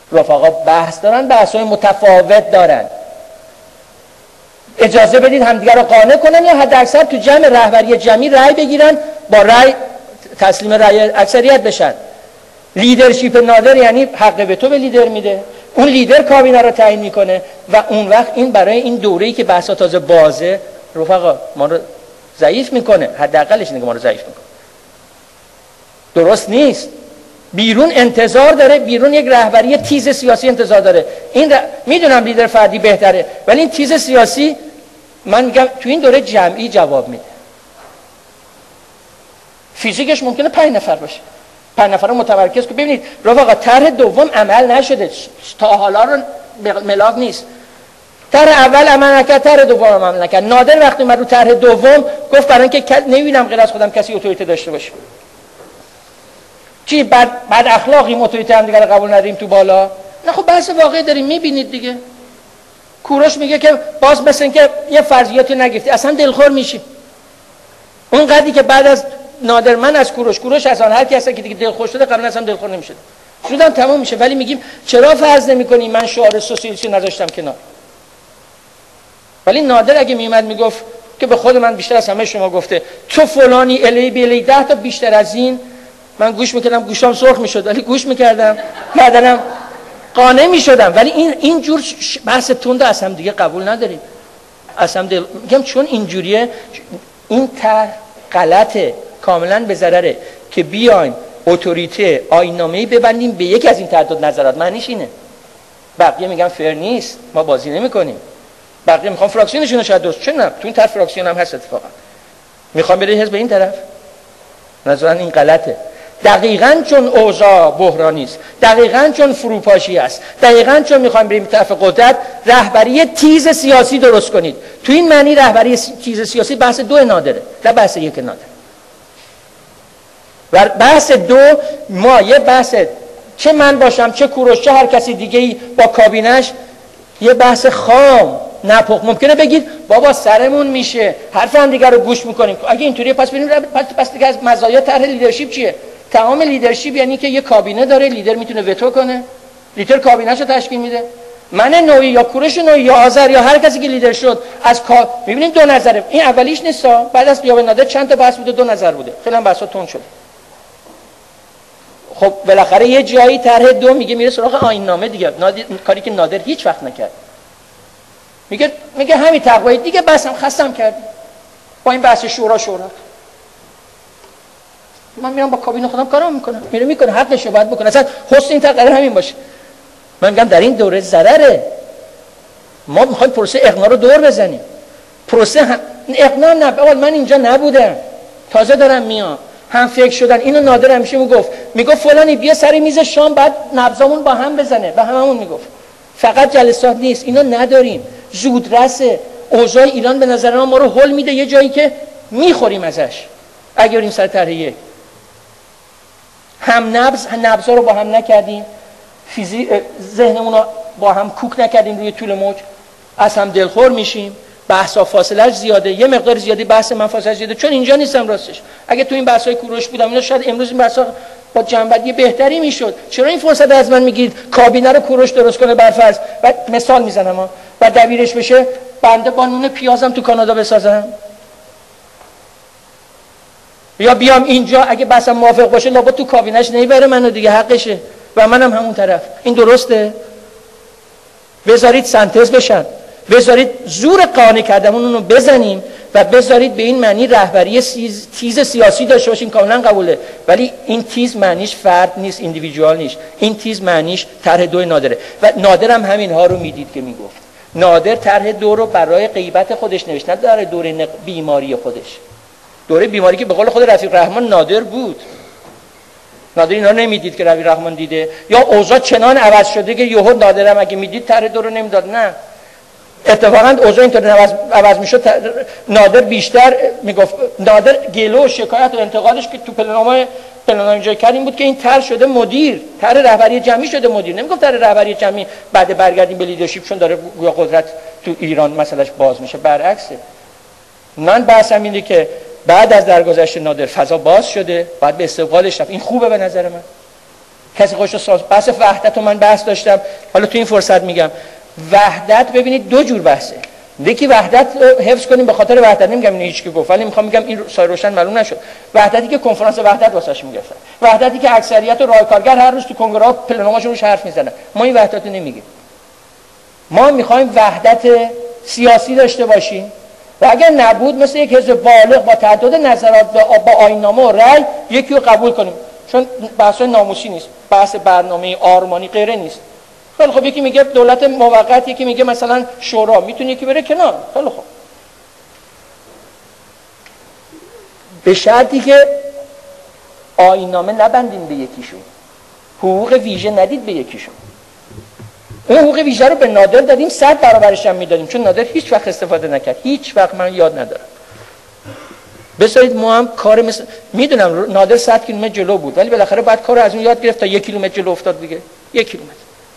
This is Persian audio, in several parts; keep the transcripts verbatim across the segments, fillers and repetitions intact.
رفقا بحث دارن، بحث‌های متفاوت دارن. اجازه بدید همدیگر رو قانع کنن یا حداکثر تو جمع رهبری جمعی رأی بگیرن، با رأی تسلیم رأی اکثریت بشن. لیدرشپ نادر یعنی حق به تو به لیدر میده، اون لیدر کابینه رو تعیین میکنه و اون وقت این برای این دوره‌ای که بحثا تازه بازه رفقا ما رو ضعیف میکنه، حداقلش اینه که ما رو ضعیف میکنه. درست نیست. بیرون انتظار داره، بیرون یک رهبری تیز سیاسی انتظار داره. این ر... میدونم لیدر فردی بهتره، ولی این تیز سیاسی من میگم تو این دوره جمعی جواب میده. فیزیکش ممکنه پنج نفر باشه، پنج نفر رو متمرکز کنه. ببینید رفقا طرح دوم عمل نشده تا حالا رو ملاک نیست. طرح اول عمل نکرد، طرح دوم عمل نکرد. نادر وقتی اومد رو طرح دوم گفت برای اینکه نمیبینم غیر از خودم کسی اتوریته داشته باشه. چی بعد بعد اخلاقی اتوریته هم دیگه قبول نداریم تو بالا؟ نه خب بحث واقعی داریم میبینید دیگه. کوروش میگه که باز مثل اینکه یه فرضیاتی نگرفتی، اصلا دلخور میشیم. اون قدری که بعد از نادر من از کوروش کوروش از آن هر کسی که دیگه دلخور شده قبلا اصلا دلخور نمیشد. شدن تمام میشه. ولی میگیم چرا فرض نمیکنیم من شعار سوسیالیستی نذاشتم کنار؟ ولی نادر اگه میومد میگفت که به خود من بیشتر از همه شما گفته تو فلانی الی بیلی ده تا بیشتر از این، من گوش میکردم، گوشام سرخ میشد ولی گوش میکردم، بعدنم قانع میشدم. ولی این اینجور بحث تند از هم دیگه قبول نداریم. اصلا دل... میگم چون اینجوریه این طرح غلطه، کاملا به ضرره که بیایم اتوریته آیین‌نامه‌ای ببندیم به یکی از این تعداد نظرات. معنیش اینه بقیه میگن فر نیست، ما بازی نمی‌کنیم. بقیه میخوان فراکسیونشون شاید درست چه نه، تو این طرف فراکسیون هم هست اتفاقا. میخوام بره حزب این طرف. نظرا این غلطه. دقیقاً چون اوضاع بحرانی است، دقیقاً چون فروپاشی است، دقیقاً چون میخوایم بریم طرف قدرت، رهبری تیز سیاسی درست کنید. تو این معنی رهبری تیز سیاسی بحث دو نادره، نه بحث یک نادر. و بحث دو ما یه بحث چه من باشم چه کوروش چه هر کسی دیگه‌ای با کابینش یه بحث خام نپخ. ممکنه بگید بابا سرمون میشه حرف هم دیگه رو گوش میکنیم. اگه اینطوریه پس بریم پس دیگه از مزایا طرح لیدرشپ چیه؟ تمام لیدرشپ یعنی که یه کابینه داره، لیدر میتونه وتو کنه، لیدر کابینه‌شو تشکیل میده. من نوعی یا کوروش نوعی یا آذر یا هر کسی که لیدر شد از کا... میبینیم دو نظره. این اولیش نیستا، بعد از بیابان نادر چند تا بحث بوده، دو نظر بوده، خیلی هم بحثا تون شده. خب بالاخره یه جایی طرح دو میگه میره سراغ آیین‌نامه دیگه. نادر... کاری که نادر هیچ وقت نکرد. میگه میگه همین تقوی دیگه بسم خستم کردی با این بحث شورا شورا. من میرم با کابینه خودم کارام میکنم، میره میکنه، حقشه باید بکنه. اصلا حسن این قرار همین باشه. من میگم در این دوره ضرره. ما میخوایم پروسه اقناع رو دور بزنیم. پروسه هم... اقناع نه، اول من اینجا نبودم، تازه دارم میام. هم فکر شدن. اینو نادر همیشه میگفت، میگفت فلانی بیا سر میز شام بعد نبضامون با هم بزنه، به هممون میگفت. فقط جلسات نیست، اینو نداریم. زودرسه. اوضاع ایران به نظر ما رو هول میده یه جایی که میخوریم ازش. اگه بریم سر طرح یک هم نبض نبضا رو با هم نکردیم، فیزی ذهنمون رو با هم کوک نکردیم روی طول موج، از هم دلخور میشیم. بحثا فاصله‌اش زیاده، یه مقدار زیادی بحث من فاصله زیاده، چون اینجا نیستم راستش. اگه تو این بحث‌های کوروش بودم اینا شاید امروز این بحثا با جنبندی بهتری میشد. چرا این فرصت از من میگید کابینه رو کوروش درست کنه برفرض و مثال میزنم و دبیرش بشه بنده با نون پیازم تو کانادا بسازم، یا بیام اینجا اگه بحثم موافق باشه لابد تو کابینش نمیبره منو دیگه، حقشه و منم همون طرف. این درسته؟ بذارید سنتز بشن، بذارید زور قانع کردمون رو بزنیم و بذارید به این معنی رهبری تیز سیاسی داشته باشین، کاملا قبوله. ولی این تیز معنیش فرد نیست، ایندیویدوال نیست. این تیز معنیش طرح دو نادره و نادر هم همین ها رو میدید که میگفت. نادر طرح دو رو برای غیبت خودش نوشت، نه برای دوره بیماری خودش. دوره بیماری که به قول خود رفیق رحمان نادر بود. نادر اینا نمیدید که رفیق رحمان دیده، یا اوضاع چنان عوض شده که یهو نادر هم اگه میدید طرح دو رو نمیداد. نه، اتفاقا اوضاع اینطور عوض عوض میشد. نادر بیشتر میگفت، نادر گلو و شکایت و انتقادش که تو پلنامه پلنامه جای کردیم بود که این طرح شده مدیر، طرح رهبری جمعی شده مدیر. نمیگفت طرح رهبری جمعی بعد برگردیم به لیدرشپ چون داره گویا قدرت تو ایران مسئلهش باز میشه. برعکسه. من بحثم اینه که بعد از درگذشت نادر فضا باز شده، بعد به استقبالش رفت. این خوبه به نظر من. کسی خودش رو بحث وحدت رو من بحث داشتم، حالا تو این فرصت میگم وحدت. ببینید دو جور بحثه، یکی وحدت حفظ کنیم به خاطر وحدت، نمیگم اینو هیچ کی گفت ولی میخوام میگم این سایه روشن معلوم نشد. وحدتی که کنفرانس وحدت واسش میگفتن، وحدتی که اکثریت و راه کارگر هر روز تو کنگره ها پلناماشون روش حرف میزنن، ما این وحدت رو نمیگیم. ما میخوایم وحدت سیاسی داشته باشیم و اگر نبود مثل یک حزب بالغ با تعدد نظرات با آیین‌نامه و رأی یکی رو قبول کنیم، چون بحث ناموسی نیست، بحث برنامه آرمانی غیره نیست. خیلی خب یکی میگه دولت موقت، یکی میگه مثلا شورا، میتونه یکی بره کنار. خیلی خب به شرطی که آیین‌نامه نبندیم به یکیشون، حقوق ویژه ندید به یکیشون. اون حقوق ویژه رو به نادر دادیم، صد برابرش هم میدادیم، چون نادر هیچ وقت استفاده نکرد، هیچ وقت، من یاد ندارم. بذارید ما هم کار مثل میدونم نادر صد کیلومتر جلو بود ولی بالاخره بعد کارو از اون یاد گرفت تا یک کیلومتر جلو افتاد دیگه. یک کیلومتر.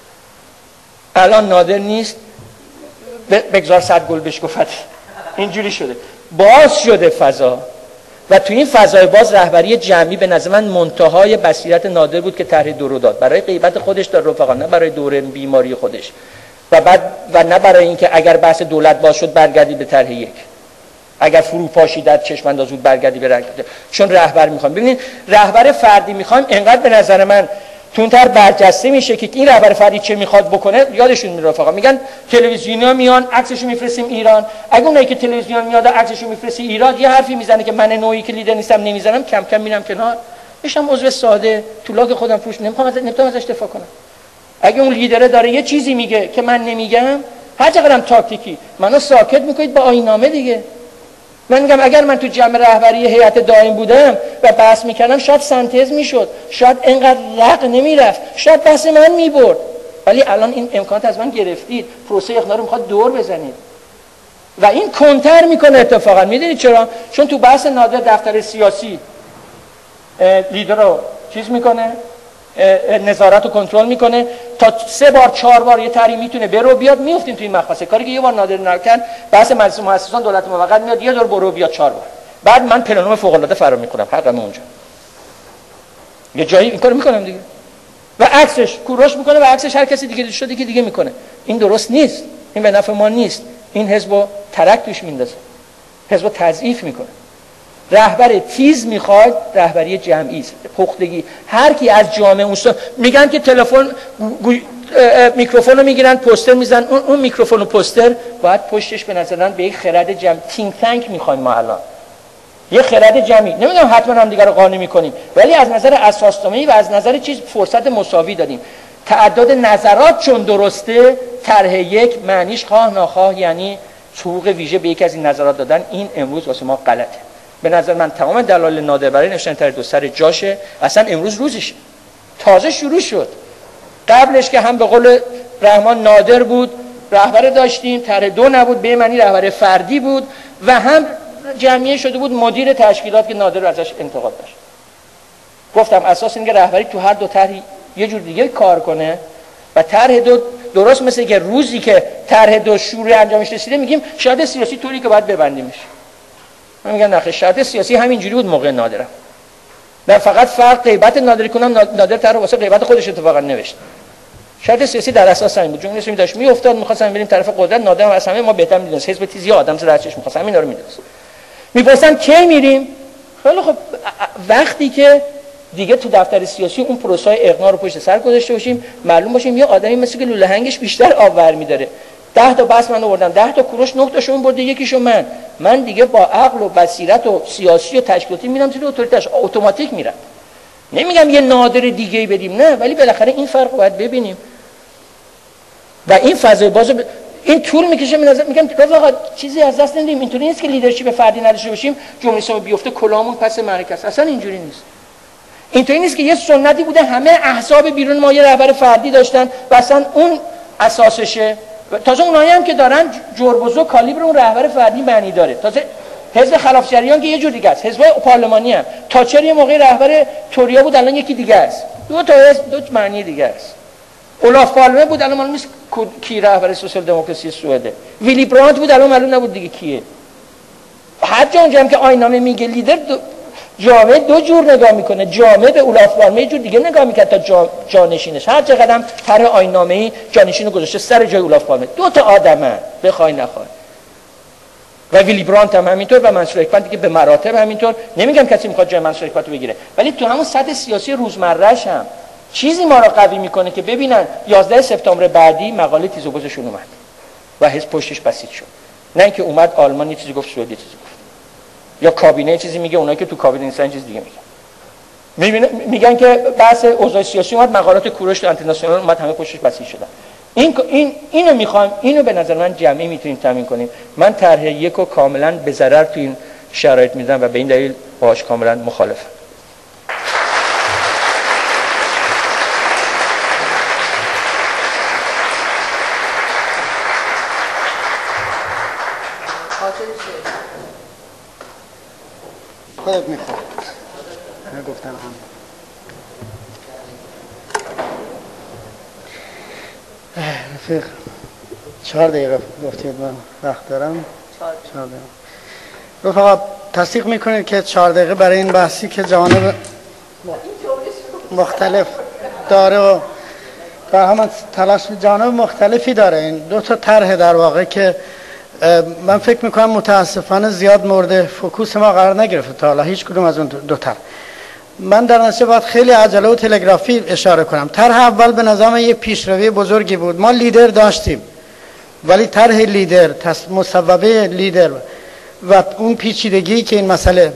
الان نادر نیست، بگذار صد گل بهش گفت. اینجوری شده، باز شده فضا و تو این فضای باز رهبری جمعی به نظر من منتهای بصیرت نادر بود که طرح دو رو داد برای غیبت خودش در رفقا، نه برای دوره بیماری خودش و بعد و نه برای اینکه اگر بحث دولت باز شد برگردی به طرح یک، اگر فروپاشی در چشم انداز بود برگردی به رنگ، چون رهبر میخوام. ببینید رهبر فردی میخوایم، انقدر به نظر من تونتر برجسته میشه که این رهبر فردی چه میخواد بکنه. یادشون میره رفقا، میگن تلویزیونیا میان عکسشو میفرستیم ایران، اگه اونایی که تلویزیون میاد عکسشو میفرستی ایران یه حرفی میزنه که من نوعی که لیدر نیستم نمیزنم، کم کم میرم کنار، میشم عضو ساده تو لاگ خودم فروش، نمیخوام از نمیتونم ازش دفاع کنم. اگه اون لیدره داره یه چیزی میگه که من نمیگم، هر چقدرم تاکتیکی، منو ساکت میکنید با آیین‌نامه دیگه. من میگم اگر من تو جمع رهبری هیئت دائم بودم و بحث میکردم شاید سنتز میشد، شاید اینقدر رق نمیرفت، شاید بحث من میبرد، ولی الان این امکانات از من گرفتید، پروسه اقناع رو میخواد دور بزنید و این کنتر میکنه اتفاقا. میدونید چرا؟ چون تو بحث نادر دفتر سیاسی لیدر رو چیز میکنه، نظارت و کنترل میکنه، تا سه بار چهار بار یه طرحی میتونه برو بیاد، میافتیم تو این مخمسه، کاری که یه بار نادر نکرد. بحث مجلس مؤسسان دولت موقت میاد یه دور برو بیاد چهار بار، بعد من پلنوم فوق العاده فرا میخورم، حقم اونجا یه جایی این کارو میکنم دیگه و عکسش کوروش میکنه و عکسش هر کسی دیگه شده که دیگه میکنه. این درست نیست، این به نفع ما نیست، این حزبو ترک توش میندازه، حزبو تضعیف میکنه. رهبر تیز میخواد رهبری جمعی است، پختگی. هر کی از جامعه اون میگن که تلفن میکروفون رو میگیرن پوستر میزنن، اون اون میکروفون و پوستر باید پشتش به نظر من به یک خرد جمع تینک تانک میخوایم ما الان، یه خرد جمعی. نمیدونم حتما هم دیگه رو قانع میکنیم ولی از نظر اساسنامه‌ای و از نظر چیز فرصت مساوی دادیم. تعدد نظرات چون درسته، طرح یک معنیش خواه ناخواه یعنی حقوق ویژه به یک از این نظرات دادن. این امروز واسه ما غلطه. به نظر من تمام دلایل نادر برای نوشتن طرح دو سر جاشه، اصلا امروز روزشه، تازه شروع شد. قبلش که هم به قول رحمان نادر بود رهبر داشتیم، طرح دو نبود به معنی رهبر فردی بود و هم جمعیه شده بود مدیر تشکیلات که نادر ازش انتقاد داشت. گفتم اساس اینکه رهبری تو هر دو طرح یه جور دیگه کار کنه و طرح دو درست مثل که روزی که طرح دو شروع انجامش رسیده میگیم شاید سیاسی طوری که باید ببندیمش. من میگم نخیر، شرط سیاسی همینجوری بود موقع نادرم. در فقط فرق غیبت نادری کنم، نادر طرح واسه غیبت خودش اتفاقا نوشت. شرط سیاسی در اساس همین بود. جمهوری اسلامی داشت میافتاد، می‌خواستن بریم طرف قدرت، نادر هم از همه ما بهتر می‌دونست، حزب تیزی آدم زرد چشم می‌خواست همینا رو می‌دونست. می‌پرسن کی میریم؟ خیلی خب وقتی که دیگه تو دفتر سیاسی اون پروسه اقناع رو پشت سر گذاشته باشیم، معلوم باشیم یه آدمی مثل که لوله هنگش بیشتر آب برمی داره. ده تا بس من آوردم، ده تا کوروش، نه تاشو اون برده، یکیشو من. من دیگه با عقل و بصیرت و سیاسی و تشکیلاتی میرم تو اتوریتاش، اتوماتیک میرم. نمیگم یه نادر دیگه‌ای بدیم، نه، ولی بالاخره این فرق رو باید ببینیم. و این فضای باز ب... این طول میکشه. من نظر میگم آقا چیزی از دست ندیم. اینطوری نیست که لیدرشپ فردی نداشته باشیم جمهوری اسلامی بیفته کلامون پس معرکه است. اصلا اینجوری نیست. اینطوری نیست که یه سنتی بوده همه احزاب بیرون ما یه رهبر فردی داشتن و اصلا اون اساسشه. تازه اونایی هم که دارن جربوزو کالیبر اون رهبر فردی معنی داره. تازه حزب خلاف جریان که یه جور دیگه است، حزب پارلمانی هم تاچر یه موقع رهبر توریا بود، الان یکی دیگه است. دو تا حزب دو معنی دیگه است. اولاف پالمه بود، الان معلوم نیست کی رهبر سوسیال دموکراسی سوئده. ویلی براند بود، الان معلوم نبود دیگه کیه. هر جا اونجا هم که آیین‌نامه میگه لیدر جامعه دو جور نگاه میکنه. جامعه به اولاف پالمه جور دیگه نگاه میکرد تا جا جانشینش. هر چقدر هم طرح آیین‌نامه‌ای جانشین رو گذاشته سر جای اولاف پالمه. دو تا آدمن بخوای نخوای. و ویلی برانت هم همینطور و منصور حکمت دیگه به مراتب همینطور. نمیگم کسی میخواد جای منصور حکمت رو بگیره، ولی تو همون سطح سیاسی روزمره‌اش هم چیزی ما رو قوی میکنه که ببینن یازده سپتامبر بعدی مقاله تیز و بزشون اومد و حزب پشتش بسیج شد. نه اینکه اومد آلمان یه چیزی گفت، سعودی چیزی گفت، یا کابینه چیزی میگه، اونایی که تو کابینه نیستن چیز دیگه میگن. میگن که بحث اوضاع سیاسی اومد، مقالات کوروش اینترنشنال اومد، همه پشتش بسیج شدن. این این اینو میخوام، اینو به نظر من جمعی میتونیم تامین کنیم. من طرح یکو کاملا به ضرر تو این شرایط میدم و به این دلیل باهاش کاملا مخالفم. خودت میخواد نگفتم هم رفیق چهار دقیقه گفتید من وقت دارم. چهار دقیقه رفقا تصدیق میکنید که چهار دقیقه برای این بحثی که جوانب مختلف داره و در همون تلاش جوانب مختلفی داره، این دو تا طرح در واقع که من فکر میکنم متاسفانه زیاد مورد فوکوس ما قرار نگرفته تا حالا هیچ کدوم از اون دو طرح. من در نتیجه باید خیلی عجله و تلگرافی اشاره کنم. طرح اول به نظر من یه پیشروی بزرگی بود. ما لیدر داشتیم ولی طرح لیدر، مصوبه لیدر و اون پیچیدگی که این مسئله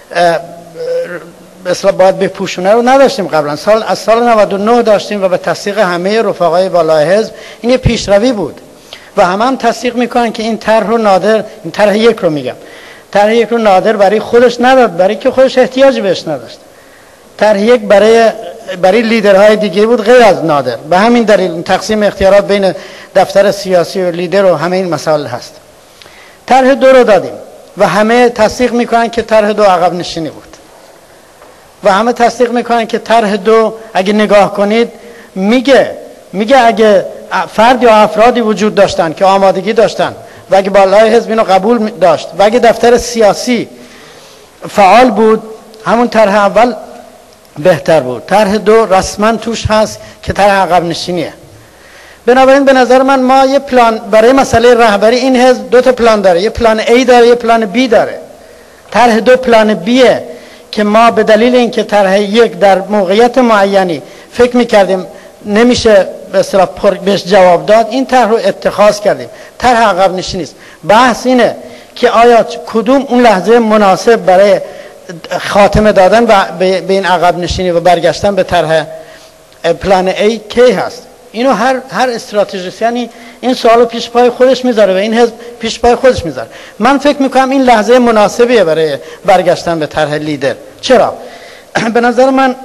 اصلا باید بپوشونه رو نداشتیم قبلا. سال از سال نود و نه داشتیم و به تصدیق همه رفقای بالای حزب این یه پیشروی بود و همه هم تصدیق میکنن که این طرح رو نادر، این طرح یک رو میگم، طرح یک رو نادر برای خودش نداد، برای که خودش احتیاجی بهش نداشت. طرح یک برای برای لیدرهای دیگه بود غیر از نادر. به همین دلیل تقسیم اختیارات بین دفتر سیاسی و لیدر و همه این مسائل هست. طرح دو رو دادیم و همه تصدیق میکنن که طرح دو عقب نشینی بود و همه تصدیق میکنن که طرح دو اگه نگاه کنید میگه میگه اگه فرد یا افرادی وجود داشتن که آمادگی داشتن و اگه بالای حزب اینو قبول داشت و اگه دفتر سیاسی فعال بود همون طرح اول بهتر بود. طرح دو رسما توش هست که طرح عقب نشینیه. بنابراین به نظر من ما یه پلان برای مسئله رهبری این حزب دو تا پلان داره، یه پلان A داره یه پلان B داره. طرح دو پلان Bه که ما به دلیل اینکه طرح یک در موقعیت معینی فکر می‌کردیم نمیشه به اصطلاح بهش جواب داد، این طرح رو اتخاذ کردیم. طرح عقب نشینی است. بحث اینه که آیا کدوم اون لحظه مناسب برای خاتمه دادن و به این عقب نشینی و برگشتن به طرح پلان A کی هست. اینو هر هر استراتژیستی این سوالو پیش پای خودش میذاره و این حزب پیش پای خودش میذاره. من فکر میکنم این لحظه مناسبیه برای برگشتن به طرح لیدر. چرا؟ به نظر من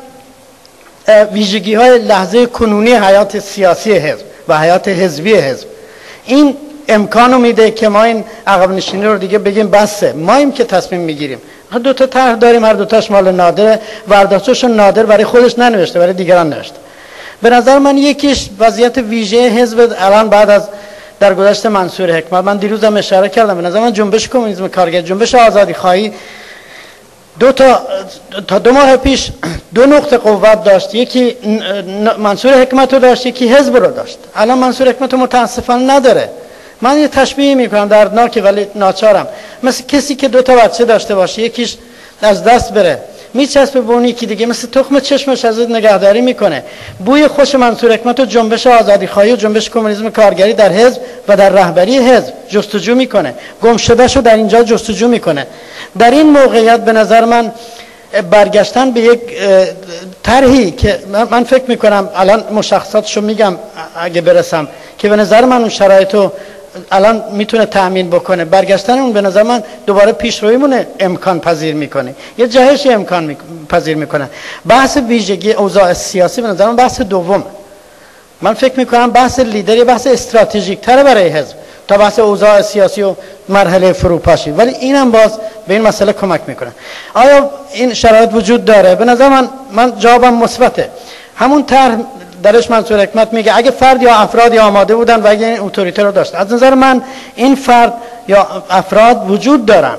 ویژگی های لحظه کنونی حیات سیاسی حزب و حیات حزبی حزب این امکانو میده که ما این عقب نشینی رو دیگه بگیم بسه، ماییم که تصمیم میگیریم. دو تا طرح داریم، هر دو تاش مال نادر، ورداشتشون نادر برای خودش ننوشته، برای دیگران نوشته. به نظر من یکیش وضعیت ویژه حزب الان بعد از درگذشت منصور حکمت، من دیروزم اشاره کردم، به نظر من جنبش کمونیسم کارگر، جنبش آزادی خواهی دو تا تا دو ماه پیش دو نقطه قوت داشت، یکی منصور حکمت رو داشت، یکی حزب رو داشت. الان منصور حکمت رو متاسفانه نداره. من یه تشبیه میکنم دردناکه ولی ناچارم، مثل کسی که دو تا بچه داشته باشه، یکیش از دست بره میچسبه به اون یکی دیگه، مثل تخم چشمش از نگهداری میکنه. بوی خوش منصور حکمت و جنبش آزادی خواهی و جنبش کمونیسم کارگری در حزب و در رهبری حزب جستجو میکنه، گم شدهشو در اینجا جستجو میکنه. در این موقعیت به نظر من برگشتن به یک طرحی که من فکر میکنم الان مشخصاتشو میگم اگه برسم که به نظر من اون شرایطو الان میتونه تأمین بکنه، برگشتن اون به نظر من دوباره پیشرویمون امکان پذیر میکنه، یه جهش امکان پذیر میکنه. بحث ویژگی اوضاع سیاسی به نظر من بحث دوم. من فکر میکنم بحث لیدری بحث استراتژیک تره برای حزب تا بحث اوضاع سیاسی و مرحله فروپاشی، ولی اینم باز به این مسئله کمک میکنه. آیا این شرایط وجود داره؟ به نظر من من جوابم مثبته. همون طرح درش منصور حکمت میگه اگه فرد یا افرادی آماده بودن و اگه این اتوریته رو داشت، از نظر من این فرد یا افراد وجود دارن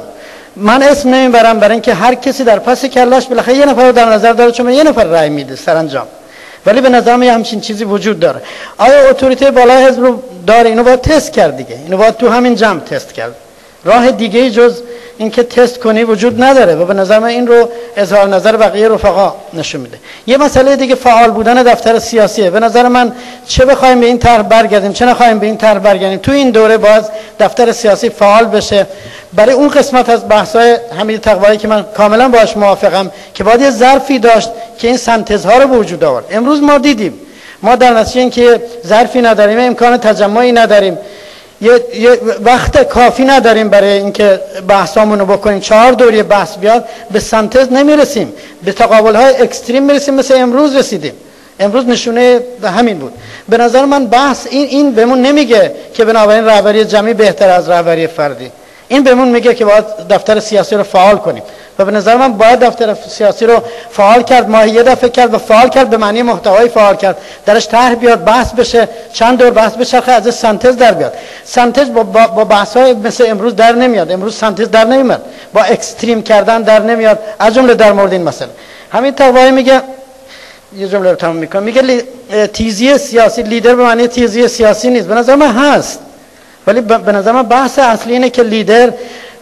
من اسم نمیبرم برای اینکه هر کسی در پس کلش بالاخره یه نفر رو در نظر داره، چون یه نفر رأی میده سرانجام، ولی به نظر من همچین چیزی وجود داره. آیا اتوریته بالای حزب رو داره؟ اینو باید تست کرد دیگه، اینو باید تو همین جمع تست کرد. راه دیگه جز اینکه تست کنی وجود نداره و به نظر من این رو اظهار نظر بقیه رفقا نشون میده. یه مسئله دیگه فعال بودن دفتر سیاسیه. به نظر من چه بخوایم به این طرح برگردیم چه نخوایم به این طرح برگردیم، تو این دوره باز دفتر سیاسی فعال بشه برای اون قسمت از بحث‌های حمید تقوایی که من کاملا باهاش موافقم که باید یه ظرفی داشت که این سنتزها رو به وجود آورد. امروز ما دیدیم ما در نتیجه اینکه ظرفی نداریم، امکان تجمعی نداریم، یه،, یه وقت کافی نداریم برای اینکه بحثامونو بکنیم، چهار دوره بحث بیاد، به سنتز نمیرسیم، به تقابل‌های اکستریم میرسیم مثل امروز رسیدیم. امروز نشونه به همین بود. به نظر من بحث این این بهمون نمیگه که بنابراین رهبری جمعی بهتر از رهبری فردی، این بهمون میگه که باید دفتر سیاسی رو فعال کنیم و به نظر من باید دفتر سیاسی رو فعال کرد، ماهی یه دفعه کرد و فعال کرد به معنی محتوایی فعال کرد، درش طرح بیاد، بحث بشه، چند دور بحث بشه، از سنتز در بیاد. سنتز با, با, با بحث‌های مثل امروز در نمیاد، امروز سنتز در نمیاد، با اکستریم کردن در نمیاد، از جمله در مورد این مسئله. همین تقوایی میگه، یه جمله رو تمام میکنم، میگه لی، تیزی سیاسی، لیدر به معنی تیزی سیاسی نیست. به نظر من هست، ولی به نظر من بحث اصلی اینه که لیدر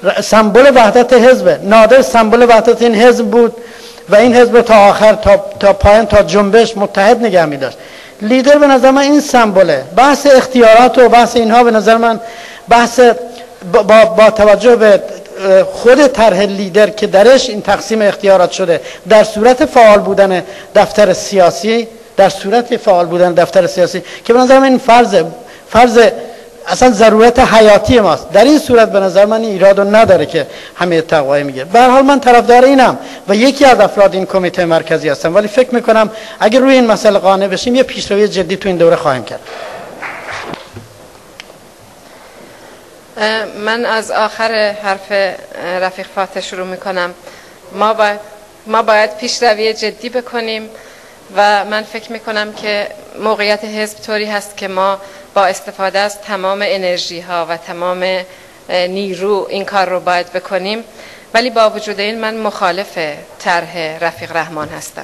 سمبل وحدت حزبه. نادر سمبل وحدت این حزب بود و این حزب تا آخر، تا, تا پایان، تا جنبش متحد نگه می داشت. لیدر به نظر من این سمبله. بحث اختیارات و بحث اینها به نظر من بحث با, با, با توجه به خود طرح لیدر که درش این تقسیم اختیارات شده، در صورت فعال بودن دفتر سیاسی، در صورت فعال بودن دفتر سیاسی که به نظر من این فرض فرض اصلا ضرورت حیاتی ماست، در این صورت به نظر من ایراد نداره که همه تقوایی میگه. به هر حال من طرفدار اینم و یکی از افراد این کمیته مرکزی هستم، ولی فکر میکنم اگر روی این مسئله قانع بشیم یه پیشروی جدی تو این دوره خواهیم کرد. من از آخر حرف رفیق فاتح شروع میکنم. ما باید ما باید پیشروی جدی بکنیم و من فکر میکنم که موقعیت حزب طوری هست که ما با استفاده از تمام انرژی ها و تمام نیرو این کار رو باید بکنیم، ولی با وجود این من مخالف طرح رفیق رحمان هستم.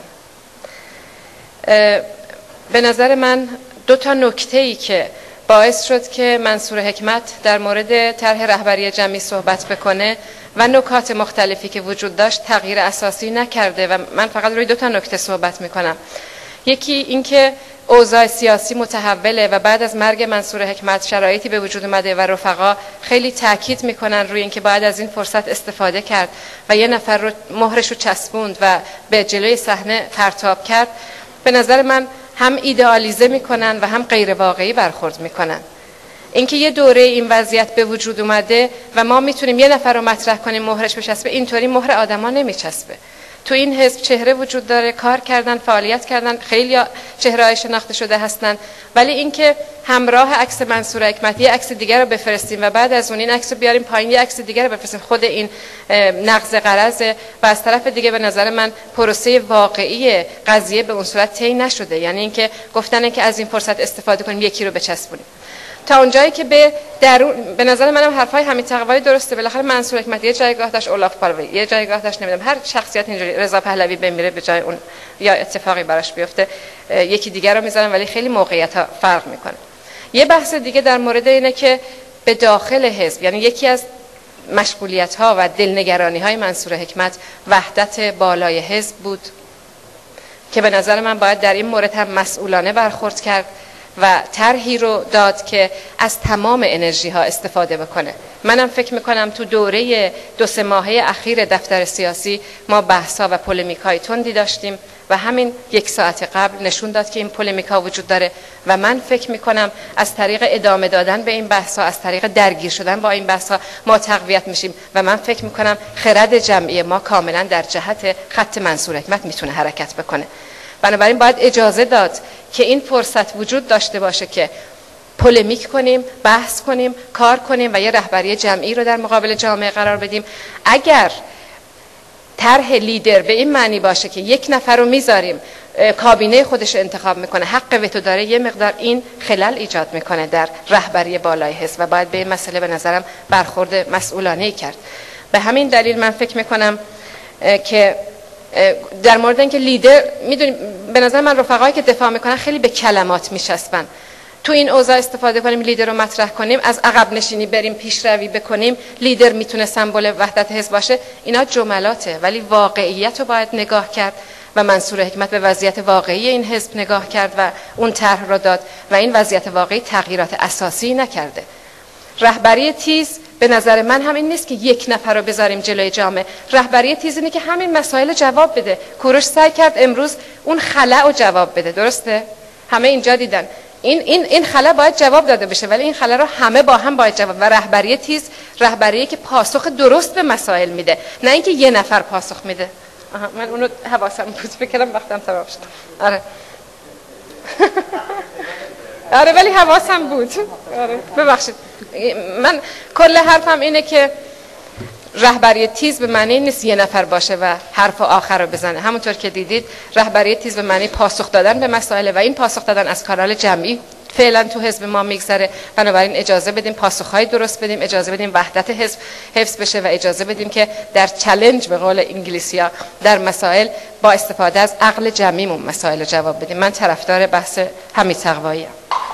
به نظر من دو تا نکته ای که باعث شد که منصور حکمت در مورد طرح رهبری جمعی صحبت بکنه و نکات مختلفی که وجود داشت تغییر اساسی نکرده و من فقط روی دو تا نکته صحبت میکنم. یکی اینکه اوضاع سیاسی متحوله و بعد از مرگ منصور حکمت شرایطی به وجود اومده و رفقا خیلی تاکید میکنن روی اینکه باید از این فرصت استفاده کرد و یه نفر رو مهرش رو چسبوند و به جلوی صحنه پرتاب کرد. به نظر من هم ایدئالیزه میکنن و هم غیر واقعی برخورد میکنن. اینکه یه دوره این وضعیت به وجود اومده و ما میتونیم یه نفر رو مطرح کنیم مهرش بچسبه، اینطوری مهر آدما نمیچسبه. تو این حزب چهره وجود داره، کار کردن، فعالیت کردن، خیلی چهره‌های شناخته شده هستن، ولی اینکه همراه عکس منصور حکمت یه عکس دیگر رو بفرستیم و بعد از اون این عکس رو بیاریم پایین یه عکس دیگر رو بفرستیم، خود این نقض غرضه و از طرف دیگه به نظر من پروسه واقعی قضیه به اون صورت طی نشده. یعنی اینکه گفتن که از این فرصت استفاده کنیم یکی رو بچسبونیم تا اونجایی که به درون. به نظر منم حرفای حمید تقوایی درسته، بالاخره منصور حکمت یه جایگاه داشت، اولاف پالوی یه جایگاه داشت، نمیدونم هر شخصیت اینجوری، رضا پهلوی بمیره به جای اون یا اتفاقی براش بیفته یکی دیگر رو میذارن، ولی خیلی موقعیت‌ها فرق میکنه. یه بحث دیگه در مورد اینه که به داخل حزب، یعنی یکی از مشغولیت‌ها و دلنگرانی‌های منصور حکمت وحدت بالای حزب بود که به نظر من باید در این مورد هم مسئولانه برخورد کرد و طرحی رو داد که از تمام انرژی ها استفاده بکنه. منم فکر میکنم تو دوره دو سه ماهه اخیر دفتر سیاسی ما بحثا و پولمیک های تندی داشتیم و همین یک ساعت قبل نشون داد که این پولمیک ها وجود داره و من فکر میکنم از طریق ادامه دادن به این بحث ها، از طریق درگیر شدن با این بحث ها ما تقویت میشیم و من فکر میکنم خرد جمعی ما کاملا در جهت خط منصور حکمت میتونه حرکت بکنه. بنابراین باید اجازه داد که این فرصت وجود داشته باشه که پولمیک کنیم، بحث کنیم، کار کنیم و یه رهبری جمعی رو در مقابل جامعه قرار بدیم. اگر طرح لیدر به این معنی باشه که یک نفر رو میذاریم کابینه خودش انتخاب میکنه، حق وتو داره، یه مقدار این خلل ایجاد میکنه در رهبری بالای حزب و باید به این مسئله به نظرم برخورد مسئولانه‌ای کرد. به همین دلیل من فکر میکنم که در مورد اینکه لیدر، میدونیم به نظر من رفقایی که دفاع میکنن خیلی به کلمات میشسبن. تو این اوضاع استفاده کنیم، لیدر رو مطرح کنیم، از عقب نشینی بریم پیشروی بکنیم، لیدر میتونه سمبل وحدت حزب باشه، اینا جملاته، ولی واقعیت رو باید نگاه کرد و منصور حکمت به وضعیت واقعی این حزب نگاه کرد و اون طرح رو داد و این وضعیت واقعی تغییرات اساسی نکرده. رهبری تیز به نظر من همین نیست که یک نفر رو بذاریم جلوی جامعه. رهبری تیز اینه که همین مسائل جواب بده. کوروش سعی کرد امروز اون خلأ رو جواب بده، درسته؟ همه اینجا دیدن این این این خلأ باید جواب داده بشه، ولی این خلأ رو همه با هم باید جواب. و رهبری تیز رهبریه که پاسخ درست به مسائل میده، نه اینکه یه نفر پاسخ میده. آها، من اونو حواسم بود، فکر کردم وقتم تمام شد. آره آره ولی حواسم بود. آره ببخشید، من کل حرفم اینه که رهبری تیز به معنی نیست یه نفر باشه و حرف آخر رو بزنه. همونطور که دیدید رهبری تیز به معنی پاسخ دادن به مسائل و این پاسخ دادن از کانال جمعی فعلا تو حزب ما میگذره. بنابراین اجازه بدیم پاسخهای درست بدیم، اجازه بدیم وحدت حزب حفظ بشه و اجازه بدیم که در چالش به قول انگلیسی‌ها در مسائل با استفاده از عقل جمعیمون مسائل رو جواب بدیم. من طرفدار بحث حمید تقوایی ام.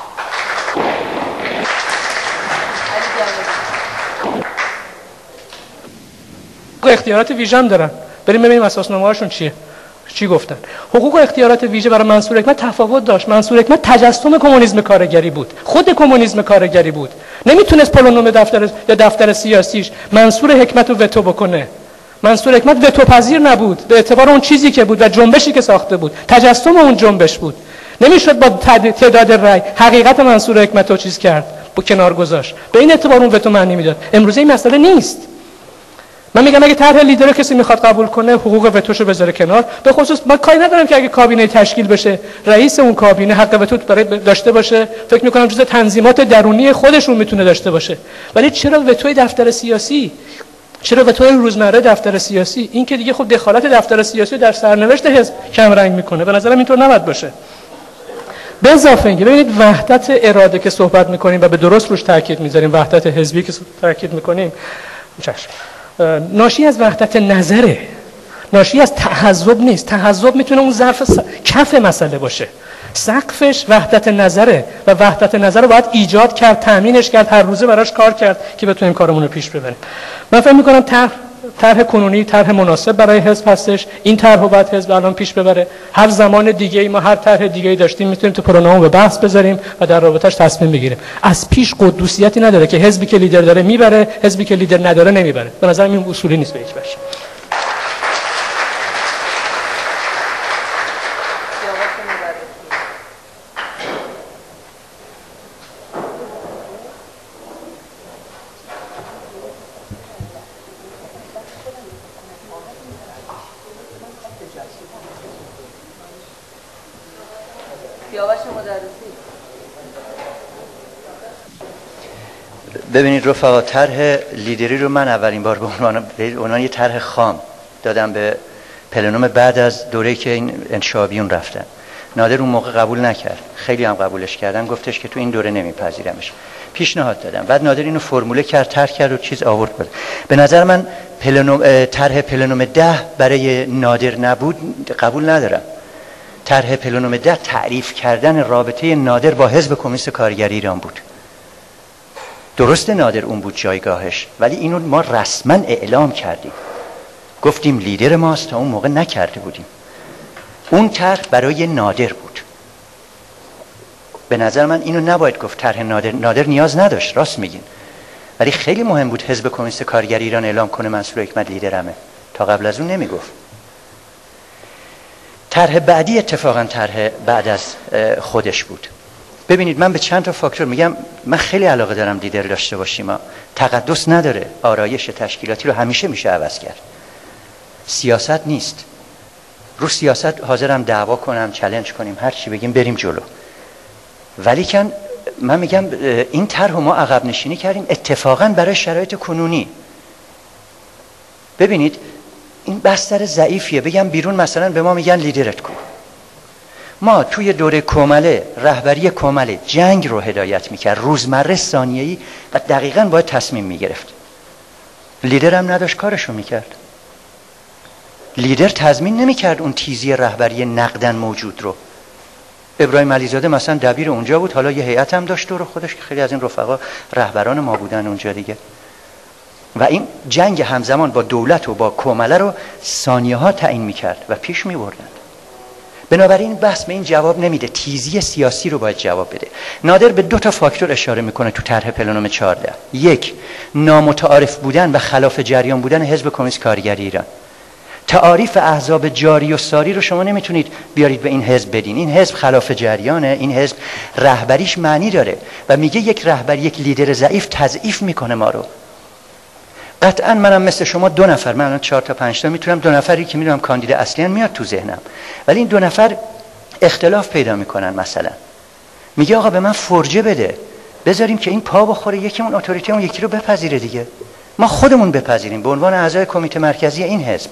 اختیارات ویژه هم دارن، بریم ببینیم اساسنامه هاشون چیه، چی گفتن. حقوق و اختیارات ویژه برای منصور حکمت تفاوت داشت. منصور حکمت تجسم کمونیسم کارگری بود، خود کمونیسم کارگری بود، نمیتونست پلونوم دفتر یا دفتر سیاسیش منصور حکمت رو وتو بکنه. منصور حکمت وتو پذیر نبود به اعتبار اون چیزی که بود و جنبشی که ساخته بود، تجسم اون جنبش بود. نمیشد با تعداد رأی حقیقت منصور حکمت رو چیز کرد، با کنار گذاشت. به این اعتبار اون وتو معنی میداد. امروز این مسئله نیست. من میگم اگه طرح لیدر رو کسی میخواد قبول کنه، حقوق وتوشو بذاره کنار. به خصوص من کاری ندارم که اگه کابینه تشکیل بشه رئیس اون کابینه حق وتو برای داشته باشه، فکر میکنم جزء تنظیمات درونی خودشون میتونه داشته باشه. ولی چرا وتوی دفتر سیاسی؟ چرا وتوی روزمره دفتر سیاسی؟ این که دیگه خب دخالت دفتر سیاسی در سرنوشت حزب کم رنگ میکنه. به نظرم اینطور نباید باشه. به اضافه اینکه ببینید وحدت اراده که صحبت میکنیم و به درست روش تاکید میذاریم، وحدت حزبی که تاکید میکنیم، چشم ناشی از وحدت نظره، ناشی از تحزب نیست. تحزب میتونه اون ظرف س... کف مسئله باشه، سقفش وحدت نظره و وحدت نظر رو باید ایجاد کرد، تامینش کرد، هر روزه براش کار کرد که بتونیم کارمون رو پیش ببریم. من فکر میکنم طرح طرح کنونی طرح مناسب برای حزب هستش. این طرح رو باید حزب الان پیش ببره. هر زمان دیگه ای ما هر طرح دیگه ای داشتیم میتونیم تو پرونامو به بحث بذاریم و در رابطش تصمیم بگیریم. از پیش قدوسیتی نداره که حزبی که لیدر داره میبره، حزبی که لیدر نداره نمیبره. به نظر من این اصولی نیست به هیچ وجه. ببینید رفقا، طرح لیدری رو من اولین بار به عنوان به عنوان یه طرح خام دادم به پلنوم بعد از دوره‌ای که این انشابیون رفتن. نادر اون موقع قبول نکرد، خیلی هم قبولش کردن، گفتش که تو این دوره نمیپذیرمش. پیشنهاد دادم، بعد نادر اینو فرموله کرد، طرح کرد و چیز آورد بده. به نظر من پلنوم طرح پلنوم ده برای نادر نبود، قبول ندارم. طرح پلنوم ده تعریف کردن رابطه نادر با حزب کمونیست کارگری ایران بود. درسته نادر اون بود جایگاهش، ولی اینو ما رسما اعلام کردیم، گفتیم لیدر ماست، تا اون موقع نکرده بودیم. اون طرح برای نادر بود. به نظر من اینو نباید گفت طرح نادر. نادر نیاز نداشت، راست میگین، ولی خیلی مهم بود حزب کمونیست کارگری ایران اعلام کنه منصور حکمت لیدرمه. تا قبل از اون نمیگفت. طرح بعدی اتفاقا طرح بعد از خودش بود. ببینید من به چند تا فاکتور میگم، من خیلی علاقه دارم لیدر داشته باشیم. ما تقدس نداره، آرایش تشکیلاتی رو همیشه میشه عوض کرد. سیاست نیست. رو سیاست حاضرم دعوا کنم، چالش کنیم، هر چی بگیم بریم جلو. ولی کن من میگم این طرح ما عقب نشینی کردیم اتفاقا برای شرایط کنونی. ببینید این بستر ضعیفیه. بگم بیرون مثلا به ما میگن لیدرت کن. ما توی دوره کومله، رهبری کومله جنگ رو هدایت میکرد، روزمره ثانیه‌ای و دقیقاً باید تصمیم میگرفت. لیدر هم نداشت کارشو میکرد. لیدر تضمین نمیکرد اون تیزی رهبری نقدن موجود رو. ابراهیم علیزاده مثلا دبیر اونجا بود، حالا یه هیئت هم داشت دور خودش که خیلی از این رفقا رهبران ما بودن اونجا دیگه. و این جنگ همزمان با دولت و با کومله رو ثانیه ها تعیین میکرد و پیش میبردن. بنابراین بحث به این جواب نمیده، تیزی سیاسی رو باید جواب بده. نادر به دو تا فاکتور اشاره میکنه تو طرح پلنوم چهارده. یک، نامتعارف بودن و خلاف جریان بودن حزب کمونیست کارگری ایران. تعاریف احزاب جاری و ساری رو شما نمیتونید بیارید به این حزب بدین. این حزب خلاف جریانه، این حزب رهبریش معنی داره و میگه یک رهبر، یک لیدر ضعیف تضعیف میکنه ما رو. قطعا منم مثل شما دو نفر، من الان چهار تا پنج تا میتونم، دو نفری که میدونم کاندید اصلی میاد تو ذهنم، ولی این دو نفر اختلاف پیدا میکنن. مثلا میگه آقا به من فرجه بده، بذاریم که این پا بخوره، یکیمون اتوریته اون یکی رو بپذیره دیگه، ما خودمون بپذیریم به عنوان اعضای کمیته مرکزی این حزب.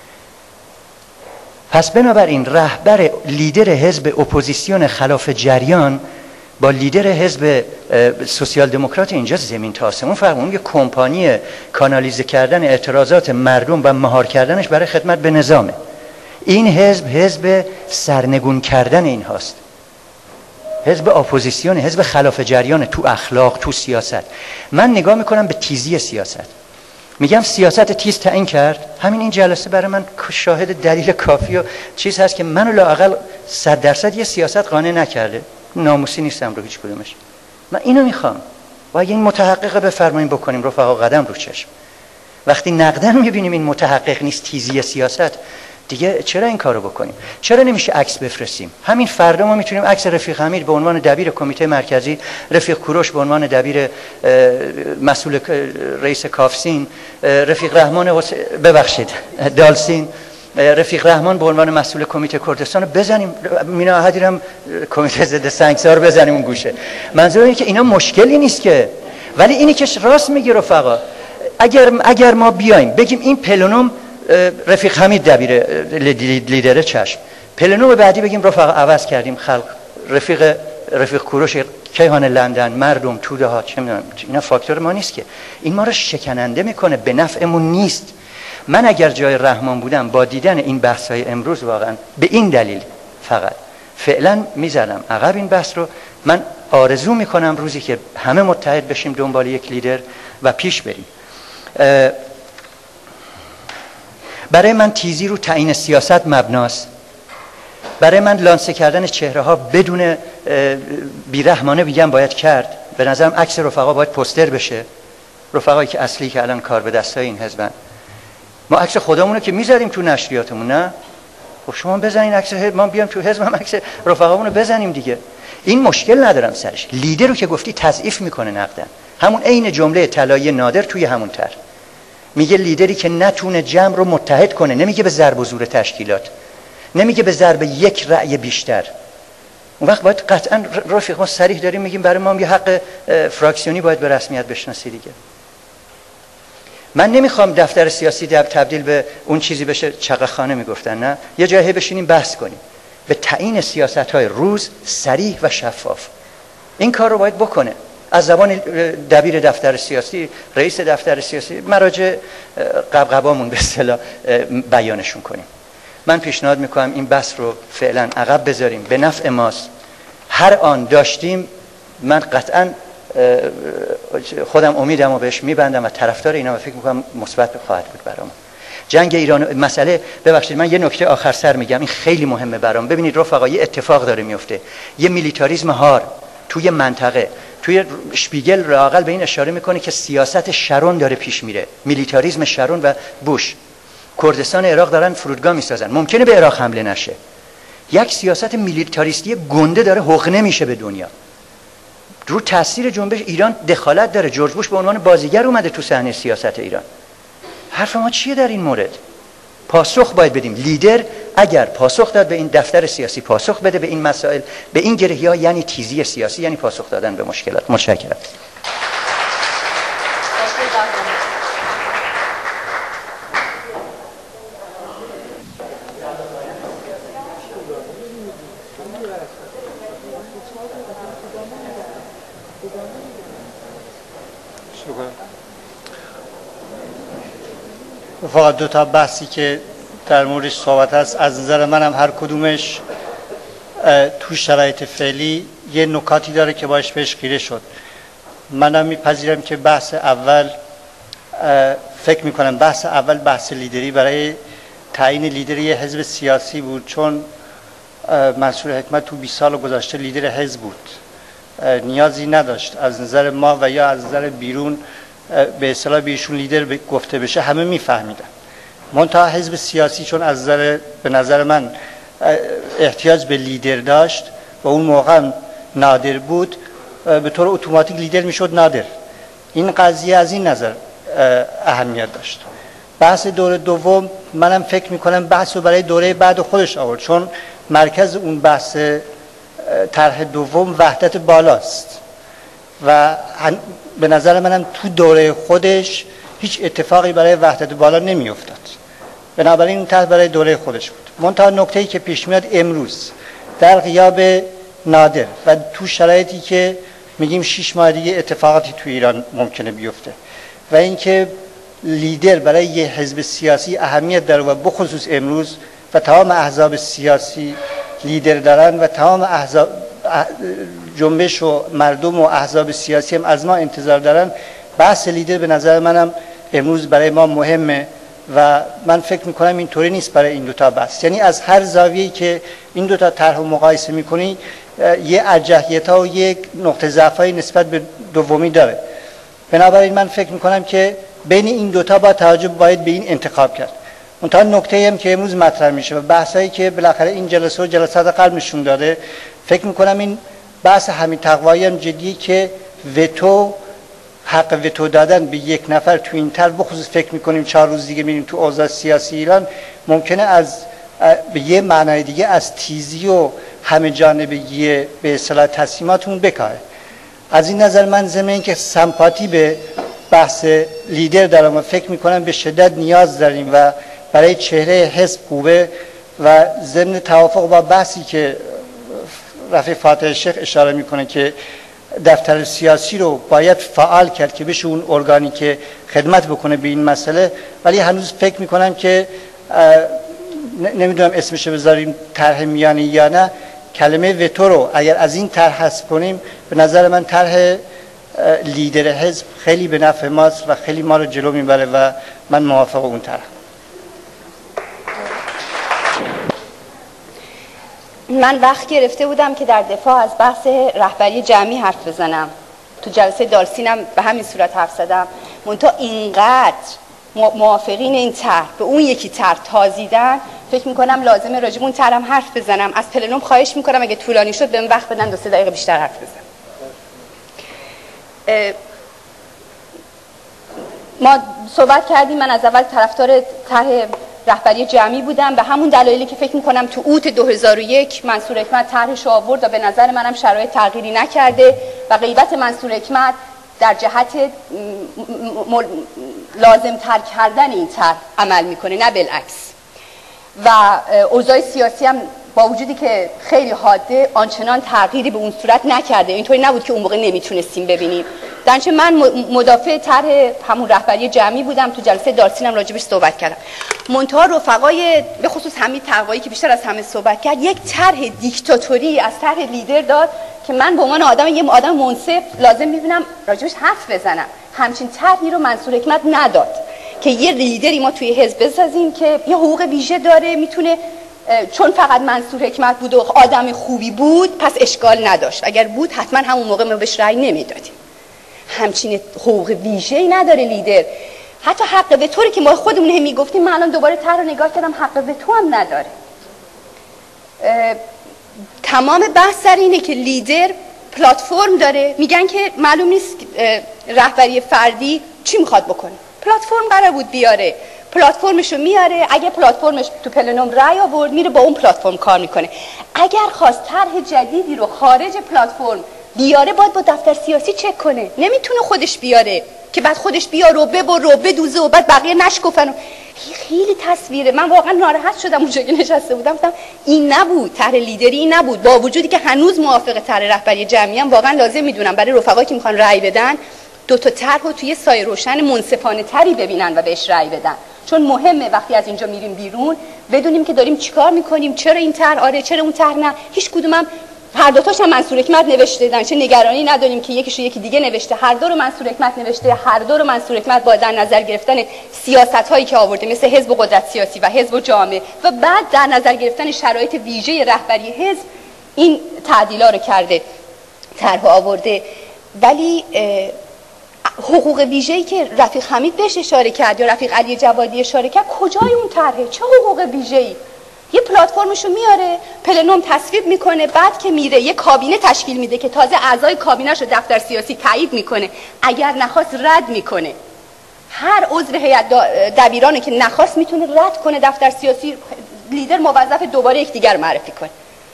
پس بنابراین رهبر لیدر حزب اپوزیسیون خلاف جریان با لیدر حزب سوسیال دموکرات اینجا زمین تا آسمون فرق. اون یه کمپانی کانالیزه کردن اعتراضات مردم و مهار کردنش برای خدمت به نظامه. این حزب حزب سرنگون کردن این هاست، حزب اپوزیسیون، حزب خلاف جریان تو اخلاق، تو سیاست. من نگاه میکنم به تیزی سیاست، میگم سیاست تیز تعیین کرد. همین این جلسه برای من شاهد دلیل کافی و چیز هست که منو لااقل صد درصد یه سیاست قانع نکرده. ناموسی نیستم رو هیچ کدومش. من اینو میخوام و اگه این متحقق بفرمایید بکنیم رفقا قدم رو چشم. وقتی نقدن میبینیم این متحقق نیست، تیزی سیاست، دیگه چرا این کارو بکنیم؟ چرا نمیشه عکس بفرستیم؟ همین فردا ما میتونیم عکس رفیق حمید به عنوان دبیر کمیته مرکزی، رفیق کوروش به عنوان دبیر مسئول رئیس کافسین، رفیق رحمان ببخشید دالسین، رفیق رحمان به عنوان مسئول کمیته کردستان رو بزنیم، مینا احدی هم کمیته ضد سنگسار بزنیم اون گوشه. منظور اینه که اینا مشکلی نیست که، ولی اینی که راست میگه رفقا، اگر اگر ما بیایم بگیم این پلنوم رفیق حمید دبیر لیدر چشم، پلنوم بعدی بگیم رفقا عوض کردیم، خلق رفیق رفیق کوروش کیهان لندن، مردم توده ها، چه میدونم، اینا فاکتور ما نیست که. این ما رو شکننده میکنه، به نفعمون نیست. من اگر جای رحمان بودم با دیدن این بحث‌های امروز واقعا به این دلیل فقط فعلا میزدم عقب این بحث رو. من آرزو میکنم روزی که همه متحد بشیم دنبال یک لیدر و پیش بریم. برای من تیزی رو تعیین سیاست مبناست. برای من لانسه کردن چهره ها بدون بیرحمانه بگم باید کرد. به نظرم عکس رفقا باید پوستر بشه، رفقایی که اصلی که الان کار به دستای این حزبن. ما عکس خودمون رو که میذاریم تو نشریاتمون، نه؟ خب شما بزنین عکس، ما بیام تو حزب هم عکس رفقامون رو بزنیم دیگه. این مشکل ندارم سرش. لیدر رو که گفتی تضعیف میکنه نقدن. همون عین جمله طلایی نادر توی همون طرح میگه لیدری که نتونه جمع رو متحد کنه، نمیگه به ضرب و زور تشکیلات، نمیگه به ضرب یک رأی بیشتر. اون وقت باید قطعا رفیق ما صریح داریم میگیم برای ما هم یه حق فراکسیونی باید به رسمیت بشناسی دیگه. من نمیخوام دفتر سیاسی تبدیل به اون چیزی بشه چقخانه میگفتن، نه، یه جایی بشینیم بحث کنیم به تعیین سیاست‌های روز صریح و شفاف. این کار رو باید بکنه از زبان دبیر دفتر سیاسی، رئیس دفتر سیاسی، مراجع قبقبامون به اصطلاح بیانشون کنیم. من پیشنهاد میکنم این بحث رو فعلا عقب بذاریم، به نفع ماست. هر آن داشتیم من قطعا خودم امیدم رو بهش میبندم و طرفدار اینا و فکر میکنم مثبت خواهد بود برام. جنگ ایران مسئله، ببخشید من یه نکته آخر سر میگم، این خیلی مهمه برام. ببینید رفقا، یه اتفاق داره میفته، یه میلیتاریسم هار توی منطقه، توی شپیگل راقل به این اشاره میکنه که سیاست شرون داره پیش میره، میلیتاریسم شرون و بوش. کردستان عراق دارن فرودگاه میسازن، ممکنه به عراق حمله نشه. یک سیاست میلیتاریستی گنده داره حقنه میشه به دنیا. رو تاثیر جنبش ایران دخالت داره. جورج بوش به عنوان بازیگر اومده تو صحنه سیاست ایران. حرف ما چیه در این مورد؟ پاسخ باید بدیم. لیدر اگر پاسخ داد به این دفتر سیاسی، پاسخ بده به این مسائل، به این گرهی‌ها، یعنی تیزی سیاسی، یعنی پاسخ دادن به مشکلات. متشکرم. فقط دو تا بحثی که در موردش صحبت هست، از نظر منم هر کدومش تو شرایط فعلی یه نکاتی داره که باش بهش خیره شد. منم میپذیرم که بحث اول، فکر میکنم بحث اول بحث لیدری برای تعیین لیدری یه حزب سیاسی بود، چون منصور حکمت تو بیست سال گذشته لیدر حزب بود، نیازی نداشت از نظر ما و یا از نظر بیرون به اصطلاح بهشون لیدر گفته بشه، همه میفهمیدن. منتها حزب سیاسی چون از نظر به نظر من احتیاج به لیدر داشت و اون موقع نادر بود، به طور اتوماتیک لیدر میشد نادر. این قضیه از این نظر اهمیت داشت. بحث دوره دوم منم فکر میکنم بحث رو برای دوره بعد خودش آورد، چون مرکز اون بحث طرح دوم وحدت بالاست و به نظر منم تو دوره خودش هیچ اتفاقی برای وحدت بالا نمی افتاد. بنابراین اون طرح برای دوره خودش بود. منتها نکته‌ای که پیش میاد امروز در غیاب نادر و تو شرایطی که میگیم شش ماه دیگه اتفاقاتی تو ایران ممکنه بیفته و اینکه لیدر برای یه حزب سیاسی اهمیت داره و بخصوص امروز و تمام احزاب سیاسی لیدر دارن و تمام احزاب جنبش و مردم و احزاب سیاسی هم از ما انتظار دارن. بحث لیدر به نظر منم امروز برای ما مهمه و من فکر میکنم اینطوری نیست برای این دوتا بحث. یعنی از هر زاویه‌ای که این دوتا طرح مقایسه میکنی یه ارجحیت‌ها و یک نقطه ضعفی نسبت به دومی داره. بنابراین من فکر میکنم که بین این دوتا با توجه باید به این انتخاب کرد. منتها نکته هم که امروز مطرح میشه و بحثایی که بالاخره این جلسه و جلسات قبل نشون داده، فکر میکنم این بحث حمید تقوایی هم جدی که وتو، حق وتو دادن به یک نفر تو این طرح، بخصوص فکر میکنیم چهار روز دیگه میریم تو اوضاع سیاسی ایران، ممکنه از به یه معنای دیگه از تیزی و همه جانبگی به اصطلاح تصمیماتمون بکاره. از این نظر من ضمن اینکه سمپاتی به بحث لیدر دارم و فکر میکنم به شدت نیاز داریم و برای چهره حزب خوبه و ضمن توافق با بحثی که رفیع فاتح شیخ اشاره میکنه که دفتر سیاسی رو باید فعال کرد که بشه اون ارگانی که خدمت بکنه به این مسئله، ولی هنوز فکر میکنم که نمیدونم اسمش بذاریم طرح میانی یا نه، کلمه وتو رو اگر از این طرح حذف کنیم به نظر من طرح لیدر حزب خیلی به نفع ماست و خیلی ما رو جلو میبره و من موافق اون طرح. من وقت گرفته بودم که در دفاع از بحث رهبری جمعی حرف بزنم، تو جلسه دالسینم به همین صورت حرف زدم، منتها اینقدر موافقین این طرح به اون یکی طرح تازیدن، فکر میکنم لازمه راجب اون طرحم حرف بزنم. از پلنوم خواهش میکنم اگه طولانی شد بهم وقت بدن، دو سه دقیقه بیشتر حرف بزنم. ما صحبت کردیم، من از اول طرفدار طرح رهبری جمعی بودم به همون دلایلی که فکر میکنم تو اوت دو هزار و یک منصور حکمت طرحش آورد و به نظر منم شرایط تغییری نکرده و غیبت منصور حکمت در جهت لازم تر کردن این طرح عمل میکنه نه بالعکس. و اوضاع سیاسی هم با وجودی که خیلی حاده آنچنان تغییری به اون صورت نکرده، اینطوری نبود که اون موقع نمیتونستیم ببینیم. درنچه من مدافع طرح همون رهبری جمعی بودم، تو جلسه دارسینم راجبش صحبت کردم. منتها رفقای به خصوص حمید تقوایی که بیشتر از همه صحبت کرد، یک طرح دیکتاتوری از طرح لیدر داد که من به عنوان آدم یه آدم منصف لازم میبینم راجبش حرف بزنم. همچین طرحی رو منصور حکمت نداد که یه لیدری ما توی حزب بسازیم که یه حقوق ویژه داره، میتونه چون فقط منصور حکمت بود و آدم خوبی بود پس اشکال نداشت، اگر بود حتما همون موقع ما بهش رأی نمیدادیم. همچین حقوق ویژه‌ای نداره لیدر. حتی حق وتوری که ما خودمون هم میگفتیم، من الان دوباره طرح رو نگاه کردم، حق وتو هم نداره. تمام بحث سر اینه که لیدر پلتفرم داره، میگن که معلوم نیست رهبری فردی چی میخواد بکنه. پلتفرم قرار بود بیاره، پلتفرمشو میاره، اگه پلتفرمش تو پلنوم رأی آورد میره با اون پلتفرم کار میکنه. اگر خواست طرح جدیدی رو خارج پلتفرم بیاره باید با دفتر سیاسی چک کنه، نمیتونه خودش بیاره که بعد خودش بیاره و ببره و بدوزه و بعد بقیه نشکفن. خیلی تصویره، من واقعا ناراحت شدم اونجا که نشسته بودم، گفتم این نبود، طرح لیدری این نبود. با وجودی که هنوز موافق طرح رهبری جمعی ام، واقعا لازم میدونم برای رفقایی که میخوان رأی بدن دو تا طرح رو توی سایه روشن منصفانه تری ببینن و بهش رأی بدن، چون مهمه وقتی از اینجا میریم بیرون بدونیم که داریم چیکار میکنیم، چرا این طرح آره، چرا اون طرح نه. هیچ کدومم هر دو تاش هم منصور حکمت نوشته دن، چه نگرانی نداریم که یکیشو یکی دیگه نوشته، هر دو رو منصور حکمت نوشته، هر دو رو منصور حکمت با در نظر گرفتن سیاست‌هایی که آورده مثل حزب و قدرت سیاسی و حزب و جامعه و بعد در نظر گرفتن شرایط ویژه رهبری حزب این تعدیل‌ها رو کرده، طرح آورده. ولی حقوق ویژه‌ای که رفیق حمید بهش اشاره کرد یا رفیق علی جوادی اشاره کرد کجای اون طرحه؟ چه حقوق ویژه‌ای؟ یه پلتفرمشو میاره، پلنوم تصویب میکنه، بعد که میره یه کابینه تشکیل میده که تازه اعضای کابینه‌ش رو دفتر سیاسی تایید میکنه، اگر نخواست رد میکنه. هر عضو هیئت دبیرانی که نخواست میتونه رد کنه دفتر سیاسی، لیدر موظف دوباره یکدیگر معرفی کنه.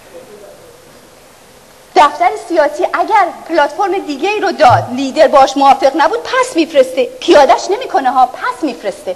دفتر سیاسی اگر پلتفرم دیگه ای رو داد لیدر باش موافق نبود پس میفرسته، پیادش نمیکنه ها، پس میفرسته.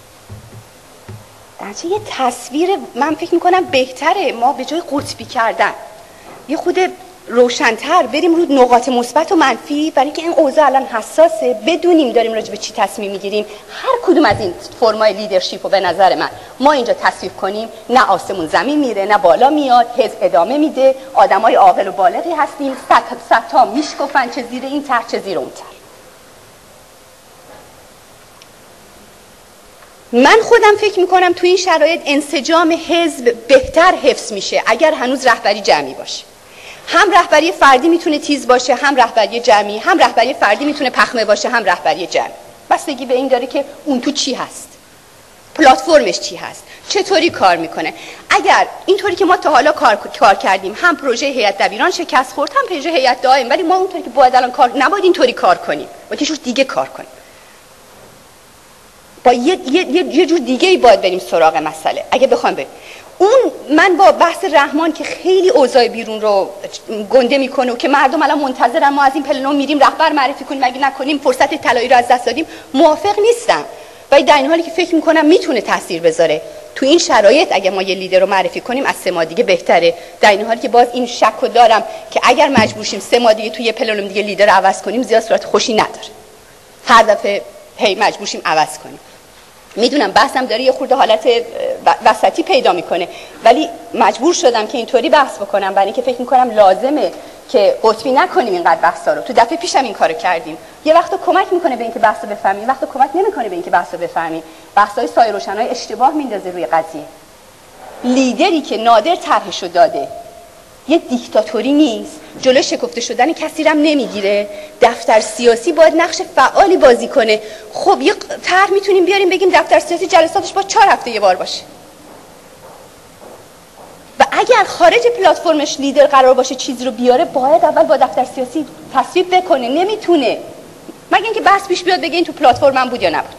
درچه یه تصویر من فکر میکنم بهتره ما به جای قطبی کردن یه خود روشن‌تر بریم رو نقاط مثبت و منفی، برای اینکه این اوضاع الان حساسه، بدونیم داریم راجع به چی تصمیم میگیریم. هر کدوم از این فرمای لیدرشپ رو به نظر من ما اینجا تصویب کنیم، نه آسمون زمین میره نه بالا میاد، حزب ادامه میده، آدمای عاقل و بالغی هستیم، صد صد تا میشکفن چه زیر این طرح چه زیر اون طرح. من خودم فکر میکنم تو این شرایط انسجام حزب بهتر حفظ میشه اگر هنوز رهبری جمعی باشه. هم رهبری فردی میتونه تیز باشه، هم رهبری جمعی، هم رهبری فردی میتونه پخمه باشه، هم رهبری جمعی. بستگی به این داره که اون تو چی هست، پلتفرمش چی هست، چطوری کار میکنه. اگر اینطوری که ما تا حالا کار کار کردیم، هم پروژه هیئت دبیران شکست خورد، هم پروژه هیئت دائم، ولی ما اونطوری که باید الان کار نباید اینطوری کار کنیم، باید یه جور دیگه کار کنیم. با یه یه یه جور دیگه ای باید بریم سراغ مسئله. اگه بخوام بریم اون، من با بحث رحمان که خیلی اوضاع بیرون رو گنده میکنه و که مردم الان منتظرن ما از این پلنوم میریم رهبر معرفی کنیم، اگه نکنیم فرصت طلایی رو از دست دادیم، موافق نیستم. ولی در این حالی که فکر میکنم میتونه تاثیر بذاره تو این شرایط، اگه ما یه لیدر رو معرفی کنیم از سه ماه دیگه بهتره. در این حالی که باز این شک رو دارم که اگر مجبور شیم سه ماه دیگه توی یه پلنوم دیگه لیدر رو عوض کنیم زیاد صورت خوشی نداره. هر دفعه هی مجبور شیم عوض کنیم. میدونم بحثم داره یه خورده حالت وسطی پیدا میکنه، ولی مجبور شدم که اینطوری بحث بکنم برای اینکه فکر میکنم لازمه که قطبی نکنیم اینقدر بحثا رو. تو دفعه پیشم این کارو کردیم. یه وقتا کمک میکنه به اینکه بحثو بفهمیم، وقتا کمک نمیکنه به اینکه بحثو بفهمیم. بحثای سایه روشنای اشتباه میندازه روی قضیه. لیدری که نادر طرحشو داده یه دیکتاتوری نیست، جلوی شکفته شدن کسی رم نمیگیره. دفتر سیاسی باید نقش فعالی بازی کنه. خب یه طرح میتونیم بیاریم بگیم دفتر سیاسی جلساتش با چهار هفته یه بار باشه، و اگر خارج پلتفرمش لیدر قرار باشه چیزی رو بیاره باید اول با دفتر سیاسی تصویب بکنه. نمیتونه مگه اینکه بحث پیش بیاد بگه این تو پلتفرمم بود یا نبود.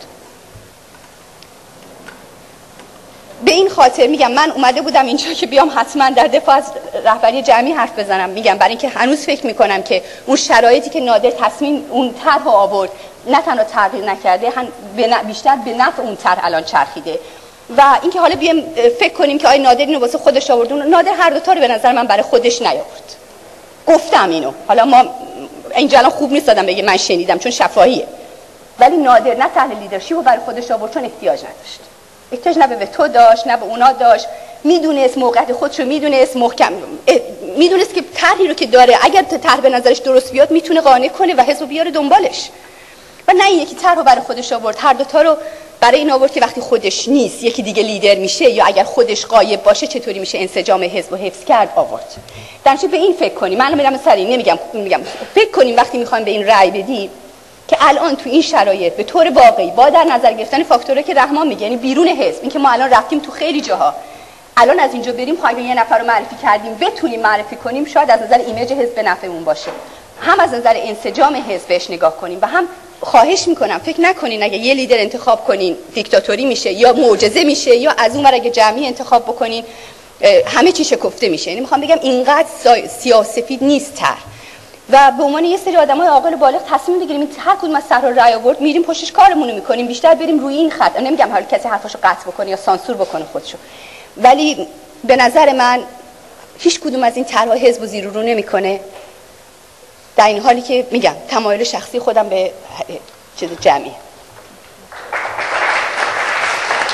به این خاطر میگم من اومده بودم اینجا که بیام حتما در دفاع از رهبری جمعی حرف بزنم. میگم برای اینکه هنوز فکر میکنم که اون شرایطی که نادر تصمیم اون طرح آورد نه تنها تغییر نکرده، هم بیشتر به نفع اون طرح الان چرخیده. و اینکه حالا بیام فکر کنیم که آی نادر اینو واسه خودش آورد، نادر هر دو تا رو به نظر من برای خودش نیاورد. گفتم اینو، حالا ما اینجا الان خوب نیست دادم بگه من شنیدم چون شفاهیه، ولی نادر نه طرح لیدرشپ رو برای خودش آورد چون احتیاج نداشت. احتیاج نه به تو داشت نه به اونا داشت، میدونست موقعیت خودش رو، میدونست محکم، میدونست که طرحی رو که داره اگر طرح به نظرش درست بیاد میتونه قانع کنه و حزب بیاره دنبالش. و نه یکی طرح رو برای خودش آورد، هر دو تا رو برای این آورد که وقتی خودش نیست یکی دیگه لیدر میشه، یا اگر خودش غایب باشه چطوری میشه انسجام حزب و حفظ کرد آورد. درنچه به این فکر کنیم. من میرم سری نمیگم میگم فکر کنیم وقتی میخوایم به این رأی بدیم که الان تو این شرایط به طور واقعی با در نظر گرفتن فاکتورایی که رحمان میگه، یعنی بیرون حزب، این که ما الان رفتیم تو خیلی جاها، الان از اینجا بریم خواهیم یه نفر رو معرفی کردیم بتونیم معرفی کنیم، شاید از نظر ایمیج حزب به نفعمون باشه، هم از نظر انسجام حزب بهش نگاه کنیم، و هم خواهش میکنم فکر نکنین اگه یه لیدر انتخاب کنین دیکتاتوری میشه یا معجزه میشه، یا از اون ور اگه جمعی انتخاب بکنین همه چی شکفته میشه. یعنی میخوام بگم اینقدر سیاه‌سفید نیست تر، و به عنوان یه سری آدمای عاقل و بالغ تصمیم بگیریم این هر کدوم از صحرا رأی آورد میریم پشتش کارمون رو میکنیم، بیشتر بریم روی این خط. نمیگم هر کسی حرفاشو قطع بکنه یا سانسور بکنه خودشو، ولی به نظر من هیچ کدوم از این طرح‌ها حزب و زیر رو نمیکنه، در این حالی که میگم تمایل شخصی خودم به چیز جمعی.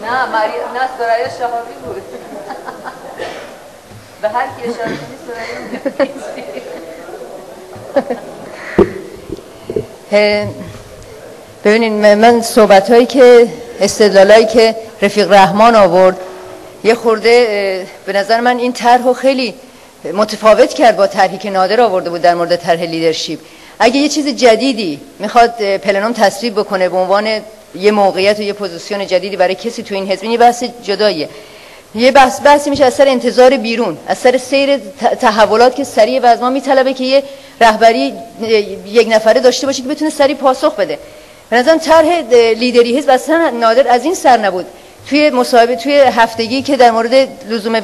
نه مری نه سریا شهابی بود. به هر کی اشاره کنی سریا. ببینید من صحبت هایی که استدلالایی که رفیق رحمان آورد یه خورده به نظر من این طرحو خیلی متفاوت کرد با طرحی که نادر آورده بود در مورد طرح لیدرشپ. اگه یه چیز جدیدی میخواد پلنوم تصویب بکنه به عنوان یه موقعیت و یه پوزیشن جدیدی برای کسی تو این حزب، این بحث جداییه. یه بحث بحثی میشه از سر انتظار بیرون، از سر سیر تحولات که سریع و از ما میطلبه که یه رهبری یک نفره داشته باشه که بتونه سریع پاسخ بده. به نظرم طرح لیدری حزب اصلا نادر از این سر نبود. توی مصاحبه توی هفتگی که در مورد لزوم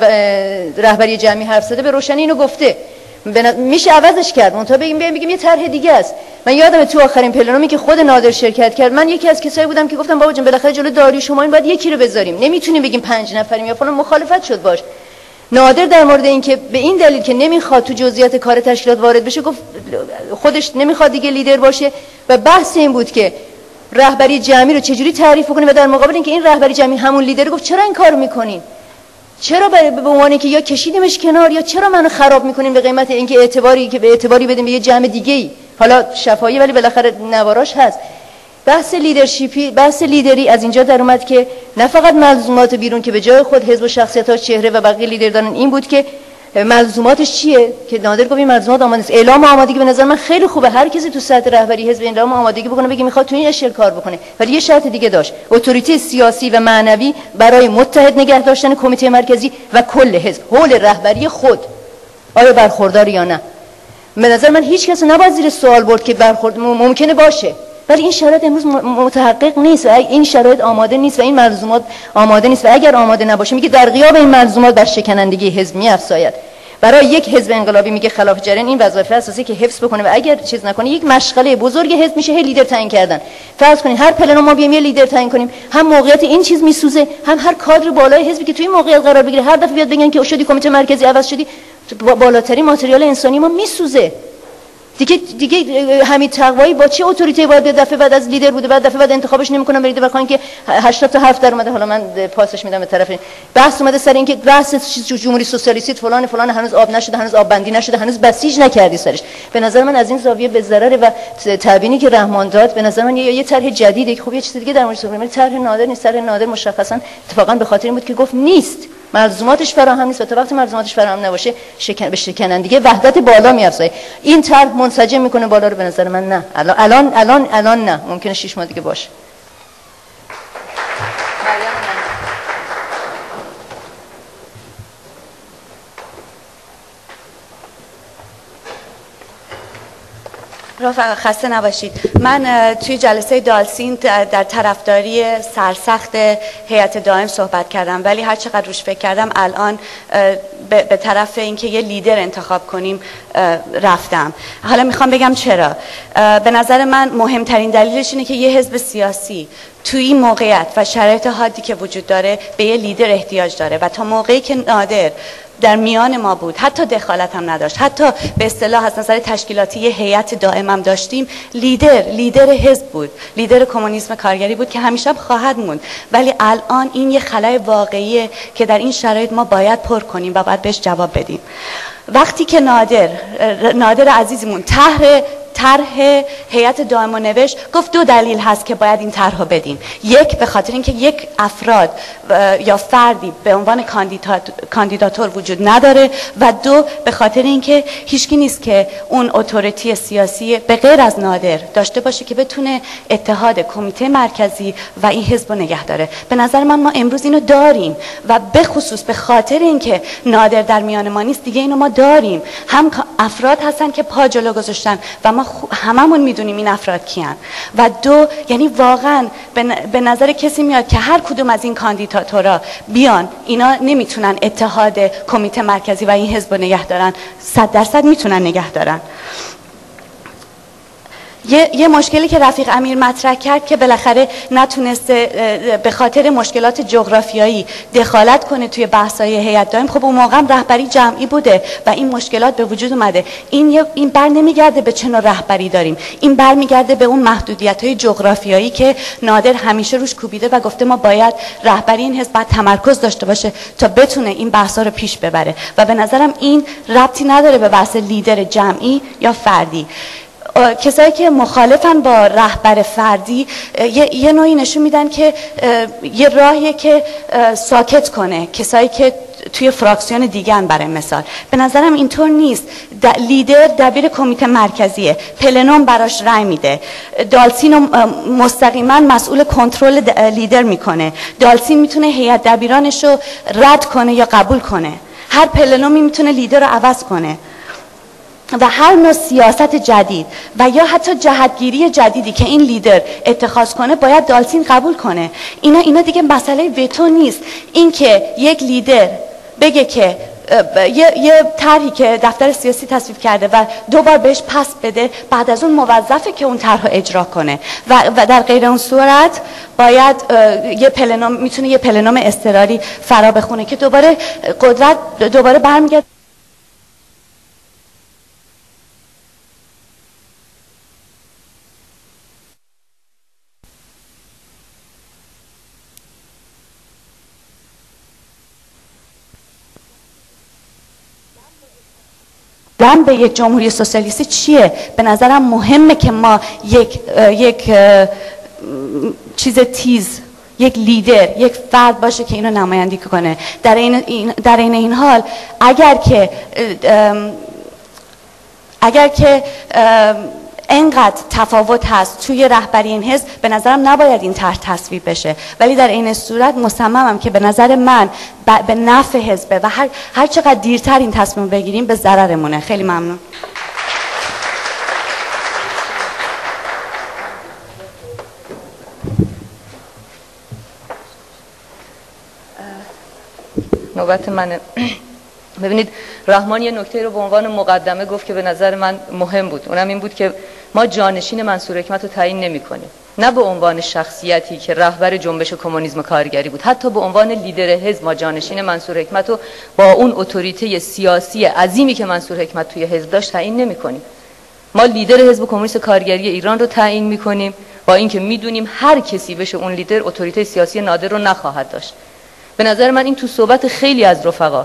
رهبری جمعی حرف زده به روشنی اینو گفته. میشه عوضش کرد، منتها بگیم بگیم بگیم یه طرح دیگه است. من یادمه تو آخرین پلنومی که خود نادر شرکت کرد، من یکی از کسایی بودم که گفتم بابا جون بالاخره جلوی داریوش همایون باید یکی رو بذاریم، نمیتونیم بگیم پنج نفریم یا فلان. مخالفت شد باش. نادر در مورد اینکه به این دلیل که نمیخواد تو جزئیات کار تشکیلات وارد بشه گفت خودش نمیخواد دیگه لیدر باشه و بحث این بود که رهبری جمعی رو چجوری تعریف کنیم و در مقابل اینکه این رهبری جمعی همون لیدر گفت چرا این کارو میکنین؟ چرا به عنوان که یا کشیدیمش کنار یا چرا منو خراب میکنین به قیمت اینکه اعتباری که به اعتباری بدیم به یه جمع دیگه‌ای، حالا شفاهی ولی بالاخره نواراش هست. بحث لیدرشپی، بحث لیدری از اینجا در اومد که نه فقط ملزومات بیرون که به جای خود حزب و شخصیت‌ها چهره و بقیه لیدر دارن، این بود که ملزوماتش چیه که نادر گفت این ملزومات آماده است. اعلام آمادگی به نظر من خیلی خوبه، هر کسی تو سطح رهبری حزب اعلام آمادگی بکنه بگه میخواد تو این اشل کار بکنه، ولی یه شرط دیگه داشت، اتوریته سیاسی و معنوی برای متحد نگه داشتن کمیته مرکزی و کل حزب حول رهبری خود آیا برخوردار یا نه. به نظر من هیچ کس نباید زیر سوال برد که برخورد ممکنه باشه، ولی این شرایط امروز متحقق نیست و این شرایط آماده نیست و این ملزومات آماده نیست و اگر آماده نباشه میگه در غیاب این ملزومات بر شکنندگی حزب می‌افزاید. برای یک حزب انقلابی میگه خلاف جریان این وظیفه اساسی که حفظ بکنه و اگر چیز نکنه یک مشغله بزرگ حزب میشه هی لیدر تعیین کردن. فرض کنین هر پلن ما بیام یه لیدر تعیین کنیم، هم موقعیت این چیز میسوزه، هم هر کادر بالای حزبی که توی این موقعیت قرار بگیره هر دفعه بیاد بگن که شدی کمیته مرکزی عوض شدی، بالاترین ماتریال انسانی ما میسوزه. دیگه دیگه حمید تقوایی با چه اتوریته باید دفعه بعد از لیدر بوده، بعد دفعه بعد انتخابش نمیکنن برید بخواین که هشتاد تا هفت در اومده، حالا من پاسش میدم به طرف بحث اومده سر اینکه بحث جمهوری سوسیالیستی فلان فلان هنوز آب نشده، هنوز آب بندی نشده، هنوز بسیج نکردی سرش. به نظر من از این زاویه به ضرر و تبیینی که رحمان داد به نظر من یه, یه طرح جدیده که خب یه چیز دیگه در مورد صحبت می‌کنه. طرح نادر نیست، طرح نادر مشخصا اتفاقا به خاطر این بود که گفت نیست، ملزوماتش فراهم نیست و تا وقتی ملزوماتش فراهم نباشه شکن به شکنندگی وحدت بالا میافزایه. این طرح منسجم میکنه بالا رو؟ به نظر من نه. الان الان الان, الان نه، ممکنه شش ماه دیگه باشه. رفقا خسته نباشید. من توی جلسه دالسین در طرفداری سرسخت هیئت دائم صحبت کردم، ولی هر چقدر روش فکر کردم الان به طرف اینکه یه لیدر انتخاب کنیم رفتم. حالا میخوام بگم چرا. به نظر من مهمترین دلیلش اینه که یه حزب سیاسی توی این موقعیت و شرایط حادی که وجود داره به یه لیدر احتیاج داره و تا موقعی که نادر در میان ما بود، حتی دخالت هم نداشت، حتی به اصطلاح از نظر تشکیلاتی یه هیئت دائم هم داشتیم، لیدر لیدر حزب بود، لیدر کمونیسم کارگری بود که همیشه خواهد موند. ولی الان این یه خلای واقعیه که در این شرایط ما باید پر کنیم و باید بهش جواب بدیم. وقتی که نادر نادر عزیزمون طرح طرح هیئت دائم نوشت، گفت دو دلیل هست که باید این طرح رو بدیم. یک، به خاطر اینکه یک افراد یا فردی به عنوان کاندیداتور وجود نداره و دو، به خاطر اینکه هیچکی نیست که اون اتوریتی سیاسی به غیر از نادر داشته باشه که بتونه اتحاد کمیته مرکزی و این حزب رو نگه داره. به نظر من ما امروز اینو داریم و به خصوص به خاطر اینکه نادر در میان ما نیست دیگه اینو ما داریم. هم افراد هستن که پا جلو گذاشتن و ما هممون میدونیم این افراد کیان. و دو، یعنی واقعا به نظر کسی میاد که هر کدوم از این کاندیداتورا بیان اینا نمیتونن اتحاد کمیته مرکزی و این حزب رو نگه دارن. صد درصد میتونن نگه دارن. یه،, یه مشکلی که رفیق امیر مطرح کرد که بالاخره نتونسته به خاطر مشکلات جغرافیایی دخالت کنه توی بحث‌های هیئت دائم، خب اون موقع رهبری جمعی بوده و این مشکلات به وجود اومده. این این بر نمیگرده به چه نوع رهبری داریم، این برمیگرده به اون محدودیت‌های جغرافیایی که نادر همیشه روش کوبیده و گفته ما باید رهبری این حزب باید تمرکز داشته باشه تا بتونه این بحث‌ها رو پیش ببره و به نظرم این ربطی نداره به بحث لیدر جمعی یا فردی. کسایی که مخالفن با رهبر فردی یه،, یه نوعی نشون میدن که یه راهیه که ساکت کنه کسایی که توی فراکسیون دیگن. برای مثال به نظرم اینطور نیست. لیدر دبیر کمیته مرکزیه، پلنوم براش رای میده، دالسین مستقیما مسئول کنترل لیدر میکنه، دالسین میتونه هیئت دبیرانش رو رد کنه یا قبول کنه، هر پلنومی میتونه لیدر رو عوض کنه و هر نوع سیاست جدید و یا حتی جهتگیری جدیدی که این لیدر اتخاذ کنه باید دالسین قبول کنه. اینا اینا دیگه مسئله وتو نیست. این که یک لیدر بگه که یه, یه طرحی که دفتر سیاسی تصویب کرده و دو بار بهش پس بده، بعد از اون موظفه که اون طرح رو اجرا کنه و, و در غیر اون صورت باید یه پلنوم میتونه یه پلنوم اضطراری فرا بخونه که دوباره قدرت دوباره برمیگرده. دم به یک جمهوری سوسیالیستی چیه؟ به نظرم مهمه که ما یک یک چیز تیز، یک لیدر، یک فرد باشه که اینو نمایندگی کنه. در این در این این حال اگر که اگر که انقدر تفاوت هست توی رهبری این حزب، به نظرم نباید این طرح تصویب بشه، ولی در این صورت مصممم که به نظر من به نفع حزبه و هر هر چقدر دیرتر این تصمیم بگیریم به ضررمونه. خیلی ممنون. نوبت منه. ببینید رحمان یه نکته رو به عنوان مقدمه گفت که به نظر من مهم بود، اونم این بود که ما جانشین منصور حکمت رو تعیین نمی‌کنیم، نه به عنوان شخصیتی که رهبر جنبش کمونیسم کارگری بود، حتی به عنوان لیدر حزب ما جانشین منصور حکمت رو با اون اتوریته سیاسی عظیمی که منصور حکمت توی حزب داشت تعیین نمی‌کنیم. ما لیدر حزب کمونیست کارگری ایران رو تعیین می‌کنیم با اینکه می‌دونیم هر کسی بشه اون لیدر اتوریته سیاسی نادر رو نخواهد داشت. به نظر من این تو صحبت خیلی از رفقا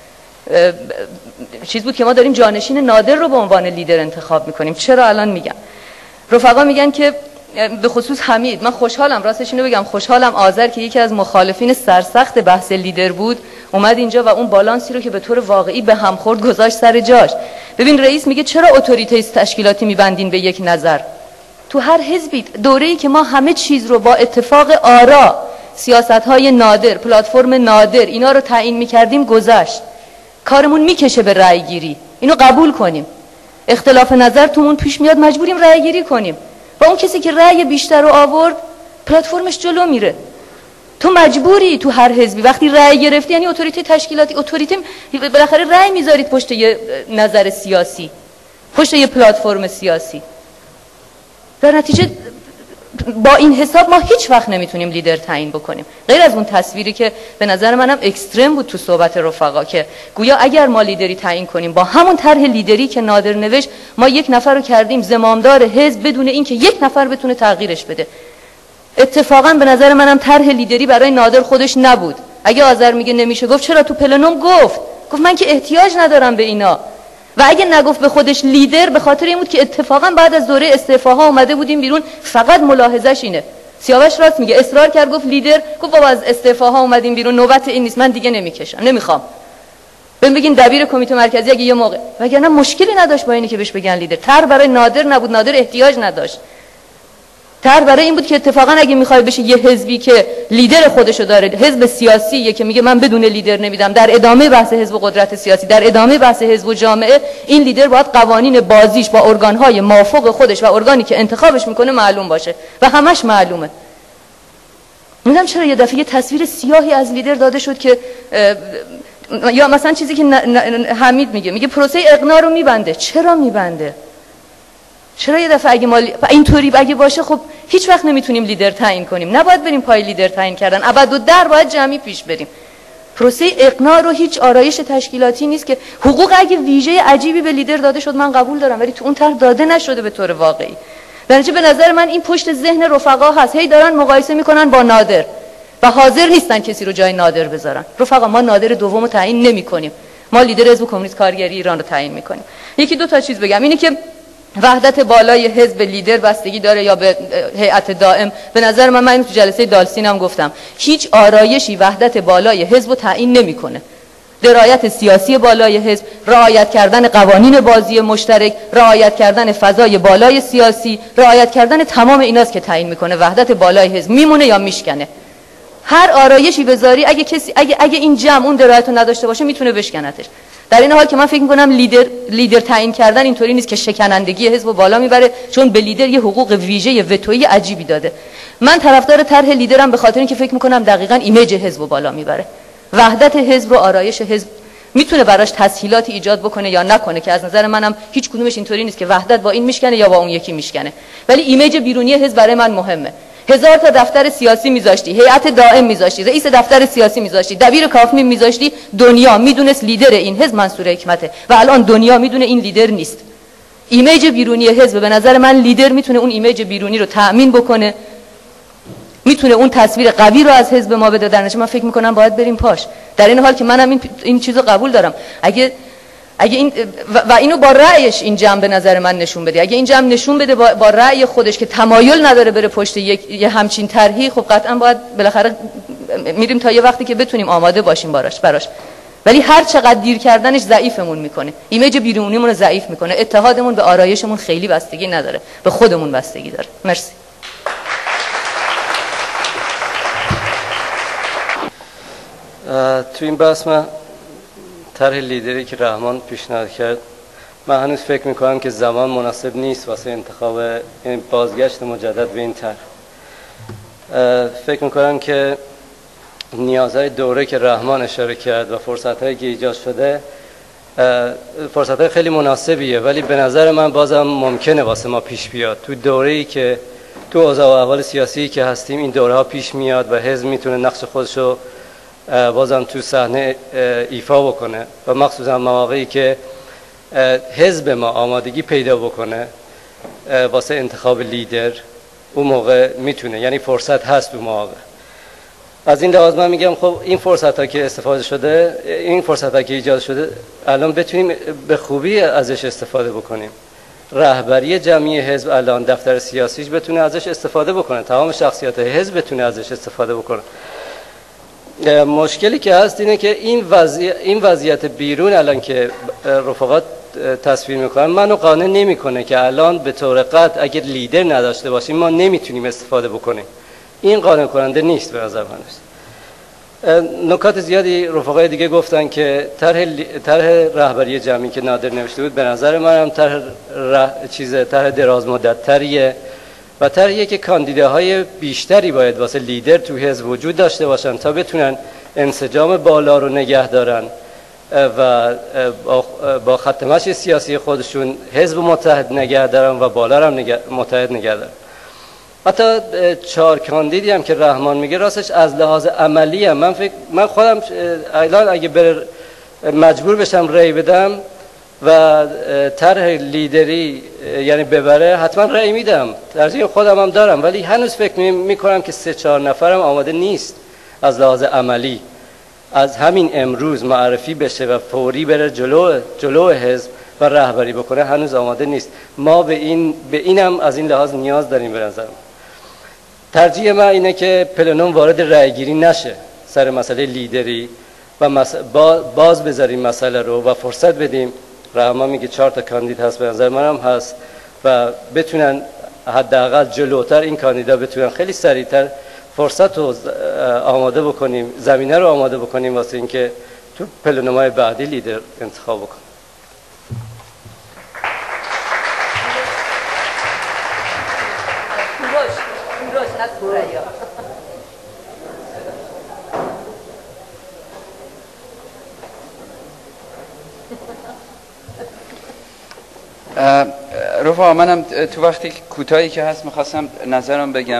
چیز بود که ما داریم جانشین نادر رو به عنوان لیدر انتخاب میکنیم. چرا الان میگم؟ رفقا میگن که به خصوص حمید، من خوشحالم، راستش اینو بگم خوشحالم آذر که یکی از مخالفین سرسخت بحث لیدر بود اومد اینجا و اون بالانسی رو که به طور واقعی به هم خورد گذاشت سر جاش. ببین رئیس میگه چرا اتوریته تشکیلاتی میبندین به یک نظر؟ تو هر حزبی دوره‌ای که ما همه چیز رو با اتفاق آرا، سیاست‌های نادر، پلتفرم نادر اینا رو تعیین می‌کردیم گذشت. کارمون میکشه به رأی گیری، اینو قبول کنیم. اختلاف نظر تومون پیش میاد مجبوریم رأی گیری کنیم. با اون کسی که رأی بیشتر رو آورد پلتفرمش جلو میره. تو مجبوری تو هر حزبی وقتی رأی گرفتی، یعنی اتوریته تشکیلاتی، اتوریته بالاخره رأی میذارید پشت یه نظر سیاسی، پشت یه پلتفرم سیاسی. در نتیجه با این حساب ما هیچ وقت نمیتونیم لیدر تعیین بکنیم، غیر از اون تصویری که به نظر منم اکستریم بود تو صحبت رفقا که گویا اگر ما لیدری تعیین کنیم با همون طرح لیدری که نادر نوشت، ما یک نفر رو کردیم زمامدار حزب بدون اینکه یک نفر بتونه تغییرش بده. اتفاقا به نظر منم طرح لیدری برای نادر خودش نبود. اگه آذر میگه نمیشه گفت، چرا تو پلنوم گفت گفت من که احتیاج ندارم به اینا. و اگه نگفت به خودش لیدر، به خاطر این بود که اتفاقا بعد از دوره استعفاها اومده بودیم بیرون. فقط ملاحظهش اینه، سیاوش راست میگه، اصرار کرد گفت لیدر، گفت بابا از استعفاها اومدیم بیرون، نوبت این نیست، من دیگه نمیکشم، نمیخوام. بهم بگین دبیر کمیته مرکزی اگه یه موقع، وگرنه مشکلی نداشت با اینی که بهش بگن لیدر. طرح برای نادر نبود، نادر احتیاج نداشت. طرح برای این بود که اتفاقا اگه میخوای بشه یه حزبی که لیدر خودشو داره، حزب سیاسیه که میگه من بدون لیدر نمیدم، در ادامه بحث حزب و قدرت سیاسی، در ادامه بحث حزب و جامعه، این لیدر باید قوانین بازیش با ارگانهای مافوق خودش و ارگانی که انتخابش میکنه معلوم باشه و همش معلومه. میدونم چرا یه دفعه یه تصویر سیاهی از لیدر داده شد که یا مثلا چیزی که حمید میگه، میگه پروسه اقناع رو میبنده. چرا میبنده؟ چرا یه دفعه اگه ما اینطوری اگه باشه خب هیچ وقت نمیتونیم لیدر تعیین کنیم، نباید بریم پای لیدر تعیین کردن، ابد و در باید جمعی پیش بریم. پروسه اقناع رو هیچ آرایش تشکیلاتی نیست که حقوق اگه ویژه عجیبی به لیدر داده شد من قبول دارم، ولی تو اون طرح داده نشده به طور واقعی. در نتیجه به نظر من این پشت ذهن رفقا هست، هی دارن مقایسه میکنن با نادر و حاضر نیستن کسی رو جای نادر بذارن. رفقا ما نادر دومو تعیین نمیکنیم، ما لیدر حزب کمونیست کارگری ایران رو تعیین میکنیم. یکی دو تا چیز بگم، اینه که وحدت بالای حزب لیدر بستگی داره یا به هیئت دائم. به نظر من من تو جلسه دالسین هم گفتم هیچ آرایشی وحدت بالای حزب رو تعیین نمیکنه. درایت سیاسی بالای حزب، رعایت کردن قوانین بازی مشترک، رعایت کردن فضای بالای سیاسی، رعایت کردن تمام ایناست که تعیین میکنه وحدت بالای حزب میمونه یا میشکنه. هر آرایشی بذاری اگه کسی اگه اگه این جمع اون درایت رو نداشته باشه میتونه بشکنتش. در این حال که من فکر میکنم لیدر لیدر تعیین کردن اینطوری نیست که شکنندگی حزب بالا میبره، چون به لیدر یه حقوق ویژه وتویی عجیبی داده. من طرفدار طرح لیدرم به خاطر اینکه فکر میکنم دقیقاً ایمیج حزب بالا میبره. وحدت حزب و آرایش حزب میتونه براش تسهیلاتی ایجاد بکنه یا نکنه که از نظر منم هیچ کدومش اینطوری نیست که وحدت با این میشکنه یا با اون یکی میشکنه، ولی ایمیج بیرونی حزب برای من مهمه. هزار تا دفتر سیاسی میذاشتی، هیئت دائم میذاشتی، رئیس دفتر سیاسی میذاشتی، دبیر کافمی میذاشتی، دنیا میدونست لیدر این حزب منصور حکمته و الان دنیا میدونه این لیدر نیست. ایمیج بیرونی حزب به نظر من لیدر میتونه اون ایمیج بیرونی رو تأمین بکنه، میتونه اون تصویر قوی رو از حزب ما بده. در نتیجه من فکر میکنم باید بریم پاش. در این حال که منم این این چیزو قبول دارم، اگه اگه این و, و اینو با رأیش این جمع به نظر من نشون بده، اگه این جمع نشون بده با, با رأی خودش که تمایل نداره بره پشت یک یه همچین طرحی، خب قطعا باید بالاخره میریم تا یه وقتی که بتونیم آماده باشیم براش براش ولی هر چقدر دیر کردنش ضعیفمون میکنه، ایمیج بیرونیمون رو ضعیف میکنه، اتحادمون به آرایشمون خیلی بستگی نداره، به خودمون بستگی داره. مرسی. تو این بحث من طرح لیدری که رحمان پیشنهاد کرد، من هنوز فکر میکنم که زمان مناسب نیست واسه انتخاب این بازگشت مجدد به این طرح. فکر میکنم که نیازهای دوره که رحمان اشاره کرد و فرصتهایی که ایجاد شده فرصتهای خیلی مناسبیه، ولی به نظر من بازم ممکنه واسه ما پیش بیاد. تو دوره‌ای که تو اوضاع و احوال سیاسی که هستیم این دوره ها پیش میاد و حزب میتونه نقش خودشو بازم تو صحنه ایفا بکنه و مخصوصا مواقعی که حزب ما آمادگی پیدا بکنه واسه انتخاب لیدر، اون موقع میتونه، یعنی فرصت هست اون موقع. از این لحاظ من میگم خب این فرصت ها که استفاده شده، این فرصت ها که ایجاد شده الان بتونیم به خوبی ازش استفاده بکنیم. رهبری جمعی حزب الان دفتر سیاسیش بتونه ازش استفاده بکنه، تمام شخصیت حزب بتونه ازش استفاده بکنه. مشکلی که هست اینه که این وضعیت این وضعیت بیرون الان که رفقات تصویر میکنن منو قانع نمیکنه که الان به طور قطع اگر لیدر نداشته باشیم ما نمیتونیم استفاده بکنیم. این قانع کننده نیست به نظر من. نکات زیادی رفقای دیگه گفتن که طرح طرح رهبری جمعی که نادر نوشته بود به نظر منم طرح ره... چیز طرح دراز مدت تریه و طرحیه که کاندیداهای بیشتری باید واسه لیدر تو حزب وجود داشته باشن تا بتونن انسجام بالا رو نگه دارن و با خط مشی سیاسی خودشون حزب متحد نگه دارن و بالا رو هم نگه... متحد نگه دارن. حتی چهار کاندیدی هم که رحمان میگه راستش از لحاظ عملی هم من فکر من خودم الان اگه بر مجبور بشم رأی بدم و طرح لیدری یعنی ببره حتما رأی میدم، ترجیح خودم هم دارم، ولی هنوز فکر میکنم که سه چهار نفرم آماده نیست از لحاظ عملی از همین امروز معرفی بشه و فوری بره جلو جلو حزب و رهبری بکنه، هنوز آماده نیست. ما به این به اینم از این لحاظ نیاز داریم. به نظرم ترجیح من اینه که پلنوم وارد رأیگیری نشه سر مسئله لیدری و مس... باز بذاریم مسئله رو و فرصت بدیم. رحمان میگه چهار تا کاندید هست، به نظر منم هست و بتونن حداقل جلوتر این کاندیدا بتونن خیلی سریعتر فرصت رو آماده بکنیم، زمینه رو آماده بکنیم واسه اینکه تو پلنوم‌های بعدی لیدر انتخاب بکنیم. رفقا منم تو وقتی کوتاهی که هست میخواستم نظرم بگم.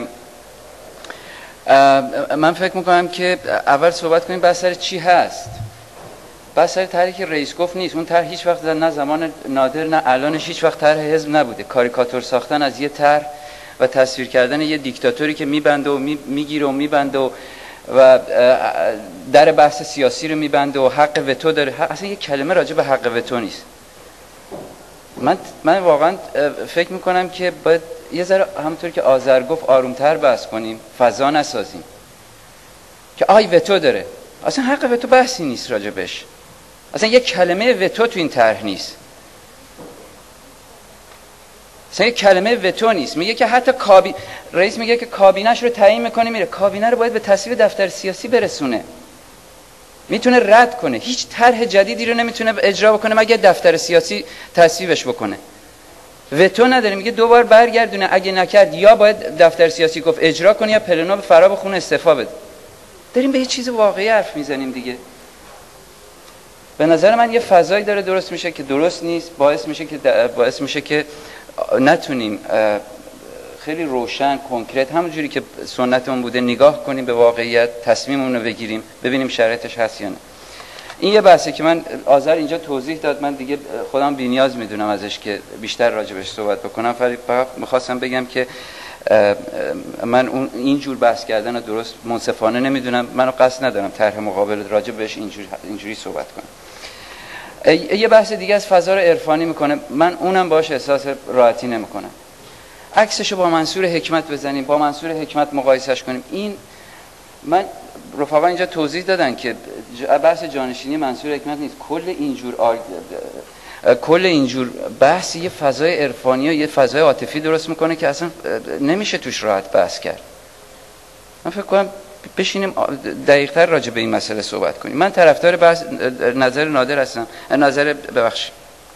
من فکر میکنم که اول صحبت کنیم بحث سر چی هست. بحث سر طرحی که رئیس گفت نیست. اون طرح هیچ وقت نه زمان نادر نه الانش هیچ وقت طرح حزب نبوده. کاریکاتور ساختن از یه طرح و تصویر کردن یه دیکتاتوری که میبنده و میگیره و میبنده و و در بحث سیاسی رو میبنده و حق وتو داره. اصلا یه کلمه راجع به حق وتو نیست. من من واقعا فکر میکنم که باید یه ذره همونطور که آذر گفت آرومتر بحث کنیم، فضا نسازیم که آی وتو داره. اصلا حق وتو بحثی نیست راجع بهش. اصلا یه کلمه وتو تو این طرح نیست. اصلا یه کلمه وتو نیست. میگه که حتی کابی رئیس میگه که کابینه‌اش رو تعیین میکنه میره. کابینه رو باید به تصویب دفتر سیاسی برسونه. میتونه رد کنه. هیچ طرح جدیدی رو نمیتونه اجرا بکنه مگه دفتر سیاسی تصویبش بکنه. وتو نداره. میگه دو بار برگردونه. اگه نکرد یا باید دفتر سیاسی گفت اجرا کنه یا پلنو فرا بخونه استعفا بده. داریم به یه چیز واقعی حرف میزنیم دیگه. به نظر من یه فضایی داره درست میشه که درست نیست. باعث میشه که باعث میشه که نتونیم خیلی روشن کنکرت همونجوری که سنتمون بوده نگاه کنیم به واقعیت، تصمیممون رو بگیریم، ببینیم شرایطش هست یا نه. این یه بحثه که من آذر اینجا توضیح داد. من دیگه خودم بی‌نیاز میدونم ازش که بیشتر راجبش صحبت بکنم. فقط میخواستم بگم که من اون اینجور بحث کردن رو درست منصفانه نمیدونم. منو قصد ندارم طرح مقابل راجب بهش اینجوری اینجوری صحبت کنم. یه بحث دیگه از فضا رو عرفانی میکنه. من اونم باش احساس راحتی نمیکنم. عکسشو با منصور حکمت بزنیم، با منصور حکمت مقایسش کنیم. این من رفقا اینجا توضیح دادن که بحث جانشینی منصور حکمت نیست. کل اینجور آر... کل اینجور بحث یه فضای عرفانی و یه فضای عاطفی درست میکنه که اصلا نمیشه توش راحت بحث کرد. من فکر کنم بشینیم دقیق‌تر راجع به این مسئله صحبت کنیم. من طرفدار بحث نظر نادر هستم، نظر ببخشید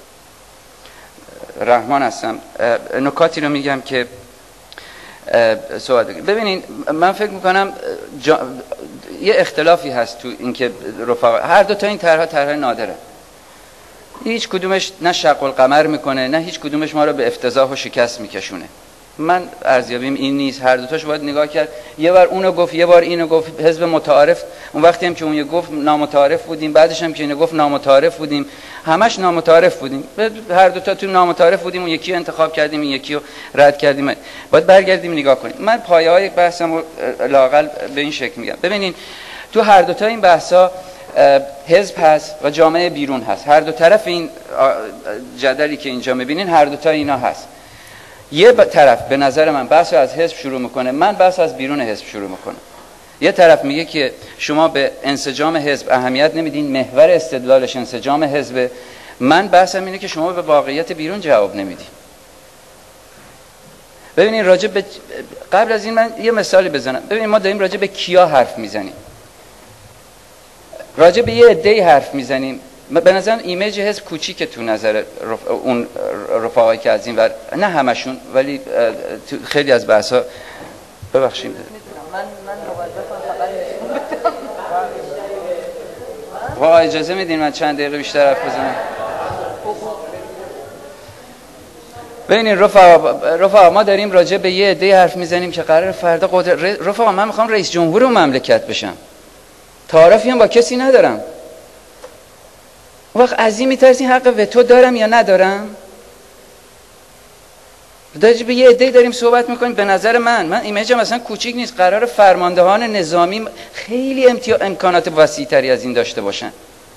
رحمان هستم. نکاتی رو میگم که صحبت کنیم. ببینین من فکر میکنم جا... یه اختلافی هست تو اینکه رفقا هر دو تا این طرح طرح نادره. هیچ کدومش نه شق القمر میکنه نه هیچ کدومش ما رو به افتضاح و شکست میکشونه. من ارزیابیم این نیست. هر دو تاش باید نگاه کرد. یه بار اونو گفت یه بار اینو گفت. حزب متعارف اون وقتی هم که اون گفت نامتعارف بودیم، بعدش هم که اینو گفت نامتعارف بودیم. همش نامتعارف بودیم. هر دو تا تو نامتعارف بودیم. اون یکی رو انتخاب کردیم، این یکی رو رد کردیم. باید برگردیم نگاه کنیم. من پایه‌های بحثم رو لااقل به این شکل میگم. ببینین تو هر دو تا این بحثا حزب هست و جامعه بیرون هست. هر دو طرف این جدلی که اینجا میبینین هر دو تا اینا هست. یه طرف به نظر من بحث از حزب شروع میکنه، من بحث از بیرون حزب شروع میکنم. یه طرف میگه که شما به انسجام حزب اهمیت نمیدین، محور استدلالش انسجام حزب. من بحثم اینه که شما به واقعیت بیرون جواب نمیدین. ببینید راجع به قبل از این من یه مثالی بزنم. ببینید ما داریم راجع به کیا حرف میزنیم. راجع به یه عده‌ای حرف میزنیم. به نظرم ایمیج حزب کوچیکه تو نظر رف... اون رفقایی که از این ور، نه همشون ولی خیلی از بحثا. ببخشید من من موظفم فقط اجازه میدین من چند دقیقه بیشتر حرف بزنم؟ ببینید رفقا رفقا ما داریم راجع به یه عده حرف میزنیم که قرار فردا قدرت. رفقا من میخوام رئیس جمهور اون مملکت بشم. تعارفی هم با کسی ندارم. وقت از این میترسی حق وتو دارم یا ندارم؟ راجع به یه عده داریم صحبت میکنیم. به نظر من من ایمیجم اصلا کوچیک نیست. قرار فرماندهان نظامی خیلی امتیا... امکانات وسیع‌تری از این داشته باشن.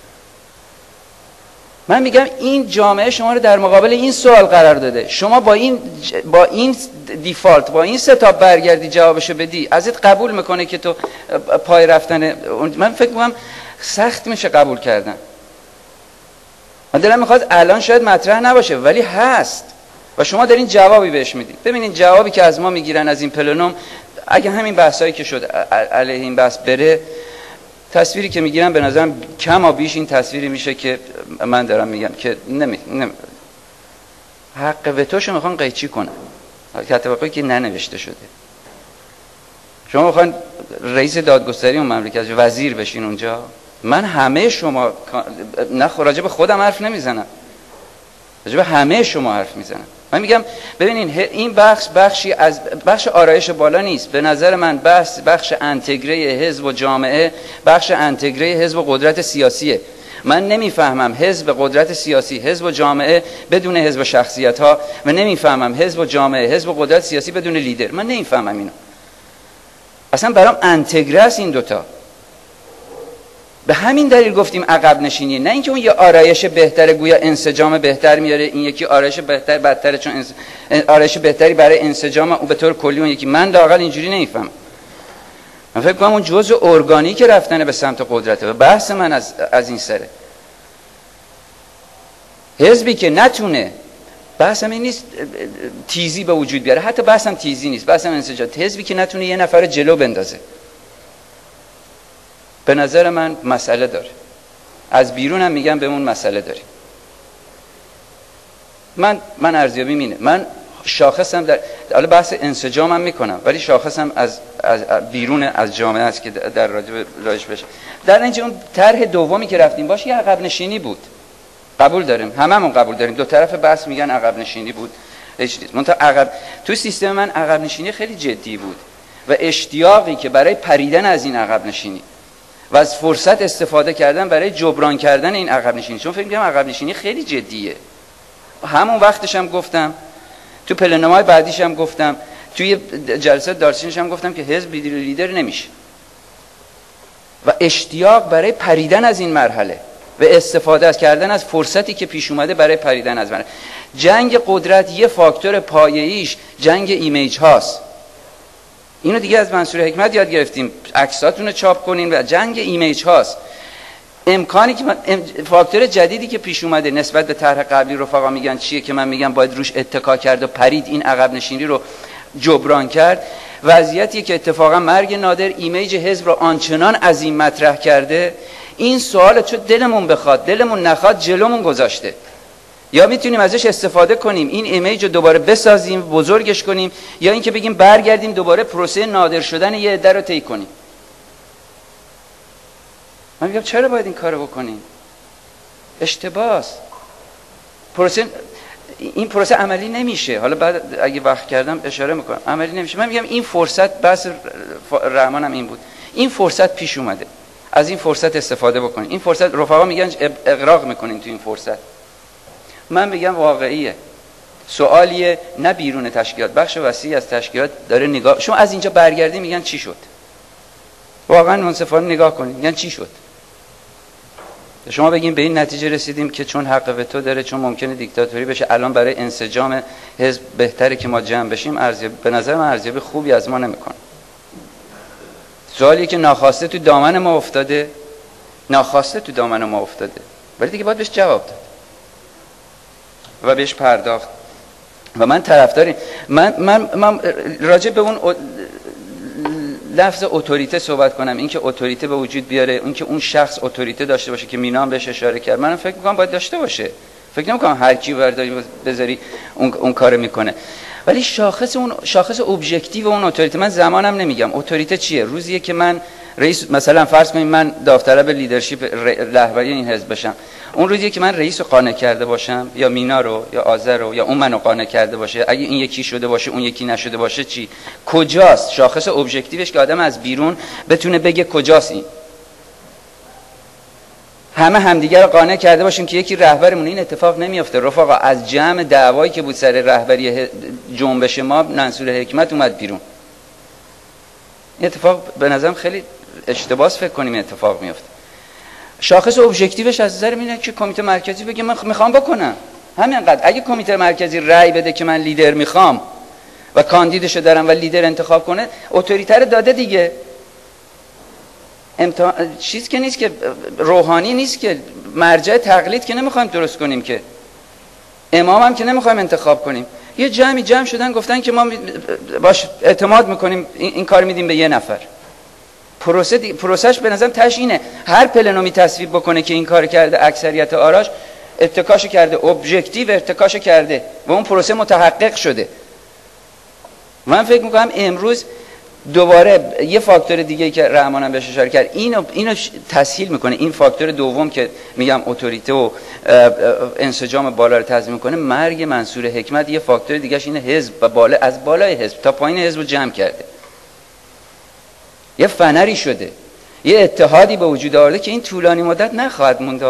من میگم این جامعه شما رو در مقابل این سوال قرار داده. شما با این با این دیفالت با این ستاپ برگردی جوابشو بدی، ازت قبول میکنه که تو پای رفتن. من فکر میکنم سخت میشه قبول کردن. من دلم میخواد الان شاید مطرح نباشه ولی هست و شما دارین جوابی بهش میدین. ببینین جوابی که از ما میگیرن از این پلنوم، اگه همین بحثایی که شد علیه این بحث بره، تصویری که میگیرن به نظرم کم و بیش این تصویری میشه که من دارم میگم که نمی, نمی... حق وتوشو میخوان قیچی کنن. کتابی که ننوشته شده. شما میخوان رئیس دادگستری اون مملکت وزیر بشین اونجا. من همه شما نه راجع به خودم حرف نمیزنم. راجع به همه شما حرف میزنم. من میگم ببینین این بخش بخشی از بخش آرایش بالا نیست. به نظر من بحث بخش انتگره حزب و جامعه، بخش انتگره حزب و قدرت سیاسیه. من نمیفهمم حزب قدرت سیاسی، حزب و جامعه بدون حزب شخصیت ها، و نمیفهمم حزب و جامعه، حزب و قدرت سیاسی بدون لیدر. من نمیفهمم اینو. اصلا برام انتگره است این دوتا. به همین دلیل گفتیم عقب نشینی، نه اینکه اون یه آرایش بهتره گویا انسجام بهتر میاره، این یکی آرایش بهتر بدتره چون انس... آرایش بهتری برای انسجام او به طور کلی، اون یکی. من لااقل اینجوری نمیفهمم. من فکر کنم اون جزء ارگانیک رفتن به سمت قدرته و بحث من از از این سره. حزبی که نتونه، بحثم این نیست تیزی به وجود بیاره، حتی بحثم تیزی نیست، بحثم انسجام. حزبی که نتونه یه نفر جلو بندازه، به نظر من مسئله داره. از بیرونم میگم بهمون مسئله داره. من من ارزیابی مینه، من شاخصم در حالا بحث انسجامم میکنم، ولی شاخصم از از بیرون از جامعه است که در راجع راجع بشه. در اینجا اون طرح دومی که رفتیم باشه یه عقب نشینی بود. قبول داریم، هممون قبول داریم. دو طرف بحث میگن عقب نشینی بود. هیچ چیز. منتها عقب تو سیستم من عقب نشینی خیلی جدی بود و اشتیاقی که برای پریدن از این عقب نشینی و از فرصت استفاده کردن برای جبران کردن این عقب نشینی، چون فکر می‌کنم عقب نشینی خیلی جدیه. همون وقتش هم گفتم، تو پلنومای بعدیش هم گفتم، توی جلسه دارسینش هم گفتم که حزب لیدر نمیشه و اشتیاق برای پریدن از این مرحله و استفاده از کردن از فرصتی که پیش اومده برای پریدن از مرحله. جنگ قدرت یه فاکتور پایه‌ایش جنگ ایمیج هاست. اینو دیگه از منصور حکمت یاد گرفتیم، عکساتون رو چاپ کنین و جنگ ایمیج هاست. امکانی که من فاکتور جدیدی که پیش اومده نسبت به طرح قبلی رفقا میگن چیه که من میگم باید روش اتکا کرد و پرید، این عقب نشینی رو جبران کرد. وضعیتی که اتفاقا مرگ نادر ایمیج حزب رو آنچنان عظیم مطرح کرده، این سوال چون دلمون بخواد دلمون نخواد جلومون گذاشته. یا میتونیم ازش استفاده کنیم این ایمیج رو دوباره بسازیم، بزرگش کنیم، یا اینکه بگیم برگردیم دوباره پروسه نادر شدن یه عده رو طی کنیم. من میگم چرا باید این کارو بکنیم؟ اشتباهه. پروسه این پروسه عملی نمیشه. حالا بعد اگه وقت کردم اشاره میکنم. عملی نمیشه. من میگم این فرصت، بحث رحمانم این بود، این فرصت پیش اومده، از این فرصت استفاده بکنین. این فرصت رفقا میگن اغراق میکنین تو این فرصت. من میگم واقعیه. سوالیه نه بیرون تشکیلات، بخش وسیعی از تشکیلات داره نگاه. شما از اینجا برگردی میگن چی شد؟ واقعا منصفانه نگاه کنید میگن چی شد؟ شما بگیم به این نتیجه رسیدیم که چون حق وتو داره، چون ممکنه دیکتاتوری بشه، الان برای انسجام حزب بهتره که ما جمع بشیم. ارزیابی به نظر من ارزیابی خوبی از ما نمیکنه. سوالی که ناخواسته تو دامن ما افتاده، ناخواسته تو دامن ما افتاده، ولی دیگه باید بهش جواب داد و بهش پرداخت. و من طرفداریم. من من من راجع به اون لفظ اتوریته صحبت کنم، این که اتوریته به وجود بیاره، اون که اون شخص اتوریته داشته باشه که مینا هم بهش اشاره کرد، منم فکر می‌کنم باید داشته باشه. فکر نمی‌کنم هر کی برداری بذاری اون اون کارو میکنه. ولی شاخص اون شاخص ابژکتیو اون اتوریته، من زمانم نمیگم اتوریته چیه. روزیه که من رئیس، مثلا فرض کنیم من داوطلب لیدرشپ رهبری این حزب بشم، اون روزیه که من رئیس رو قانع کرده باشم، یا مینا رو یا آذر رو یا اون منو قانع کرده باشه، اگه این یکی شده باشه اون یکی نشده باشه چی؟ کجاست شاخص ابژکتیوش که آدم از بیرون بتونه بگه کجاست این؟ همه همدیگه رو قانع کرده باشیم که یکی رهبرمون. این اتفاق نمیافته رفقا. از جمع دعوایی که بود سر رهبری جنبش ما، منصور حکمت اومد بیرون. این اتفاق به نظرم خیلی اشتباس فکر کنیم این اتفاق میافته. شاخص ابژکتیوش از نظر اینه که کمیته مرکزی بگه من میخوام بکنم همینقدر. اگه کمیته مرکزی رأی بده که من لیدر میخوام و کاندیدشو دارم و لیدر انتخاب کنه، اتوریته رو داده دیگه. امتحان چیز که نیست که روحانی نیست که، مرجع تقلید که نمیخوایم درست کنیم که، امام هم که نمیخوایم انتخاب کنیم. یه جمعی جمع شدن گفتن که ما باش اعتماد میکنیم این, این کار میدیم به یه نفر. پروسه دی... پروسش به نظرم تاش اینه هر پلنومی تصویب بکنه که این کار کرده، اکثریت آراش اتکاش کرده، ابژکتیو ارتکاش کرده و اون پروسه متحقق شده. من فکر میکنم امروز دوباره یه فاکتور دیگه که رحمانم بهش اشاره کرد، اینو اینو تسهیل میکنه. این فاکتور دوم که میگم اتوریته و انسجام بالا رو تضمین میکنه، مرگ منصور حکمت یه فاکتور دیگهش اینه حزب و بالا از بالای حزب تا پایین حزب رو جمع کرده، یه فنری شده، یه اتحادی به وجود آورده که این طولانی مدت نخواهد موند.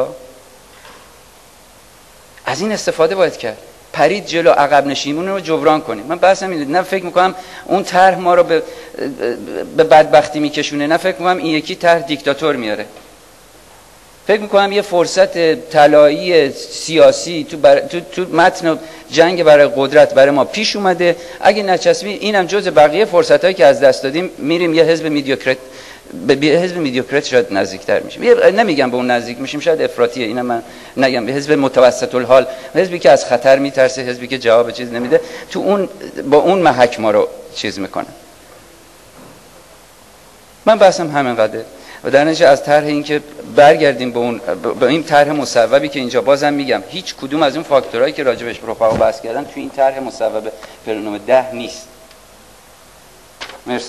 از این استفاده باید کرد، پرید جلو، عقب نشینیمون رو جبران کنیم. من بحثم اینه، نه فکر میکنم اون طرح ما رو به به بدبختی میکشونه، نه فکر میکنم این یکی طرح دیکتاتور میاره. فکر میکنم یه فرصت طلایی سیاسی تو, بر... تو تو متن جنگ برای قدرت برای ما پیش اومده. اگه نچسبی اینم جز بقیه فرصتایی که از دست دادیم، میریم یه حزب میدیوکرات، به حزب میدیوکرات شاید نزدیکتر میشیم. نمیگم به اون نزدیک میشیم، شاید افراطیه، اینم من نگم، به حزب متوسط الحال، حزبی که از خطر میترسه، حزبی که جواب چیز نمیده، تو اون با اون محک ما رو چیز میکنه. من بحثم همینقدره و در نتیجه از طرح این که برگردیم به اون به این طرح مصوبی که اینجا بازم میگم هیچ کدوم از اون فاکتورهایی که راجبش رفقا بحث کردن تو این طرح مصوب پلنوم ده نیست. مرسی.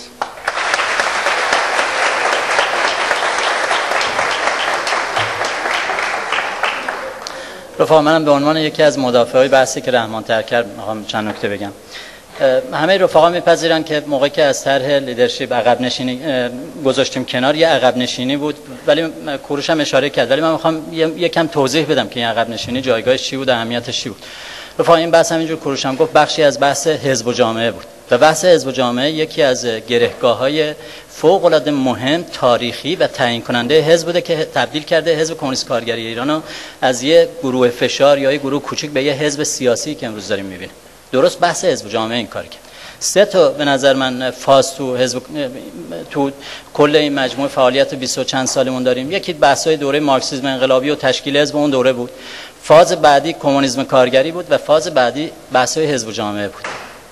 رفقا، منم به عنوان یکی از مدافعای بحثی که رحمان تر کرد میخوام چند نکته بگم. همه رفقا میپذیرن که موقعی که از طرح لیدرشپ عقب نشینی گذاشتیم کنار، یه عقب نشینی بود، ولی کوروش هم اشاره کرد، ولی من میخوام یکم توضیح بدم که این عقب نشینی جایگاهش چی بود، اهمیتش چی بود. رفقا، این بحث همینجور کوروش هم گفت بخشی از بحث حزب و جامعه بود و بحث حزب و جامعه یکی از گرهگاه‌های فوق العاده مهم، تاریخی و تعیین کننده حزب بوده که تبدیل کرده حزب کمونیست کارگری ایرانو از یه گروه فشار یا یه گروه کوچیک به یه حزب سیاسی که امروز داریم می‌بینیم. درست بحث حزب و جامعه این کار کرد. سه تا به نظر من فاز تو حزب تو کل این مجموعه فعالیت بیست و چند سالمون داریم. یکی بحث‌های دوره مارکسیسم انقلابی و تشکیل حزب اون دوره بود. فاز بعدی کمونیسم کارگری بود و فاز بعدی بحث‌های حزب و جامعه بود.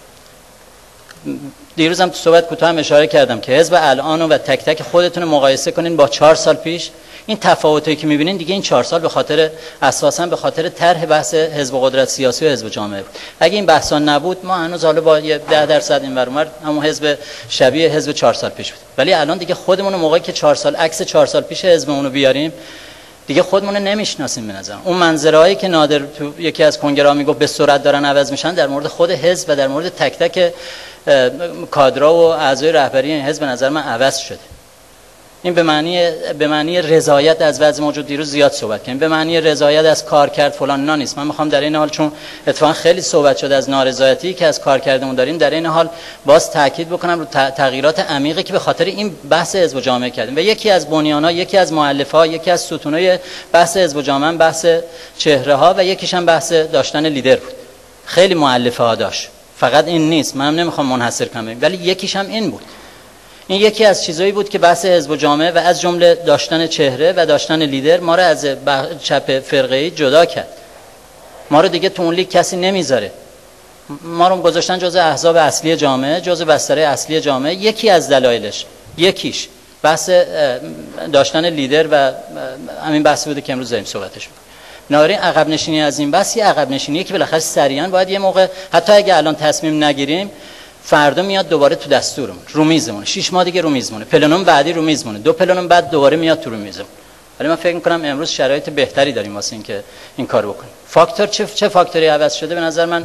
دیروز هم تو صحبت کوتاه هم اشاره کردم که حزب الان و تک تک خودتون مقایسه کنین با چهار سال پیش. این تفاوتایی که می‌بینین دیگه این چهار سال به خاطر اساساً به خاطر طرح بحث حزب قدرت سیاسی و حزب جامعه بود. اگه این بحثا نبود ما هنوز حالا با یه ده درصد این ور اونور همون حزب شبیه حزب چهار سال پیش بود. ولی الان دیگه خودمون موقعی که چهار سال عکس چهار سال پیش حزبمون رو بیاریم دیگه خودمون رو نمیشناسیم. به نظر اون منظرهایی که نادر تو یکی از کنگره‌ها میگفت به سرعت دارن عوض میشن در مورد خود حزب و در مورد تک تک کادرها و اعضای رهبری این حزب به نظر من عوض شده. این به معنی به معنی رضایت از وضع موجود دیروز زیاد صحبت کردیم، به معنی رضایت از کار کرد فلان اینا نیست. من میخوام در این حال چون اتفاقا خیلی صحبت شده از نارضایتی که از کار کردمون داریم، در این حال باز تاکید بکنم رو تغییرات عمیقی که به خاطر این بحث حزب و جامعه کردیم و یکی از بنیان‌ها، یکی از مؤلفه‌ها، یکی از ستون‌های بحث حزب و جامعه بحث چهره‌ها و یکیش هم بحث داشتن لیدر بود. خیلی مؤلفه‌ها داشت، فقط این نیست، من نمیخوام منحصر کنم، ولی یکیش هم این بود. این یکی از چیزایی بود که بحث حزب و جامعه و از جمله داشتن چهره و داشتن لیدر ما رو از چپ فرقه‌ای جدا کرد. ما رو دیگه تو اون لیگ کسی نمیذاره. ما رو گذاشتن جزء احزاب اصلی جامعه، جزء بستره اصلی جامعه. یکی از دلایلش، یکیش بحث داشتن لیدر و همین بحث بوده که امروز داریم صحبتش می‌کنیم. بنابراین عقب نشینی از این بحث یه عقب نشینیه که بالاخره سریعا باید یه موقع، حتی اگه الان تصمیم نگیریم، فردا میاد دوباره تو دستورمون، رو میزمونه، شش ماه دیگه رو میزمونه، پلنوم بعدی رو میزمونه، دو پلنوم بعد دوباره میاد تو رو میزمون. ولی من فکر میکنم امروز شرایط بهتری داریم واسه اینکه این کارو بکنیم. فاکتور چه چه فاکتوری عوض شده؟ به نظر من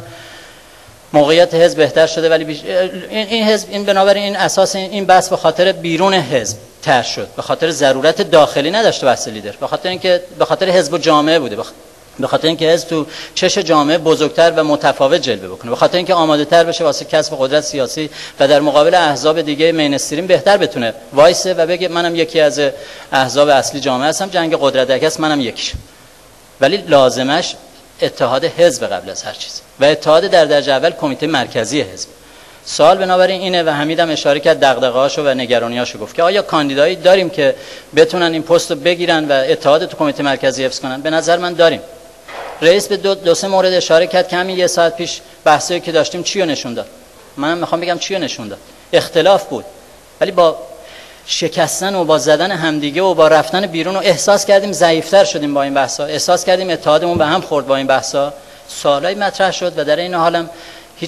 موقعیت حزب بهتر شده، ولی بیش... این این حزب این بنابراین این اساس این بحث به خاطر بیرون حزب طرح شد، به خاطر ضرورت داخلی نداشته بحث لیدر، به خاطر اینکه به خاطر حزب و جامعه بوده، به خاطر اینکه حزب تو چش جامعه بزرگتر و متفاوت جلوه بکنه، به خاطر اینکه آماده تر بشه واسه کسب قدرت سیاسی و در مقابل احزاب دیگه مینستریم بهتر بتونه وایسه و بگه منم یکی از احزاب اصلی جامعه هستم، جنگ قدرت است منم یکیش. ولی لازمش اتحاد حزب قبل از هر چیز و اتحاد در درجه اول کمیته مرکزی حزب. سوال بنابراین اینه و حمیدم اشاره کرد دغدغه‌هاشو و نگرانی‌هاشو گفت که آیا کاندیدایی داریم که بتونن این پست رو بگیرن و اتحاد تو کمیته مرکزی حفظ کنن؟ به نظر من داریم. رئیس به دو, دو سه مورد اشاره کرد که همین یه ساعت پیش بحثی که داشتیم چی رو نشون داد. منم میخوام بگم چی رو نشون داد. اختلاف بود، ولی با شکستن و با زدن همدیگه و با رفتن بیرون و احساس کردیم ضعیف‌تر شدیم با این بحثا، احساس کردیم اتحادمون به هم خورد با این بحثا. سوالای مطرح شد و در این حالم هیچ وقت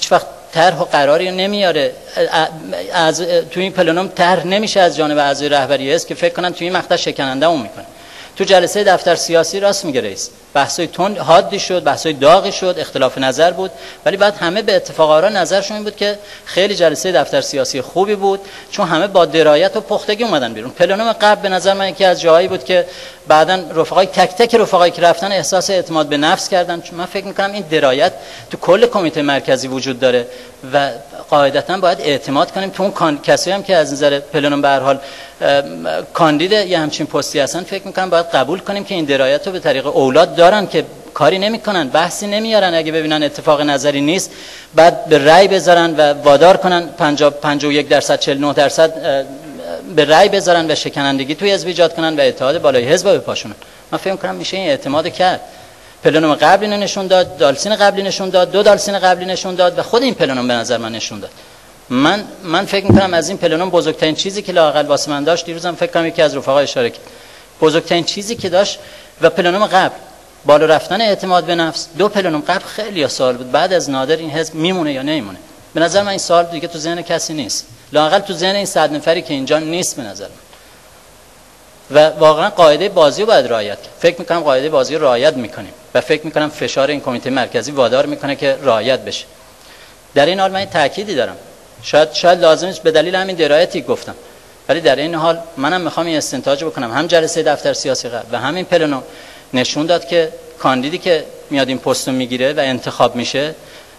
طرح و قراری نمیاره. از تو این پلنوم طرح نمیشه از جانب اعضای رهبری حزب که فکر کنن تو این مقطع شکننده اون میکنه. تو جلسه دفتر سیاسی راست میگه رئیس، بحثای تند حادی شد، بحثای داغی شد، اختلاف نظر بود، ولی بعد همه به اتفاق آرا نظرشون این بود که خیلی جلسه دفتر سیاسی خوبی بود، چون همه با درایت و پختگی اومدن بیرون. پلنوم قبل به نظر من یکی از جاهایی بود که بعدن رفقای تک تک رفقایی که رفتن احساس اعتماد به نفس کردن، چون من فکر میکنم این درایت تو کل کمیته مرکزی وجود داره و قاعدتاً باید اعتماد کنیم تو اون کسایی هم که از نظر پلنوم به هر حال کاندید یه همچین پستی هستن، فکر میکنم باید قبول کنیم که این درایت رو به طریق اولاد دارن که کاری نمیکنن، بحثی نمیارن، اگه ببینن اتفاق نظری نیست بعد به رأی بذارن و وادار کنن پنجاه و یک درصد چهل و نه درصد به رأی بذارن و شکنندگی توی حزب ایجاد کنن و اتحاد بالای حزب بپاشونن. من فکر میکنم میشه این اعتماد کرد. پلنوم قبلی نشون داد، دالسین قبلی نشون داد، دو دالسین قبلی نشون داد و خود این پلنوم به نظر من نشون داد. من من فکر میکنم از این پلنوم بزرگترین چیزی که لااقل واسه من داشت، دیروزم فکر کنم یکی از رفقا اشاره کرد، بزرگترین چیزی که داشت و پلنوم قبل بالا رفتن اعتماد به نفس. دو پلنوم قبل خیلی سوال بود بعد از نادر این حزب میمونه یا نمیمونه. به نظر من این سوال دیگه تو ذهن کسی نیست، لااقل تو ذهن این صد نفری که اینجا نیست به نظر من. و واقعا قاعده بازی رو باید رعایت کرد. فکر میکنم قاعده بازی رو رعایت میکنیم و فکر میکنم فشار این کمیته مرکزی وادار میکنه که رعایت بشه. در این حال من تأکیدی دارم، شاید شاید لازم است به دلیل همین درایتی گفتم، ولی در این حال منم میخوام این استنتاج بکنم، هم جلسه دفتر سیاسی قبل و همین پلنوم نشون داد که کاندیدی که میاد این پستو میگیره و انتخاب میشه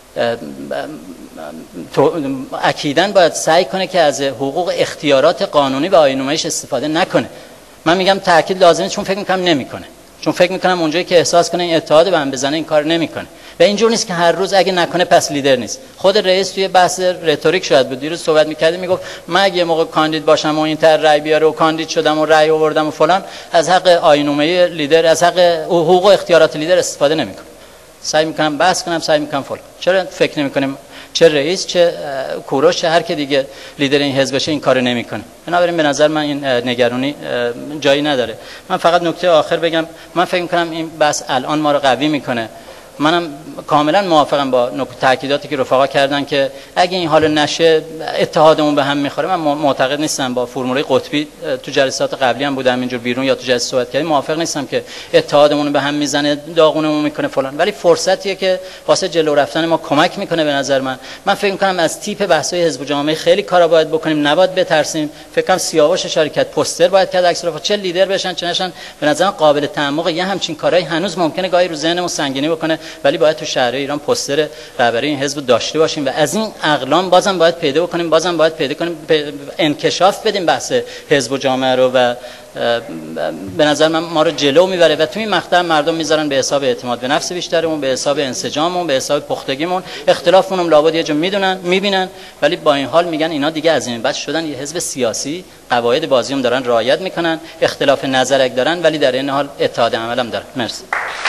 اکیداً باید سعی کنه که از حقوق اختیارات قانونی و آیین‌نمایش استفاده نکنه. من میگم تأکید لازمه چون فکر میکنم نمیکنه، چون فکر میکنم اونجایی که احساس کنه این اتحاد به هم بزنه این کار نمیکنه و اینجور نیست که هر روز اگه نکنه پس لیدر نیست. خود رئیس توی بحث رتوریک شاید بود دیروز صحبت میکرد، میگفت من اگه موقع کاندید باشم و این تر رأی بیاره و کاندید شدم و رأی آوردم و فلان، از حق آیین‌نمایی لیدر، از حق حقوق و اختیارات لیدر استفاده نمیکنم، سعی میکنم بحث کنم، سعی میکنم فلان. چرا فکر نمیکنیم چه رئیس چه کوروش چه هر که دیگه لیدر این حزب بشه این کارو نمیکنه؟ بنابراین به نظر من این نگرانی جایی نداره. من فقط نکته آخر بگم، من فکر میکنم این بحث الان ما رو قوی میکنه. منم کاملا موافقم با تاکیداتی که رفقا کردن که اگه این حال نشه اتحادمون به هم میخوره. من معتقد نیستم، با فرمول قطبی تو جلسات قبلی هم بودم اینجور بیرون یا تو جلسه صحبت کردیم، موافق نیستم که اتحادمون به هم میزنه، داغونمون میکنه فلان، ولی فرصتیه که واسه جلو رفتن ما کمک میکنه به نظر من. من فکر میکنم از تیپ بحث‌های حزب جامعه خیلی کارا باید بکنیم، نباید بترسیم. فکر کنم سیاوش شرکت پوستر باید کرد، عکس رفقا چه لیدر بشن چه نشن، به نظر من قابل تعمق. یه همچین کارهای هنوز ممکنه گاهی رو ذهنمون سنگینی بکنه، ولی باید تو شهرهای ایران پوستر رهبری این حزب داشته باشیم و از این اقلام بازم باید پیدا بکنیم، بازم باید پیدا کنیم، انکشاف بدیم بحث حزب و جامعه رو و به نظر من ما رو جلو میبره و تو این مقطع مردم میذارن به حساب اعتماد به نفس بیشترمون، به حساب انسجاممون، به حساب پختگیمون. اختلافمون لابد یه جا میدونن میبینن، ولی با این حال میگن اینا دیگه از این بعد شدن یه حزب سیاسی، قواعد بازی هم دارن رعایت میکنن، اختلاف نظر دارن ولی در این حال اتحاد عمل هم دارن. مرسی.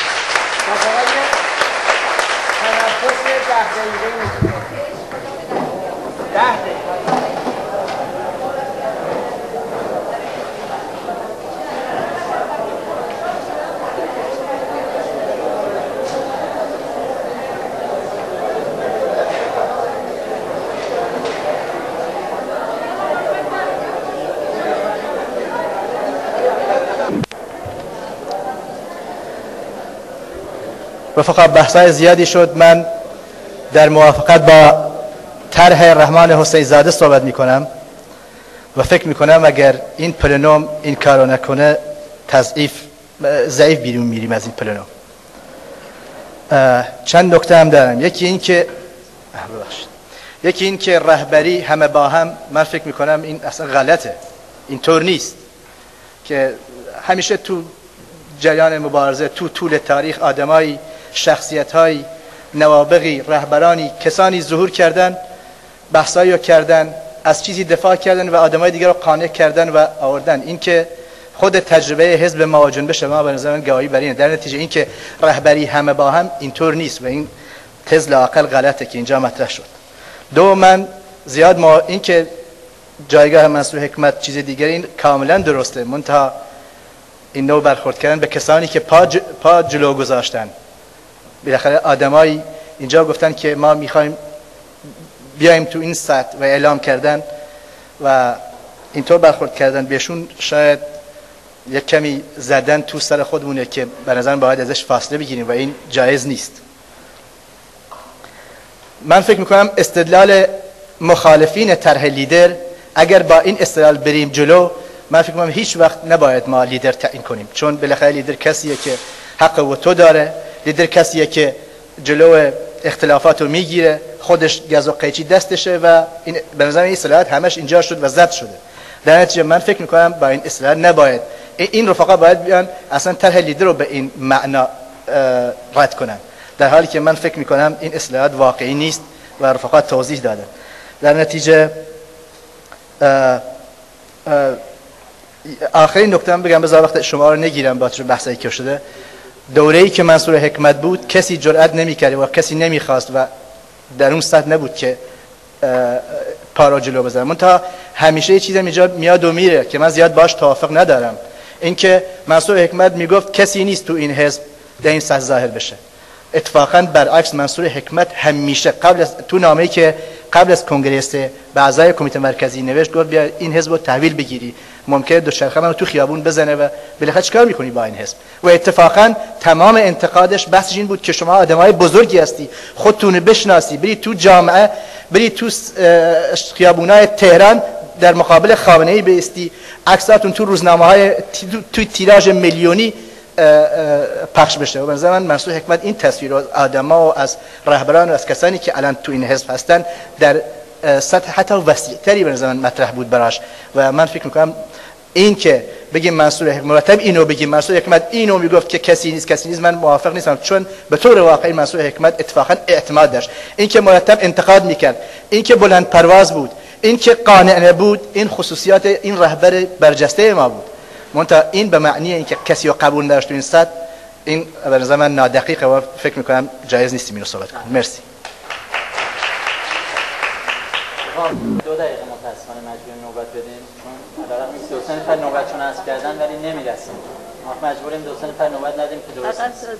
رفقا بحثای زیادی شد. من در موافقت با طرح رحمان حسین زاده صحبت میکنم و فکر میکنم اگر این پلنوم این کارو نکنه تضعیف ضعیف بیرون میریم از این پلنوم. چند نکته هم دارم. یکی این که ببخشید یکی این که رهبری همه با هم، من فکر میکنم این اصلا غلطه، اینطور نیست که همیشه تو جریان مبارزه تو طول تاریخ آدمای شخصیت‌های نوابغی، رهبرانی، کسانی ظهور کردن، بحثایی رو کردن، از چیزی دفاع کردن و آدمای دیگر رو قانع کردن و آوردن. این که خود تجربه حزب ما و جنبش ما به نظر من گواهی بر اینه. در نتیجه این که رهبری همه با هم اینطور نیست و این تز لااقل غلطه که اینجا مطرح شد. دو، من زیاد ما این که جایگاه منصور حکمت چیز دیگر این کاملا درسته، منتها این نوع برخورد کردن به کسانی که پا, ج... پا جلو گذاشتن. بالاخره آدمایی اینجا گفتن که ما میخوایم بیایم تو این سطح و اعلام کردن و اینطور برخورد کردن بهشون شاید یک کمی زدن تو سر خودمونه که به نظر باید ازش فاصله بگیریم و این جایز نیست. من فکر میکنم استدلال مخالفین طرح لیدر اگر با این استدلال بریم جلو، من فکر میکنم هیچ وقت نباید ما لیدر تعیین کنیم، چون بالاخره لیدر کسیه که حق و تو داره، لیدر کسیه که جلو اختلافات رو میگیره، خودش گز و قیچی دستشه و این به نظر این اصطلاحات همش اینجا شد و ضبط شده. در نتیجه من فکر میکنم با این اصطلاح نباید این رفقا باید بیان اصلا طرح لیدر رو به این معنا رد کنن، در حالی که من فکر میکنم این اصطلاحات واقعی نیست و رفقا توضیح دادن. در نتیجه اه اه آخرین نکته من بگم، بذار وقت شما رو نگیرم با تو بحثی که شده. دوره‌ای که منصور حکمت بود کسی جرئت نمی‌کرد و کسی نمی‌خواست و در اون سطح نبود که پارا جلو بزنه. منتها همیشه یه چیزی اینجا میاد و میره که من زیاد باش توافق ندارم، اینکه منصور حکمت میگفت کسی نیست تو این حزب در این سطح ظاهر بشه. اتفاقا برعکس منصور حکمت همیشه قبل از تو نامه‌ای که قبل از کنگره به اعضای کمیته مرکزی نوشت گفت بیا این حزب رو تحویل بگیری، ممکنه دوچرخه منو تو خیابون بزنه و بالاخره چیکار میکنی با این حزب. و اتفاقا تمام انتقادش بحثش این بود که شما آدمای بزرگی هستی، خودتون بشناسی، بری تو جامعه، بری تو خیابونای تهران در مقابل خامنه‌ای بایستی، عکساتون تو روزنامه‌های تو تیراژ میلیونی پخش بشه. و به نظر من منصور حکمت این تصویر از آدما و از رهبران و از کسانی که الان تو این حزب هستن در سطح حتی وسیع‌تری به نظر من مطرح بود براش. و من فکر می‌کنم این که بگیم منصور حکمت مرتب اینو بگیم منصور حکمت اینو میگفت که کسی نیست کسی نیست، من موافق نیستم، چون به طور واقعی منصور حکمت اتفاقا اعتماد داشت. این که مرتب انتقاد میکرد، این که بلند پرواز بود، این که قانع نبود، این خصوصیات این رهبر برجسته ما بود. منتها این به معنی اینکه کسی رو قبول نداشت تو این سطح، این به نظر من نادقیقه و فکر میکنم جایز نیست اینو صحبت کنیم. مرسی. دو دقیقه متاسفانه مجبور نوبت بدیم، چون علاوه بر دو سه نفر نوبتشون حذف کردن ولی نمیرسیم. ما مجبوریم دو سه نفر نوبت ندیم که درست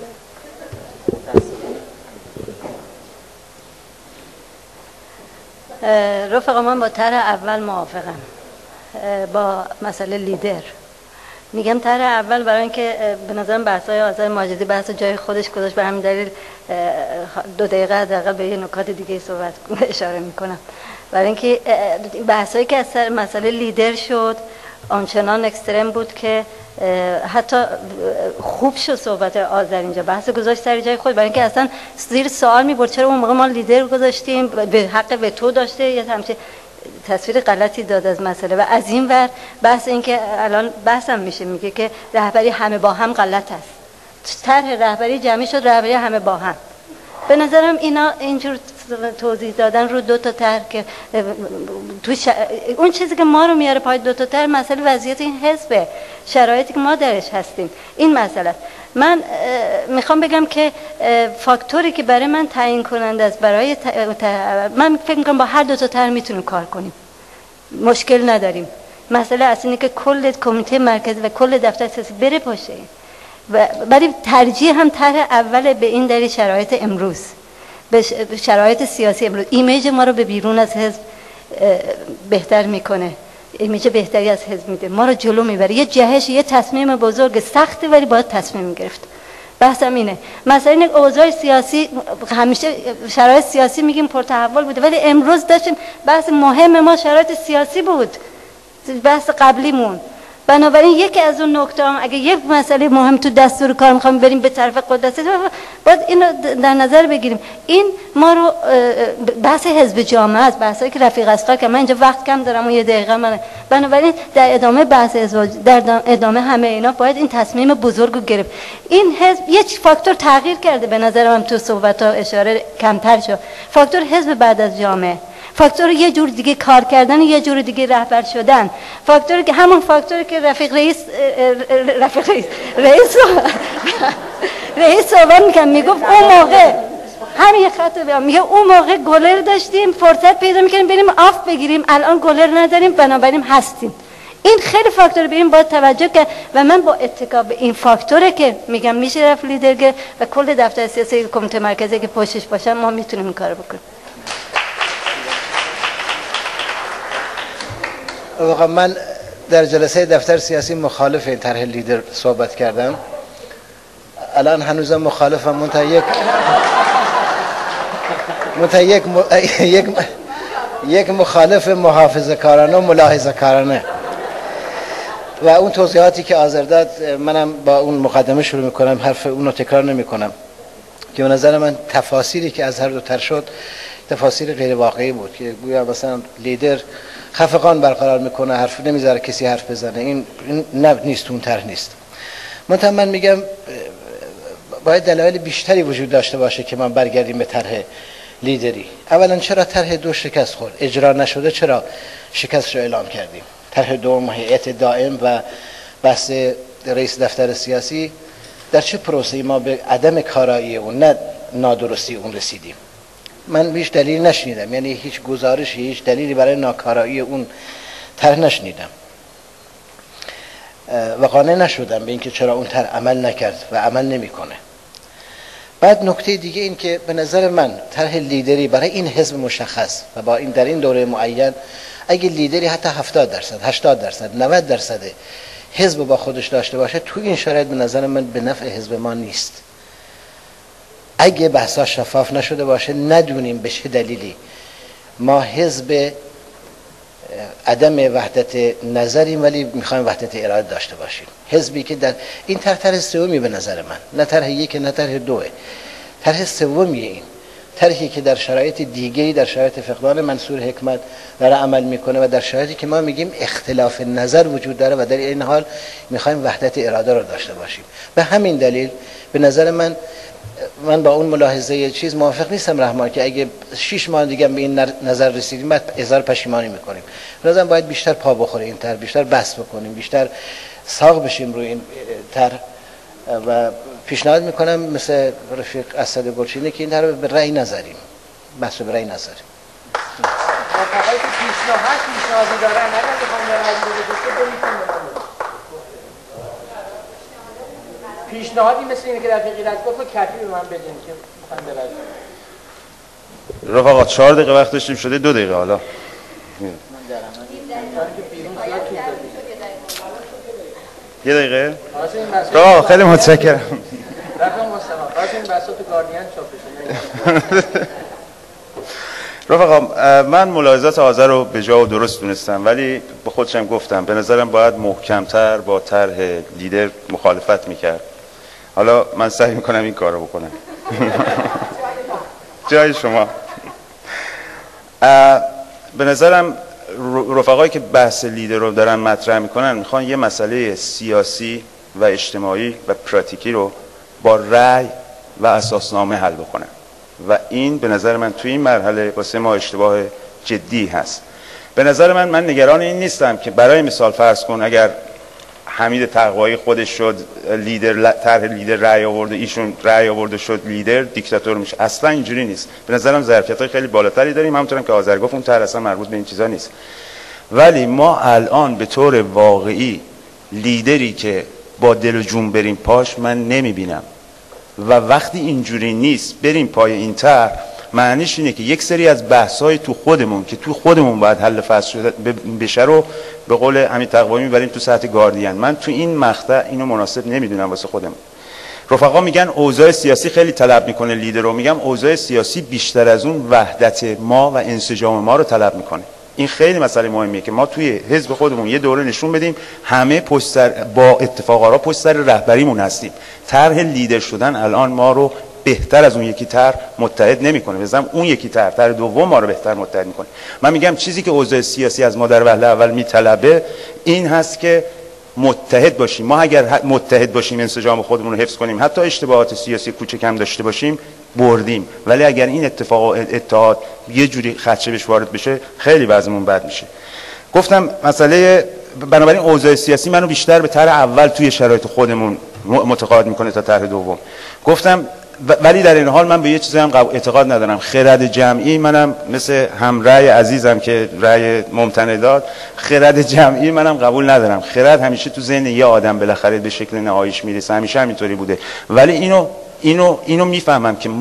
نیست. رفقا من با طرح اول موافقم، با مسئله لیدر. میگم طرح اول برای اینکه به نظرم بحث‌های آذر ماجدی بحث جای خودش گذاشت، به همین دلیل دو دقیقه حداقل به یه نکات دیگه صحبت اشاره میکنم. برای اینکه بحثایی که از سر مسئله لیدر شد آنچنان اکستریم بود که حتی خوب شد صحبت آذر اینجا بحث گذاشت سر جای خود، برای اینکه اصلا زیر سوال میبرد چرا اون موقع ما لیدر گذاشتیم، به حق به تو داشته، یه همچین تصویر غلطی داد از مسئله. و از این ور بحث این که الان بحثم میشه میگه که رهبری همه با هم غلط است، طرح رهبری جمعی شد رهبری همه با هم. به نظرم اینا اینجور توضیح دادن رو دو تا طرح که تو ش... اون چیزی که ما رو میاره پای دو تا طرح مسئله وضعیت این حزبه، شرایطی که ما درش هستیم، این مسئله. من میخوام بگم که فاکتوری که برای من تعیین کننده است برای ت... ت... من فکر میکنم با هر دو تا طرح میتونیم کار کنیم، مشکل نداریم. مسئله اصلی اینه که کل کمیته مرکزی و کل دفتر سیاسی بره پاشه، ولی ترجیح هم طرح اول به این دلیل شرایط امروز، به شرایط سیاسی امروز ایمیج ما رو به بیرون از حزب بهتر میکنه، ایمیج بهتری از حزب میده، ما رو جلو میبره. یه جهش، یه تصمیم بزرگ سخته ولی باید تصمیم گرفت. بحثم اینه. مثلا این اوضاع سیاسی همیشه شرایط سیاسی میگیم پرتحول بوده، ولی امروز داشتیم بحث مهم ما شرایط سیاسی بود، بحث قبلیمون. بنابراین یکی از اون نکته هم اگه یک مسئله مهم تو دستور کار میخوام بریم به طرف قدرت، باید اینو در نظر بگیریم. این ما رو بحث حزب جامعه است، بحثایی که رفیق اسقر که من اینجا وقت کم دارم و یه دقیقه من، بنابراین در ادامه بحث ازواج، در ادامه همه اینا باید این تصمیم بزرگو گرفت. این حزب یک فاکتور تغییر کرده به نظر من، تو صحبت ها اشاره کمتر شد، فاکتور حزب بعد از جامعه، فاکتور یه جور دیگه کار کردن، یه جور دیگه رهبر شدن، فاکتوری که همون فاکتوری که رفیق رئیس رفیق رئیس رئیس رئیس صحبت میکنم، میگفت اون موقع همین خط رو میگه اون موقع گلر داشتیم فرصت پیدا میکنیم بریم آف بگیریم، الان گلر نداریم بنابراین هستیم. این خیلی فاکتور بریم باید توجه کرد و من با اتکا به این فاکتوره که میگم میشه رفت لیدر و کل دفتر سیاسی کمیته مرکزی که پشتش باشن ما میتونیم این کارو بکنیم. واقعا من در جلسه دفتر سیاسی مخالف این طرح لیدر صحبت کردم، الان هنوزم مخالفم، منتها یک منتها یک یک یک مخالف محافظه‌کارانه و ملاحظه‌کارانه. و اون توضیحاتی که آذر داد منم با اون مقدمه شروع میکنم، حرف اون رو تکرار نمیکنم، که به نظر من تفاسیری که از هر دو تر شد تفاسیر غیر واقعی بود، که گویا مثلا لیدر خفقان برقرار میکنه، حرف نمیذاره کسی حرف بزنه. این این نه نیست، اون طرح نیست. منتها من میگم باید دلایل بیشتری وجود داشته باشه که من برگردیم به طرح لیدری. اولا چرا طرح دو شکست خورد؟ اجرا نشده، چرا شکستش رو اعلام کردیم؟ طرح دوم هیئت دائم و بحث رئیس دفتر سیاسی، در چه پروسه‌ای ما به عدم کارایی اون، نه نادرستی اون رسیدیم؟ من هیچ دلیلی نشنیدم، یعنی هیچ گزارشی، هیچ دلیلی برای ناکارایی اون طرح نشنیدم و قانع نشدم به اینکه چرا اون طرح عمل نکرد و عمل نمیکنه. بعد نکته دیگه این که به نظر من طرح لیدری برای این حزب مشخص و با این در این دوره معین، اگه لیدری حتی هفتاد درصد، هشتاد درصد، نود درصد حزب با خودش داشته باشه، تو این شرایط به نظر من به نفع حزب ما نیست. اگه بحثا شفاف نشده باشه، ندونیم به چه دلیلی ما حزب عدم وحدت نظریم ولی میخوایم وحدت اراده داشته باشیم، حزبی که در این طرح طرح سومی به نظر من، نه طرح یک نه طرح دوه، طرح سومیه. این طرحی که در شرایط دیگه‌ای، در شرایط فقدان منصور حکمت داره عمل میکنه و در شرایطی که ما میگیم اختلاف نظر وجود داره و در این حال میخوایم وحدت اراده رو داشته باشیم. به همین دلیل به نظر من من با اون ملاحظه چیز موافق نیستم رحمان، که اگه شش ماه دیگه به این نظر رسیدیم بعد اظهار پشیمانی میکنیم. به نظرم باید بیشتر پا بخوره این طرح، بیشتر بحث بکنیم، بیشتر ساق بشیم روی این طرح و پیشنهاد میکنم مثل رفیق اسد گلچینی که این طرح به رأی نذاریم، بحث به رأی نذاریم. آقای که پیشنهاد پیشنهادی دارن اگر بخوام به رأی بده پیشنهادی مثل اینه که رفیقی رد گفت کافی به من بدین که میخوایم برای رفقا چهار دقیقه وقت داشتیم شده دو دقیقه. حالا یه دقیقه رفقا خیلی متشکرم. رفقا مصطفی باشه این بحثا تو گاردین چاپ بشه. رفقا من ملاحظات آذر رو به جا و درست دونستم، ولی به خودشم گفتم به نظرم باید محکمتر با طرح لیدر مخالفت میکرد. حالا من سعی میکنم این کار رو بکنم. جای شما. به نظرم رفقایی که بحث لیدر رو دارن مطرح میکنن میخوان یه مسئله سیاسی و اجتماعی و پراتیکی رو با رأی و اساسنامه حل بکنن و این به نظر من توی این مرحله واسه ما اشتباه جدی هست. به نظر من من نگران این نیستم که برای مثال فرض کن اگر حمید تقوایی خودش شد لیدر، طرح لیدر رأی آورده، ایشون رأی آورده شد لیدر، دیکتاتور میشه. اصلا اینجوری نیست. به نظرم ظرفیت‌های خیلی بالاتری داریم، همونطورم که آذر گفت اون طرح اصلا مربوط به این چیزا نیست. ولی ما الان به طور واقعی لیدری که با دل و جون بریم پاش من نمیبینم و وقتی اینجوری نیست بریم پای این طرح، معنیش اینه که یک سری از بحث‌های تو خودمون که تو خودمون باید حل فصل شده بشه رو به قول همین تقوایی میبریم تو سطح گاردین. من تو این مقطع اینو مناسب نمیدونم واسه خودم. رفقا میگن اوضاع سیاسی خیلی طلب میکنه لیدر رو، میگم اوضاع سیاسی بیشتر از اون وحدت ما و انسجام ما رو طلب میکنه. این خیلی مسئله مهمیه که ما توی حزب خودمون یه دوره نشون بدیم همه پشت سر با اتفاقا پشت سر رهبریمون هستیم. طرح لیدر شدن الان ما رو بهتر از اون یکی طرح متحد نمیکنه، مثلا اون یکی طرح طرح دوم ما رو بهتر متحد میکنه. من میگم چیزی که اوضاع سیاسی از ما در وهله اول میطلبه این هست که متحد باشیم. ما اگر متحد باشیم، انسجام خودمون رو حفظ کنیم، حتی اشتباهات سیاسی کوچک هم داشته باشیم، بردیم. ولی اگر این اتفاق و اتحاد یه جوری خدشه بهش وارد بشه، خیلی وضعمون بد میشه. گفتم مسئله بنابراین اوضاع سیاسی منو بیشتر به طرح اول توی شرایط خودمون متقاعد میکنه تا طرح دوم. گفتم ولی در این حال من به یه چیزی هم اعتقاد ندارم. خرد جمعی، منم مثل هم رأی عزیزم که رأی ممتنع داد، خرد جمعی منم قبول ندارم. خرد همیشه تو ذهن یه آدم بالاخره به شکل نهاییش میرسه، همیشه همینطوری بوده. ولی اینو اینو اینو میفهمم که ما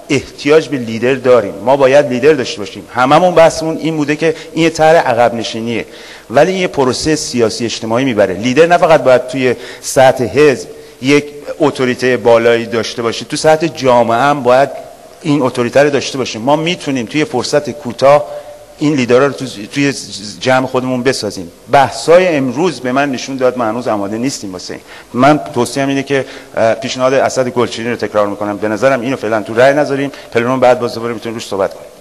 احتیاج به لیدر داریم، ما باید لیدر داشته باشیم. هممون بحثمون این بوده که این طرح عقب نشینیه، ولی این پروسه سیاسی اجتماعی میبره. لیدر نه فقط باید توی سطح حزب یک اتوریته بالایی داشته باشه، تو سطح جامعه هم باید این اتوریته رو داشته باشیم. ما میتونیم توی فرصت کوتاه این لیدرها رو توی جمع خودمون بسازیم. بحث‌های امروز به من نشون داد ما هنوز آماده نیستیم واسه این. من توصیه‌ام اینه که پیشنهاد اسد گلچینی رو تکرار میکنم، به نظرم اینو فعلا تو رأی نذاریم، پلنوم بعد باز دوباره میتونیم روش صحبت کنیم.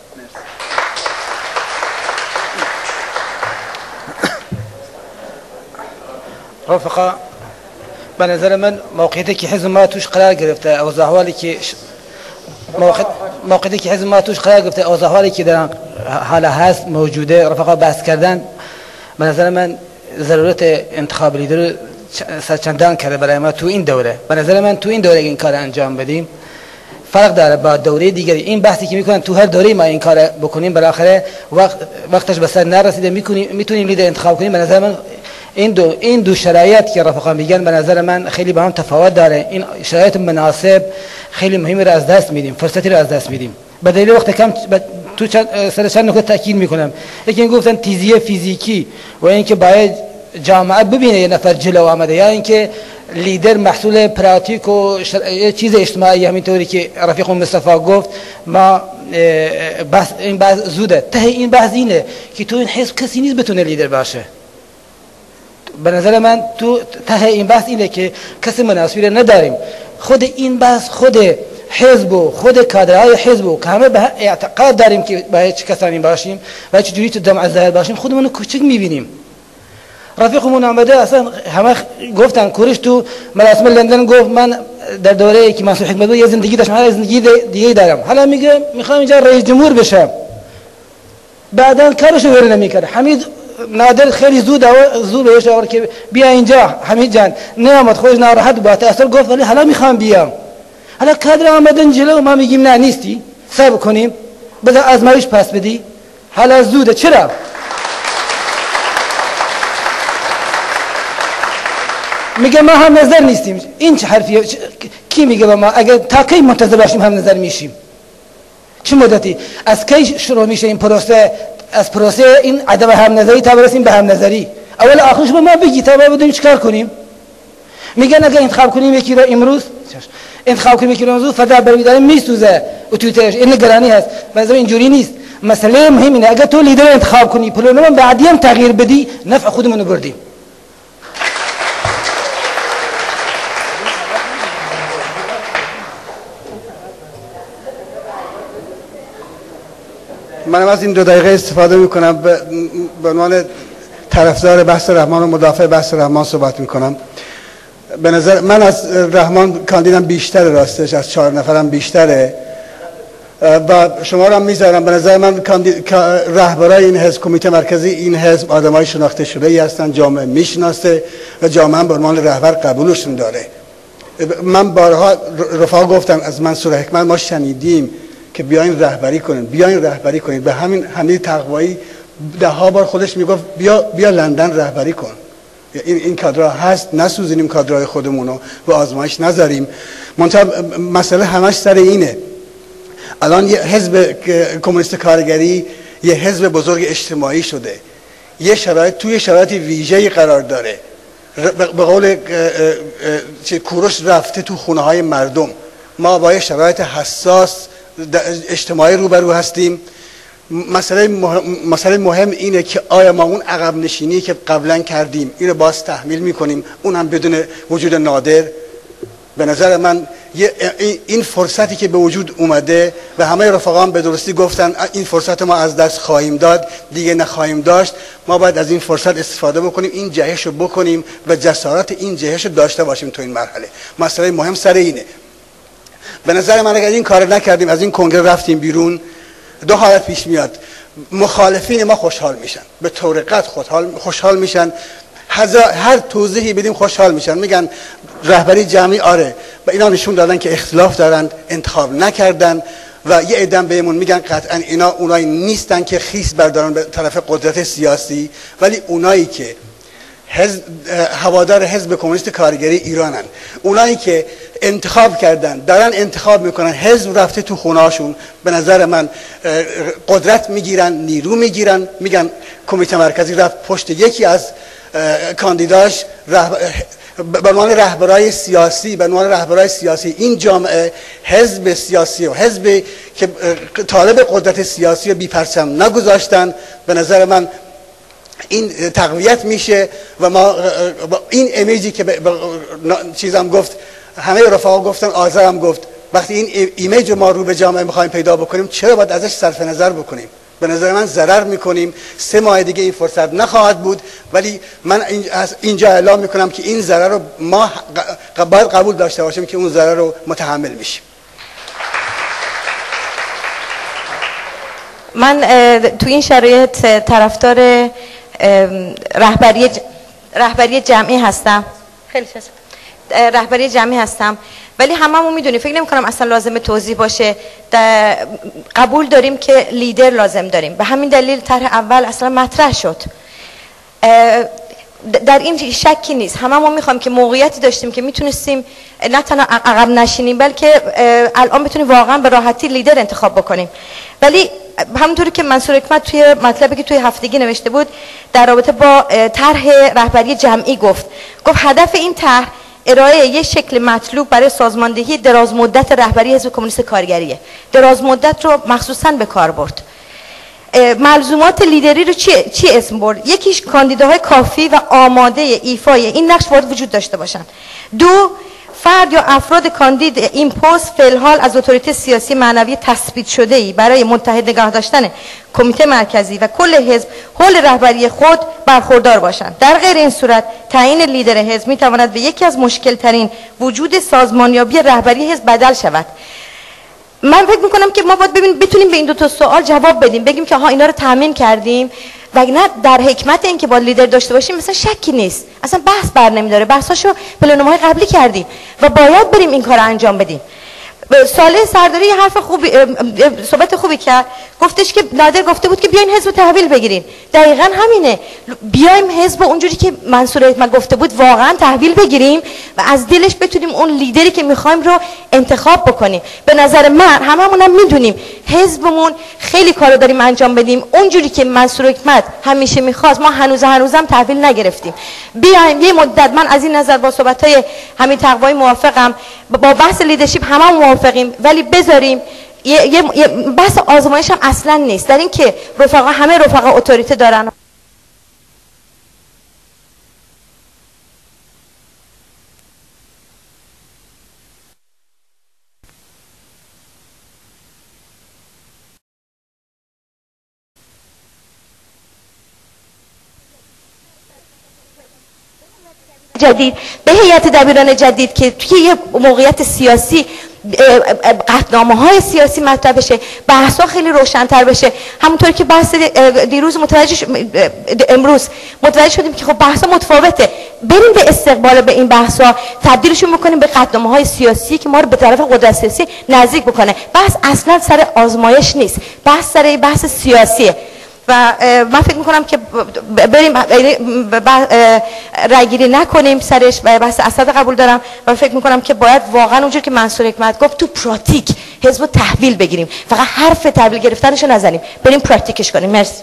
رفقا، به نظر من موقعیتی که حزب ما توش قرار گرفته، اوضاع احوالی که موقع موقعیتی که حزب ما توش قرار گرفته، اوضاع احوالی که در حالا هست موجوده، رفقا بحث کردن به نظر من ضرورت انتخاب لیدر سرچندان کرده برای ما تو این دوره. به نظر من تو این دوره این کار انجام بدیم فرق داره با دوره دیگری. این بحثی که میکنن تو هر دوره ما این کار بکنیم، بالاخره وقت وقتش به سر نرسیده میکنیم میتونیم لیدر انتخاب کنیم. به نظر من این دو این دو شرایط که رفقا میگن به نظر من خیلی با هم تفاوت داره. این شرایط مناسب خیلی مهمه رو از دست میدیم، فرصتی رو از دست میدیم. به دلیل وقت کم تو سر چند نکته تاکید میکنم. یکی این گفتن تیزی فیزیکی و اینکه باید جامعه ببینه یه نفر جلو آمده، یا اینکه لیدر محصول پراتیک و شر... چیز اجتماعی، همینطوری که رفیق مصطفی گفت. ما بحث این بحث زوده. ته این بحث اینه که تو این حزب کسی نیست بتونه لیدر باشه. به نظر من تو ته این بحث اینه که کسی مناسبی رو نداریم. خود این بحث خود حزب و خود کادرهای حزب و که همه به اعتقاد داریم که باید چه کسانی باشیم و چجوری تو جمع ظاهر باشیم، خودمون رو کوچک میبینیم. رفیقمون آمده اصلا همه گفتن کورش تو مراسم لندن گفت من در دوره ای که منصور حکمت بود یه زندگی داشتم، حالا زندگی دیگه دارم، حالا میگه میخوام اینجا رئیس جمهور بشم. بعداً کارشو ور نمیکرد. حمید نادر خیلی زود زود بهش آورد که بیا اینجا. حمید جان نیامد، خودش ناراحت بود، تأثیر گفت ولی حالا میخوام بیام. حالا کادر آمدن جلو ما میگیم نه نیستی، صبر کنیم، بذار آزمایش پس بدی، حالا زوده. چرا؟ میگه ما هم نظر نیستیم. این چه حرفیه؟ کی میگه با ما اگر تا کی منتظر باشیم هم نظر میشیم؟ چه مدتی؟ از کی شروع میشه این پروسه؟ از پروسه این عدم هم نظری تا برسیم به هم نظری. اول آخرش به ما بگی تا ما بدونیم چیکار کنیم. میگن اگه انتخاب کنیم یکی رو امروز انتخاب کنیم یکی رو امروز فردا برمیداره میسوزه و توییترش. این نگرانی هست. مثلا اینجوری نیست. مسئله مهم اینه اگه تو لیدر انتخاب کنی پلنوم بعدی هم تغییر بدی، نفع خودمون رو بردیم. منم از این دو دقیقه استفاده میکنم به عنوان طرفدار بحث رحمان و مدافع بحث رحمان صحبت میکنم. به نظر من از رحمان کاندیدم بیشتر، راستش از چهار نفرم بیشتره و شما رو هم میذارم. به نظر من رهبرای این حزب، کمیته مرکزی این حزب آدمای شناخته شده ای هستن، جامعه میشناسه و جامعه هم به عنوان رهبر قبولشون داره. من بارها رفقا گفتم از منصور حکمت ما شنیدیم که بیاین رهبری کنین، بیاین رهبری کنین. به همین حمید تقوایی ده ها بار خودش میگفت بیا بیا لندن رهبری کن. این این کادرها هست، نسوزونیم کادرهای خودمون رو و آزمایش نذاریم. منتها مسئله همش سر اینه. الان یه حزب کمونیست کارگری یه حزب بزرگ اجتماعی شده، یه شرایط توی شرایط ویژه‌ای قرار داره. به قول کوروش رفته تو خونه های مردم. ما با یه شرایط حساس اجتماعی روبرو هستیم. مسئله مهم, مسئله مهم اینه که آیا ما اون عقب نشینی که قبلا کردیم اینو باز تحمیل میکنیم، اون هم بدون وجود نادر. به نظر من این فرصتی که به وجود اومده و همه رفقام به درستی گفتن این فرصت ما از دست خواهیم داد، دیگه نخواهیم داشت. ما باید از این فرصت استفاده بکنیم، این جهش رو بکنیم و جسارت این جهش رو داشته باشیم تو این مرحله. مسئله مهم سر اینه. به نظر من اگر این کار نکردیم، از این کنگره رفتیم بیرون، دو حالت پیش میاد. مخالفین ما خوشحال میشن، به طور قطع خوشحال خوشحال میشن، هر توضیحی بدیم خوشحال میشن، میگن رهبری جمعی آره. و اینا نشون دادن که اختلاف دارن، انتخاب نکردن و یه عدم بهمون میگن قطعا اینا اونایی نیستن که خیس بردارن به طرف قدرت سیاسی، ولی اونایی که حزب هوادار حزب کمونیست کارگری ایرانن. اونایی که انتخاب کردن دارن انتخاب میکنن، حزب رفته تو خونهاشون، به نظر من قدرت میگیرن، نیرو میگیرن، میگن کمیته مرکزی رفت پشت یکی از کاندیداش به عنوان رهبرای سیاسی به عنوان رهبرای سیاسی این جامعه حزب سیاسی و حزب که طالب قدرت سیاسی رو بی پرچم نگذاشتن. به نظر من این تقویت میشه و ما این امیجی که چیزم گفت، همه رفقا گفتن، آذرم گفت، وقتی این ایمیج ما رو به جامعه میخوایم پیدا بکنیم چرا باید ازش صرف نظر بکنیم؟ به نظر من ضرر میکنیم. سه ماه دیگه این فرصت نخواهد بود، ولی من اینجا اعلام میکنم که این ضرر رو ما باید قبول داشته باشیم که اون ضرر رو متحمل میشیم. من تو این شرایط طرفدار رهبری رهبری جمعی هستم. خیلی رهبری جمعی هستم، ولی هممون میدونیم، فکر نمی کنم اصلا لازم توضیح باشه، قبول داریم که لیدر لازم داریم. به همین دلیل طرح اول اصلا مطرح شد. در این شکی نیست. هممون میخوام که موقعیتی داشتیم که میتونستیم نه تنها عقب نشینیم بلکه الان بتونیم واقعا به راحتی لیدر انتخاب بکنیم. ولی همونطوری که منصور حکمت توی مطلبی که توی هفتگی نوشته بود در رابطه با طرح رهبری جمعی گفت گفت هدف این طرح ارائه یک شکل مطلوب برای سازماندهی دراز مدت رهبری حزب کمونیست کارگریه. دراز مدت رو مخصوصاً به کار برد. ملزومات لیدری رو چی, چی اسم برد؟ یکیش کاندیداهای کافی و آماده ایفای این نقش باید وجود داشته باشن. دو، فرد یا افراد کاندید این پست فی الحال از اتوریته سیاسی معنوی تثبیت شده ای برای متحد نگاه داشتن کمیته مرکزی و کل حزب حول رهبری خود برخوردار باشند. در غیر این صورت تعیین لیدر حزب می تواند به یکی از مشکل ترین وجود سازمانیابی رهبری حزب بدل شود. من فکر میکنم که ما باید ببین بتونیم به این دو تا سوال جواب بدیم، بگیم که ها اینا رو تامین کردیم، وگرنه در حکمت این که با لیدر داشته باشیم مثلا شکی نیست، اصلا بحث بر نمیداره، بحثاشو پلنوم‌های قبلی کردیم و باید بریم این کار انجام بدیم. ساله سرداری یه حرف خوبی صحبت خوبی کرد، گفتش که نادر گفته بود که بیاین حزب تحویل بگیرین. دقیقاً همینه، بیایم حزب اونجوری که منصور حکمت گفته بود واقعاً تحویل بگیریم و از دلش بتونیم اون لیدری که میخوایم رو انتخاب بکنیم. به نظر من هممونم میدونیم حزبمون خیلی کارو داریم انجام بدیم اونجوری که منصور حکمت همیشه میخواست، ما هنوز هنوزم تحویل نگرفتیم. بیایم یه مدت، من از این نظر با صحبت‌های همین تقوایی موافقم، با بحث لیدرشپ هممون موافقیم، ولی بذاریم یه, یه،, یه بحث آزمایش هم اصلا نیست در این که رفقا همه رفقا اتوریته دارن. جدید به هیئت دبیران جدید که توی یه موقعیت سیاسی قطعنامه های سیاسی مطرح بشه، بحثا خیلی روشن‌تر بشه. همونطوری که بحث دیروز متوجه ش... امروز متوجه شدیم که خب بحثا متفاوته، بریم به استقبال به این بحثا، تبدیلشون بکنیم به قطعنامه های سیاسی که ما رو به طرف قدرت سیاسی نزدیک بکنه. بحث اصلا سر آزمایش نیست، بحث سر بحث سیاسیه و من فکر میکنم که بریم رای گیری نکنیم سرش و بحث اسد قبول دارم و فکر میکنم که باید واقعا اونجور که منصور حکمت گفت تو پراتیک حزب تحویل بگیریم، فقط حرف تحویل گرفتنشو نزنیم، بریم پراتیکش کنیم. مرسی.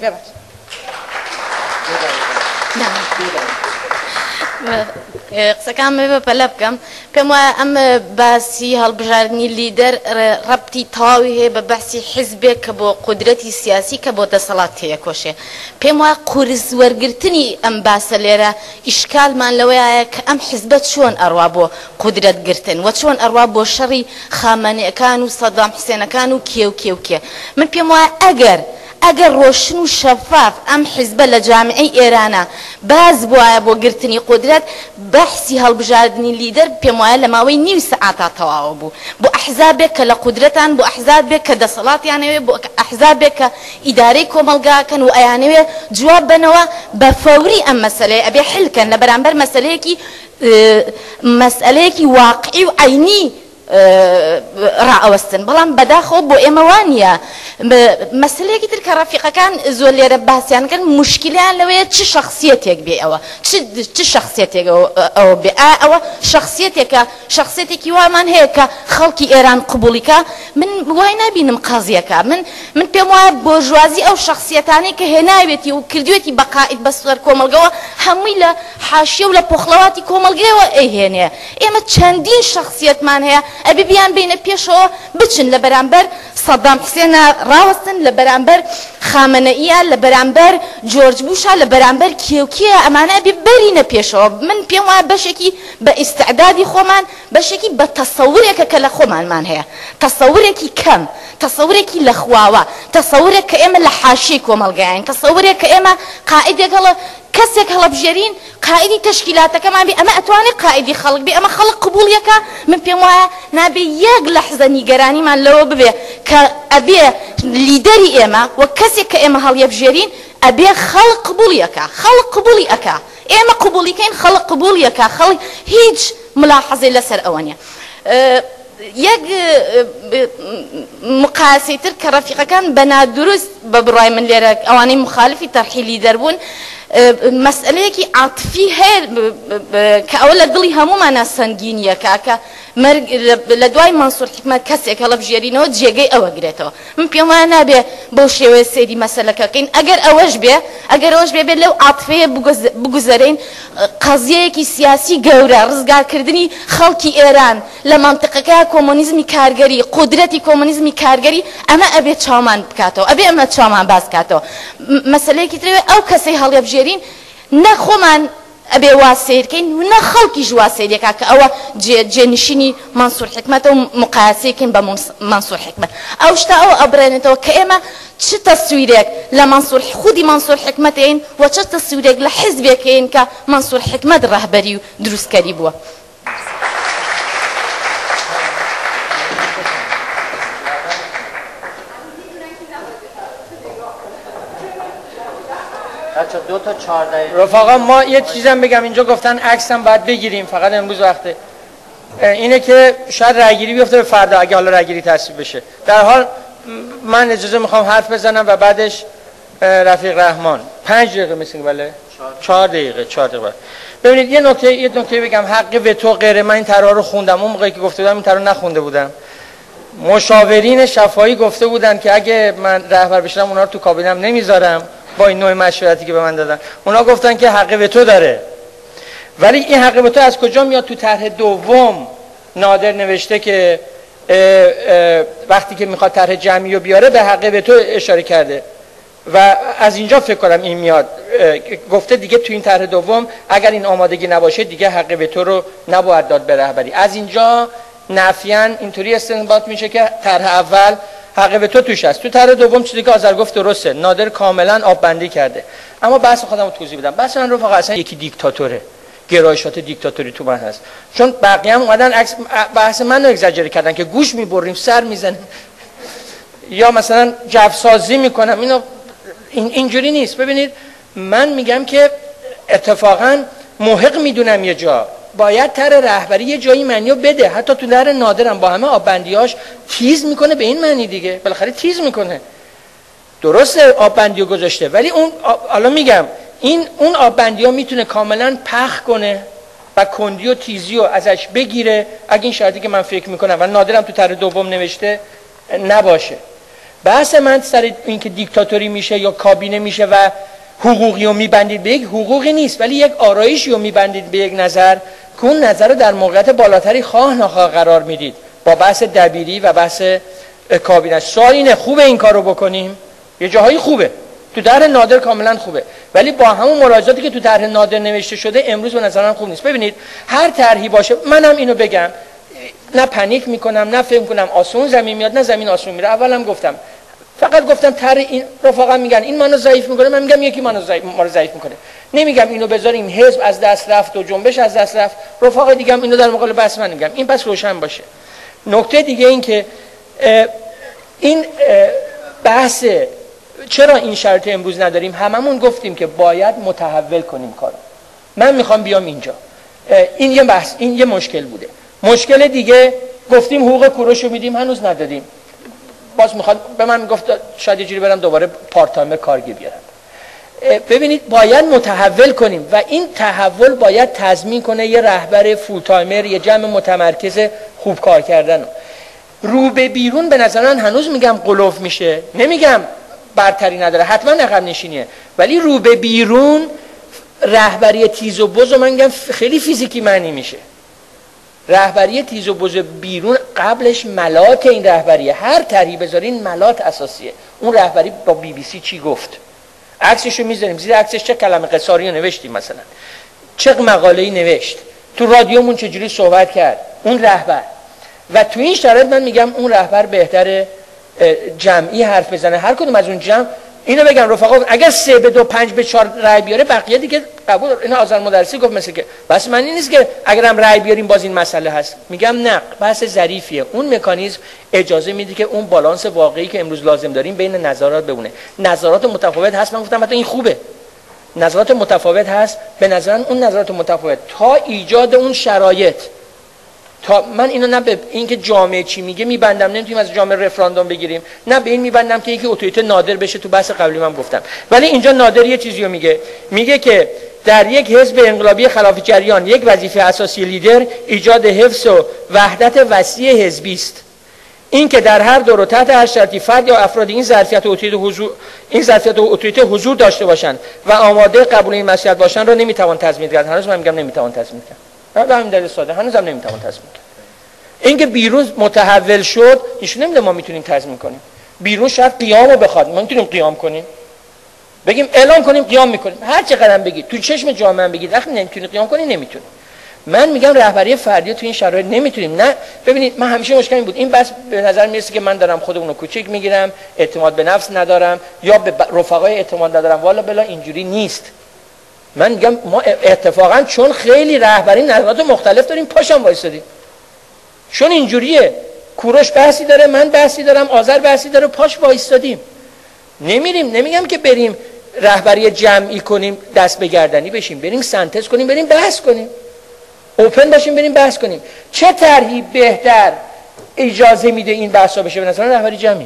قسەکان بە پەلە بکەم پێم وایە ئەم باسی هەڵبژاردننی لیدەر ڕەبتی تەواوی هەیە بە بەحسی حیزبێک کە بۆ قودرەتی سیاسی کە بۆ دەسەڵات تێکۆشێ. پێم وایە قورس وەرگرتنی ئەم باسە لێرە ئیشکالمان لەوەیە کە ئەم حیزبە چۆن ئەڕوا بۆ قودرەت گرتن و چۆن ئەڕوا بۆ شەڕی خامانەیەکان و سەدام حوسێنەکان و کێ و کێ و کێ. من پێم وایە ئەگەر ئەگەر ڕۆشن و شەفاف ئەم حیزبە لە جامعەی ئێرانە باز بوایە بۆ گرتنی قودرەت، بەحسی هەڵبژاردننی لیدەر پێم وایە لە ماوەی نیو سەعاتا تەواو بوو بۆ ئەحزابێک کە لە قودرەتان، بۆ ئەحزابێک کە دەسەڵاتیانەوێ، بۆ ئەحزابێک کە ئیدارەی کۆمەلگاکەن و ئەیانەوێ جواب بنەوە بە فەوری ئەم مەسەلەیە ئەبێ حلکەن لە بەرامبەر مەسەلەیەکی مەسئلەیەکی واقعی و عینی ڕائەوەستن بەڵام بەداخەوە بۆ ئێمە وانە مەسلەیەکی تر کە ڕەفیقەکان زۆر لێرە باسییانکەن مشکلیان لەوەیە چ شخصیەتێک بێ ئەوە چ شخصیەتێک ئەوە بێ ئەوە شخصیەتێکە شخصیەتێکی وامان هەیە کە خەڵکی ئێران قبولیکە من وای نبینم قازیەکە من من پێم وایە بۆژوازی ئەو شخصیەتانەی کە هێناوێتی و کردوێتی بەقائید بە سەر کۆمەلگەوە هەمووی لە حاشیە و لە پۆخڵەواتی کۆمەلگەوە ئەیهێنێ ئێمە چەندین شخصیەتمان هەیە ئەبێ بیان بینە پێشەوە بچن لە بەرامبەر سەدام حوسێنە ڕاوەستن لە بەرامبەر خامنەئیە لە بەرامبەر جۆرج بوشە لە بەرامبەر کێوکیە ئەمانە بێ بەرینە پێشەوە من پێم وایە بەشێکی بە ئیستعدادی خۆمان بەشێکی بە تەسەورێکە کە لە خۆمانمان هەیە تەسەورێکی کەم تەسەورێکی لە خواوە تەسەورێک کە ئێمە لە حاشیەی کۆمەلگایین تەسەورێک کە ئێمە قائیدێک هەڵە کەسێک هەڵەبژێرین قائیدی تەشکیلاتەکەمان بێ ئەمە ئەتوانێت قائیدی خەڵک بێ ئەمە خەڵک قبوڵیەکە من پێم وایە نابێ یەک لەحزە نیگەرانیمان لەوە ببێ کە ئەبێ لیدەری ئێمە وە کەسێک کە ئێمە هەڵیەبژێرین ئەبێ خەڵک قبوڵیەکە خەڵک قبوڵی ئەکا ئێمە قبوڵیکەین خەڵک قبوڵیەکە خەڵک هیچ ملاحەزەی لەسەر ئەوە نییە یەک مقایسەی تر کە ڕەفیقەکان بە نادروست بە بڕای من لێرە ئەوانەی مخالفی تەرحی لیدەر بوون مەسئلەیەکی عاتفی هەیە کە ئەوە لە دڵی هەمومانە سەنگینیە کاکە لە دوای مەنسوور حکمەت کەسێک هەڵەبژێرینەوە جێگەی ئەوە گرێتەوە من پێم وایە نابێ بەو شێوەیە سەیری مەسەلەکەکەین ئەگەر ئەوەش بێ ئەگەر ئەوەش بێ بێت لەو عاتفەیە بگوزەرین قەزیەیەکی سیاسی گەورە ڕزگارکردنی خەڵکی ئێران لە مانتقەکە کۆمۆنیزمی کارگەری قودرەتی کۆمۆنیزمی کارگەری ئەمە ئەبێ چاومان بکاتەوە ئەبێ ئەمە چاومان باز کاتەوە مەسەلەیەکی ترەوێ ئەو کەسەی هەڵیەبژێرین نە خۆمان ئەبێ واسێرکەین و نە خەڵکیش واسێریەکە کە ئەوە جێنشینی مەنسوور حکمەتە و مقایسەیەکەین بە مەنسوور حکمەت ئەو شتا ئەوە ئەبرێنێتەوە کە ئێمە چ تەسویرێک لە مەنسوور خودی مەنسوور حکمەتین و چ تەسویرێک لە حیزبێکین کە مەنسوور حکمەت ڕەهبەری و دروستکەری بووە دو تا چهارده رفقا ما یه چیزم بگم اینجا گفتن عکسم باید بگیریم فقط امروز وقته اینه که شاید رأیگیری بیفته به فردا اگه حالا رأیگیری تصویب بشه در حال من اجازه میخوام حرف بزنم و بعدش رفیق رحمان پنج دقیقه مثل بله چهار دقیقه چهار دقیقه ببینید یه نکته یه نکته بگم حق وتو غیره من این طرح رو خوندم اون موقعی که گفته بودم این طرح نخونده بودم مشاورین شفاهی گفته بودن که اگه من رهبر بشم اونا رو تو کابینم نمیذارم با این نوع مشورتی که به من دادن اونا گفتن که حق وتو داره ولی این حق وتو از کجا میاد تو طرح دوم نادر نوشته که اه اه وقتی که میخواد طرح جمعی رو بیاره به حق وتو اشاره کرده و از اینجا فکر کنم این میاد گفته دیگه تو این طرح دوم اگر این آمادگی نباشه دیگه حق وتو رو نباید داد به رهبری از اینجا نفیاً اینطوری استنباط میشه که طرح اول حق وتو توش هست تو طرح دوم چیزی که آذر گفت درسته نادر کاملا آب بندی کرده اما بحث خودم رو توضیح بدم بحث من رفقا اصلا یکی دیکتاتوره گرایشات دیکتاتوری تو من هست چون بقیه هم اومدن عکس بحث من رو اگزاجره کردن که گوش میبریم سر میزنیم یا مثلا جوسازی میکنم اینو این اینجوری نیست ببینید من میگم که اتفاقا محق میدونم یه جا باید طرح رهبری یه جایی معنیو بده حتی تو در نادرم با همه آببندیاش تیز میکنه به این معنی دیگه بالاخره تیز میکنه درسته آببندیو گذاشته ولی اون حالا میگم این اون آببندی‌ها میتونه کاملا پخ کنه و کندی و تیزی رو ازش بگیره اگه این شرطی که من فکر میکنم و نادرم تو طرح دوم نوشته نباشه بحث من سر اینکه دیکتاتوری میشه یا کابینه میشه و حقوقی رو میبندید به یک حقوقی نیست ولی یک آرایشی رو میبندید به یک نظر که اون نظر رو در موقعیت بالاتری خواه نخواه قرار میدید با بحث دبیری و بحث کابینه سوال اینه خوبه این کار رو بکنیم یه جاهایی خوبه تو طرح نادر کاملا خوبه ولی با همون ملاحظاتی که تو طرح نادر نوشته شده امروز به نظرم خوب نیست ببینید هر طرحی باشه منم اینو بگم نه پنیک میکنم نه فکر کنم آسون زمین میاد نه زمین آسون میره اولم گفتم فقط گفتم طرح این رفقا میگن این منو ضعیف میکنه من میگم یکی منو ضعیف ما رو ضعیف میکنه نمیگم اینو بذاریم حزب از دست رفت و جنبش از دست رفت رفقا دیگه اینو در مقابل بحث من میگم این پس روشن باشه نکته دیگه این که این بحث چرا این شرط امروز نداریم هممون گفتیم که باید متحول کنیم کارو من میخوام بیام اینجا این یه بحث این یه مشکل بوده مشکل دیگه گفتیم حقوق کوروش رو میدیم، هنوز ندادیم. باز میخواد به من میگفت شاید یه جوری برم دوباره پارت تایمر کارگر بیارم. ببینید باید متحول کنیم و این تحول باید تضمین کنه یه رهبر فول تایمر، یه جمع متمرکز خوب کار کردن. رو به بیرون به نظر من هنوز میگم قلوف میشه، نمیگم برتری نداره، حتما عقب نشینیه، ولی رو به بیرون رهبری تیز و بز من میگم خیلی فیزیکی معنی میشه. رهبری تیز و بز بیرون قبلش ملات این رهبریه. هر طرحی بذارین ملات اساسیه. اون رهبری با بی بی سی چی گفت؟ عکسشو میذاریم، زیر عکسش چه کلمه قصاری رو نوشتیم، مثلا چه مقاله‌ای نوشت، تو رادیومون چجوری صحبت کرد اون رهبر. و تو این شرایط من میگم اون رهبر بهتره جمعی حرف بزنه. هر کدوم از اون جمع اینو بگن رفقا اگر سه به دو پنج به چهار رای بیاره بقیه دیگه قبول. این آذر مدرسی گفت مثل که بس معنی نیست که اگرم رای بیاریم باز این مسئله هست. میگم نه، بحث ظریفیه. اون مکانیزم اجازه میده که اون بالانس واقعی که امروز لازم داریم بین نظرات بمونه. نظرات متفاوت هست، من گفتم حتی این خوبه، نظرات متفاوت هست. به نظرم اون نظرات متفاوت تا ایجاد اون شرایط، تا من اینو نه به اینکه جامعه چی میگه میبندم، نمیتونیم از جامعه رفراندوم بگیریم، نه به این میبندم که یکی اتوریته نادر بشه. تو بحث قبلی من گفتم. ولی اینجا نادر یه چیزی رو میگه، میگه که در یک حزب انقلابی خلاف جریان یک وظیفه اساسی لیدر ایجاد حفظ و وحدت وسیع حزبی است. این که در هر دور و تحت هر شرطی فرد یا افراد این ظرفیت و اتوریته حضور این ظرفیت و اتوریته حضور داشته باشند و آماده قبول این مسئولیت باشند را نمیتوان تضمین کرد. هنوز من میگم نمیتوان تضمین کرد. به همین دلیل ساده هنوز هم نمیتوان تضمین کرد. اینکه بیرون متحول شد ایشون نمیده ما میتونیم تضمین کنیم. بیرون شاید قیامو بخواد، ما میتونیم قیام کنیم، بگیم اعلام کنیم قیام میکنیم، هر چقدر هم بگید تو چشم جامعه هم بگید وقتی نمیتونی قیام کنی نمیتونی. من میگم رهبری فردی تو این شرایط نمیتونیم. نه ببینید من همیشه مشکل این بود، این بس به نظر میرسه که من دارم خودمون رو کوچیک میگیرم، اعتماد به نفس ندارم یا به رفقای اعتماد ندارم. والا بلا اینجوری نیست. من میگم ما اتفاقا چون خیلی رهبری نظرات مختلف داریم پاشم وایسادیم، چون اینجوریه کوروش بحثی داره، من بحثی دارم، آذر بحثی داره، پاش وایسادیم. نمیریم، نمیگم که بریم رهبری جمعی کنیم دست به گردنی بشیم، بریم سنتز کنیم، بریم بحث کنیم، اوپن باشیم، بریم بحث کنیم. چه طرحی بهتر اجازه میده این بحثا بشه؟ به نظر من رهبری جمعی.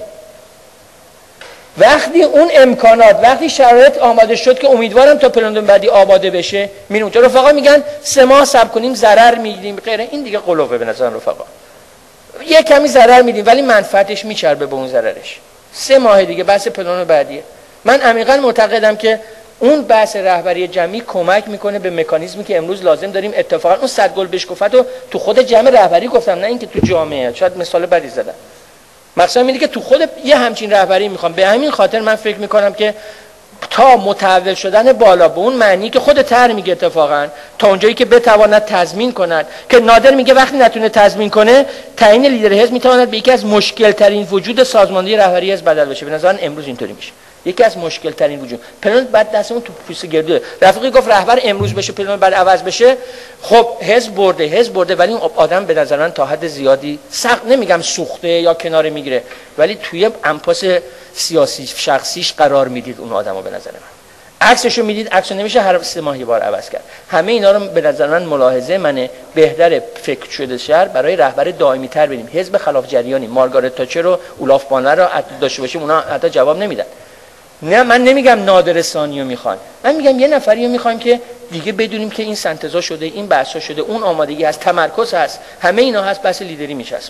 وقتی اون امکانات، وقتی شرایط آماده شد که امیدوارم تا پلان بعدی آماده بشه، میریم اونجا. رفقا میگن سه ماه صبر کنیم ضرر میگیریم غیره، این دیگه قلوبه به نظر رفقا. یه کمی ضرر میدیم ولی منفعتش میچربه به اون ضررش. سه ماه دیگه بحث پلان بعدیه. من عمیقا معتقدم که اون بحث رهبری جمعی کمک میکنه به مکانیزمی که امروز لازم داریم. اتفاقا اون صد گل بشکفت رو تو خود جمع رهبری گفتم، نه اینکه تو جامعه. شاید مثال بدی زدم. مقصدم اینه که تو خود یه همچین رهبری میخوام. به همین خاطر من فکر میکنم که تا متحول شدن بالا به اون معنی که خود طرح میگه، اتفاقا تا اونجایی که بتواند تضمین کند، که نادر میگه وقتی نتونه تضمین کنه تعیین لیدر حزب میتواند به یکی از مشکل ترین وجود سازماندهی رهبری حزب بدل بشه. به نظر من امروز اینطوری میشه. یکی از مشکل ترین وجود پلن بعد دستمون تو پوست گردوه. رفیقی گفت رهبر امروز بشه پلن بعد عوض بشه. خب حزب برده، حزب برده، ولی اون آدم به نظر من تا حد زیادی سخت، نمیگم سوخته یا کناره میگیره، ولی توی انپاس سیاسی شخصیش قرار میدید اون آدمو. به نظر من عکسشو میدید، عکسو نمیشه هر سه ماه یه بار عوض کرد. همه اینا رو به نظر من ملاحظه منه. بهتره فکر شده شهر برای رهبر دائمی تر بریم. حزب خلاف جریانی مارگارت تاچر و اولاف پالمر رو داشته باشیم، اونا حتی جواب نمیدن. نه من نمیگم نادر ثانی رو میخوان، من میگم یه نفری رو میخوایم که دیگه بدونیم که این سنتزا شده، این بحثا شده، اون آمادگی هست، تمرکز هست، همه اینا هست، بحث لیدری میچسبه.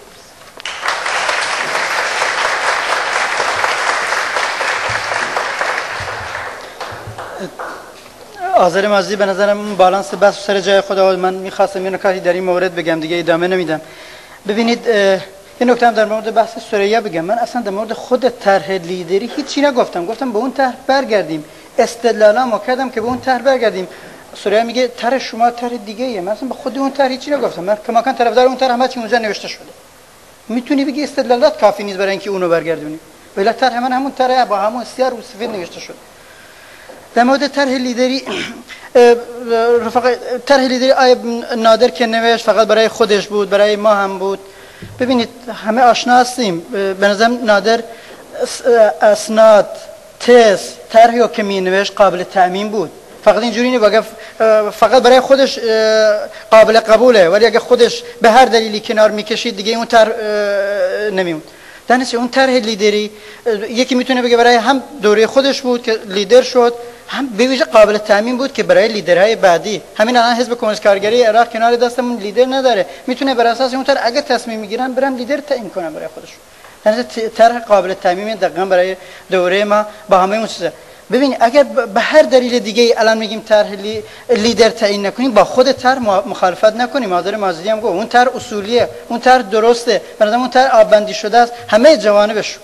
آذر مازی به نظرم بالانس بحث سر جای خدا. من میخواستم یه نکاتی در این مورد بگم، دیگه ادامه نمیدم. ببینید یه نکته هم در مورد بحث ثریا بگم. من اصلا در مورد خود طرح لیدری هیچی نگفتم، گفتم به اون طرح برگردیم. استدلالامو کردم که به اون طرح برگردیم. ثریا میگه طرح شما طرح دیگه ایه. من اصلا به خود اون طرح هیچی نگفتم. من کماکان طرفدار اون طرح هم چی اونجا نوشته شده. میتونی بگی استدلالات کافی نیست برای اینکه اونو برگردونی. ولی طرح من همون طرح با همون سیاه و سفید نوشته شده. در مورد طرح لیدری رفقا، طرح لیدری آیه نادر که نوشت فقط برای خودش بود، برای ما هم بود. ببینید همه آشنا هستیم. به نظر نادر اسناد تز طرحی که می نوشت قابل تأمین بود. فقط اینجوری نیست بگه فقط برای خودش قابل قبوله، ولی اگه خودش به هر دلیلی کنار میکشید دیگه اون طرح نمیمون. در نتیجه اون طرح لیدری یکی میتونه بگه برای هم دوره خودش بود که لیدر شد، هم به ویژه قابل تامین بود که برای لیدرهای بعدی. همین الان حزب کمونیست کارگری عراق کنار دستمون لیدر نداره، میتونه بر اساس اون طرح اگه تصمیم میگیرن برن لیدر تعیین کنن برای خودشون. در نتیجه طرح قابل تامین دقیقاً برای دوره ما با همه اون چیزا. ببینید اگر به هر دلیل دیگه الان میگیم طرح لیدر تعیین نکنیم، با خود طرح مخالفت نکنیم. حاضر مازدی هم گفت اون طرح اصولیه، اون طرح درسته، برای اون طرح آببندی شده است همه جوانبش.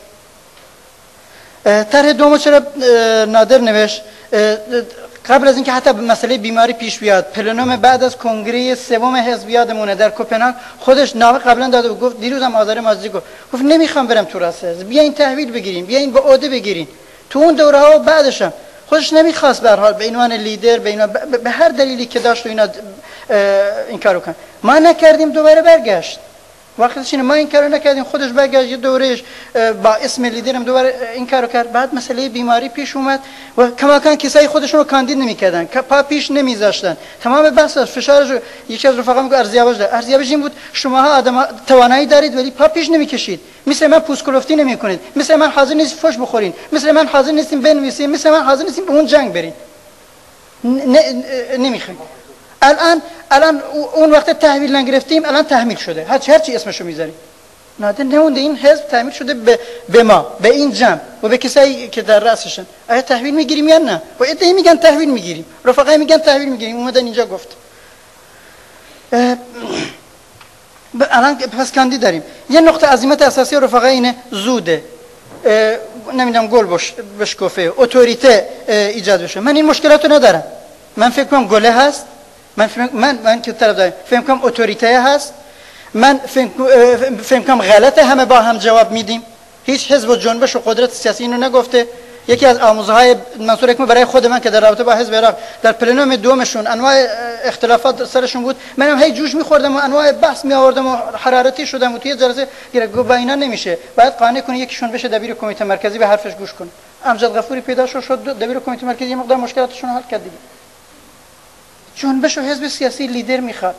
طرح دومو چرا نادر نوشت؟ قبل از اینکه حتی مسئله بیماری پیش بیاد، پلنوم بعد از کنگره سوم حزب یادمونه در کوپنهاگ خودش نامه قبلا داده بود، گفت دیروز هم حاضر مازدی گفت گفت نمیخوام برم تو راست حزب، بیاین تحویل بگیریم، بیاین به عهده بگیرین. تو اون دوره ها و بعدش هم خودش نمیخواست به هر حال به عنوان لیدر به, به هر دلیلی که داشت و اینا این کارو کن. ما نکردیم، دوباره برگشت. وقتش اینه ما این کارو نکردیم، خودش برگشت یه دورهش با اسم لیدرم دوباره این کارو کرد. بعد مسئله بیماری پیش اومد و کماکان کسای خودشون رو کاندید نمیکردن، پا پیش نمیذاشتن. تمام بحث فشارش یکی از رفقا میگه ارزیابش داره. ارزیابش این بود شماها آدم توانایی دارید ولی پا پیش نمیکشید. مثل من پوسکلفتی نمیکنید، مثل من حاضر نیستید فوش بخورین، مثل من حاضر نیستیم بنویسیم، مثل من حاضر نیستیم به اون جنگ برین. نمیخوایم. الان الان اون وقت تحویل نگرفتیم، الان تحمیل شده، هر هر چی اسمشو میذاریم. نادر نمونده این حزب تحمیل شده به, به ما، به این جمع و به کسایی که در رأسشن. آیا تحویل میگیریم یا نه؟ و ادعی میگن تحویل میگیریم، رفقای میگن تحویل میگیریم، اومدن اینجا گفت. الان پس کاندید داریم. یه نقطه عظیمت اساسی رفقای اینه زوده. نمیدونم گل بش بشکفه، اتوریته ایجاد بشه. من این مشکلاتو ندارم. من فکر کنم گله هست. من من من که طرف دارم فکر کنم اتوریته هست. من فکر کنم غلطه، همه با هم جواب میدیم. هیچ حزب و جنبش و قدرت سیاسی اینو نگفته. یکی از آموزهای منصور حکمت برای خود من که در رابطه با حزب عراق در پلنوم دومشون انواع اختلافات سرشون بود، منم هی جوش میخوردم و انواع بحث می آوردم و حرارتی شدم و توی جلسه گفت با اینا نمیشه، باید قانع کنی یکیشون بشه دبیر کمیته مرکزی، به حرفش گوش کن. امجد غفوری پیدا شد شد دبیر کمیته مرکزی، یه مقدار مشکلاتشون حل کرد دیگه. جنبش و حزب سیاسی لیدر میخواد.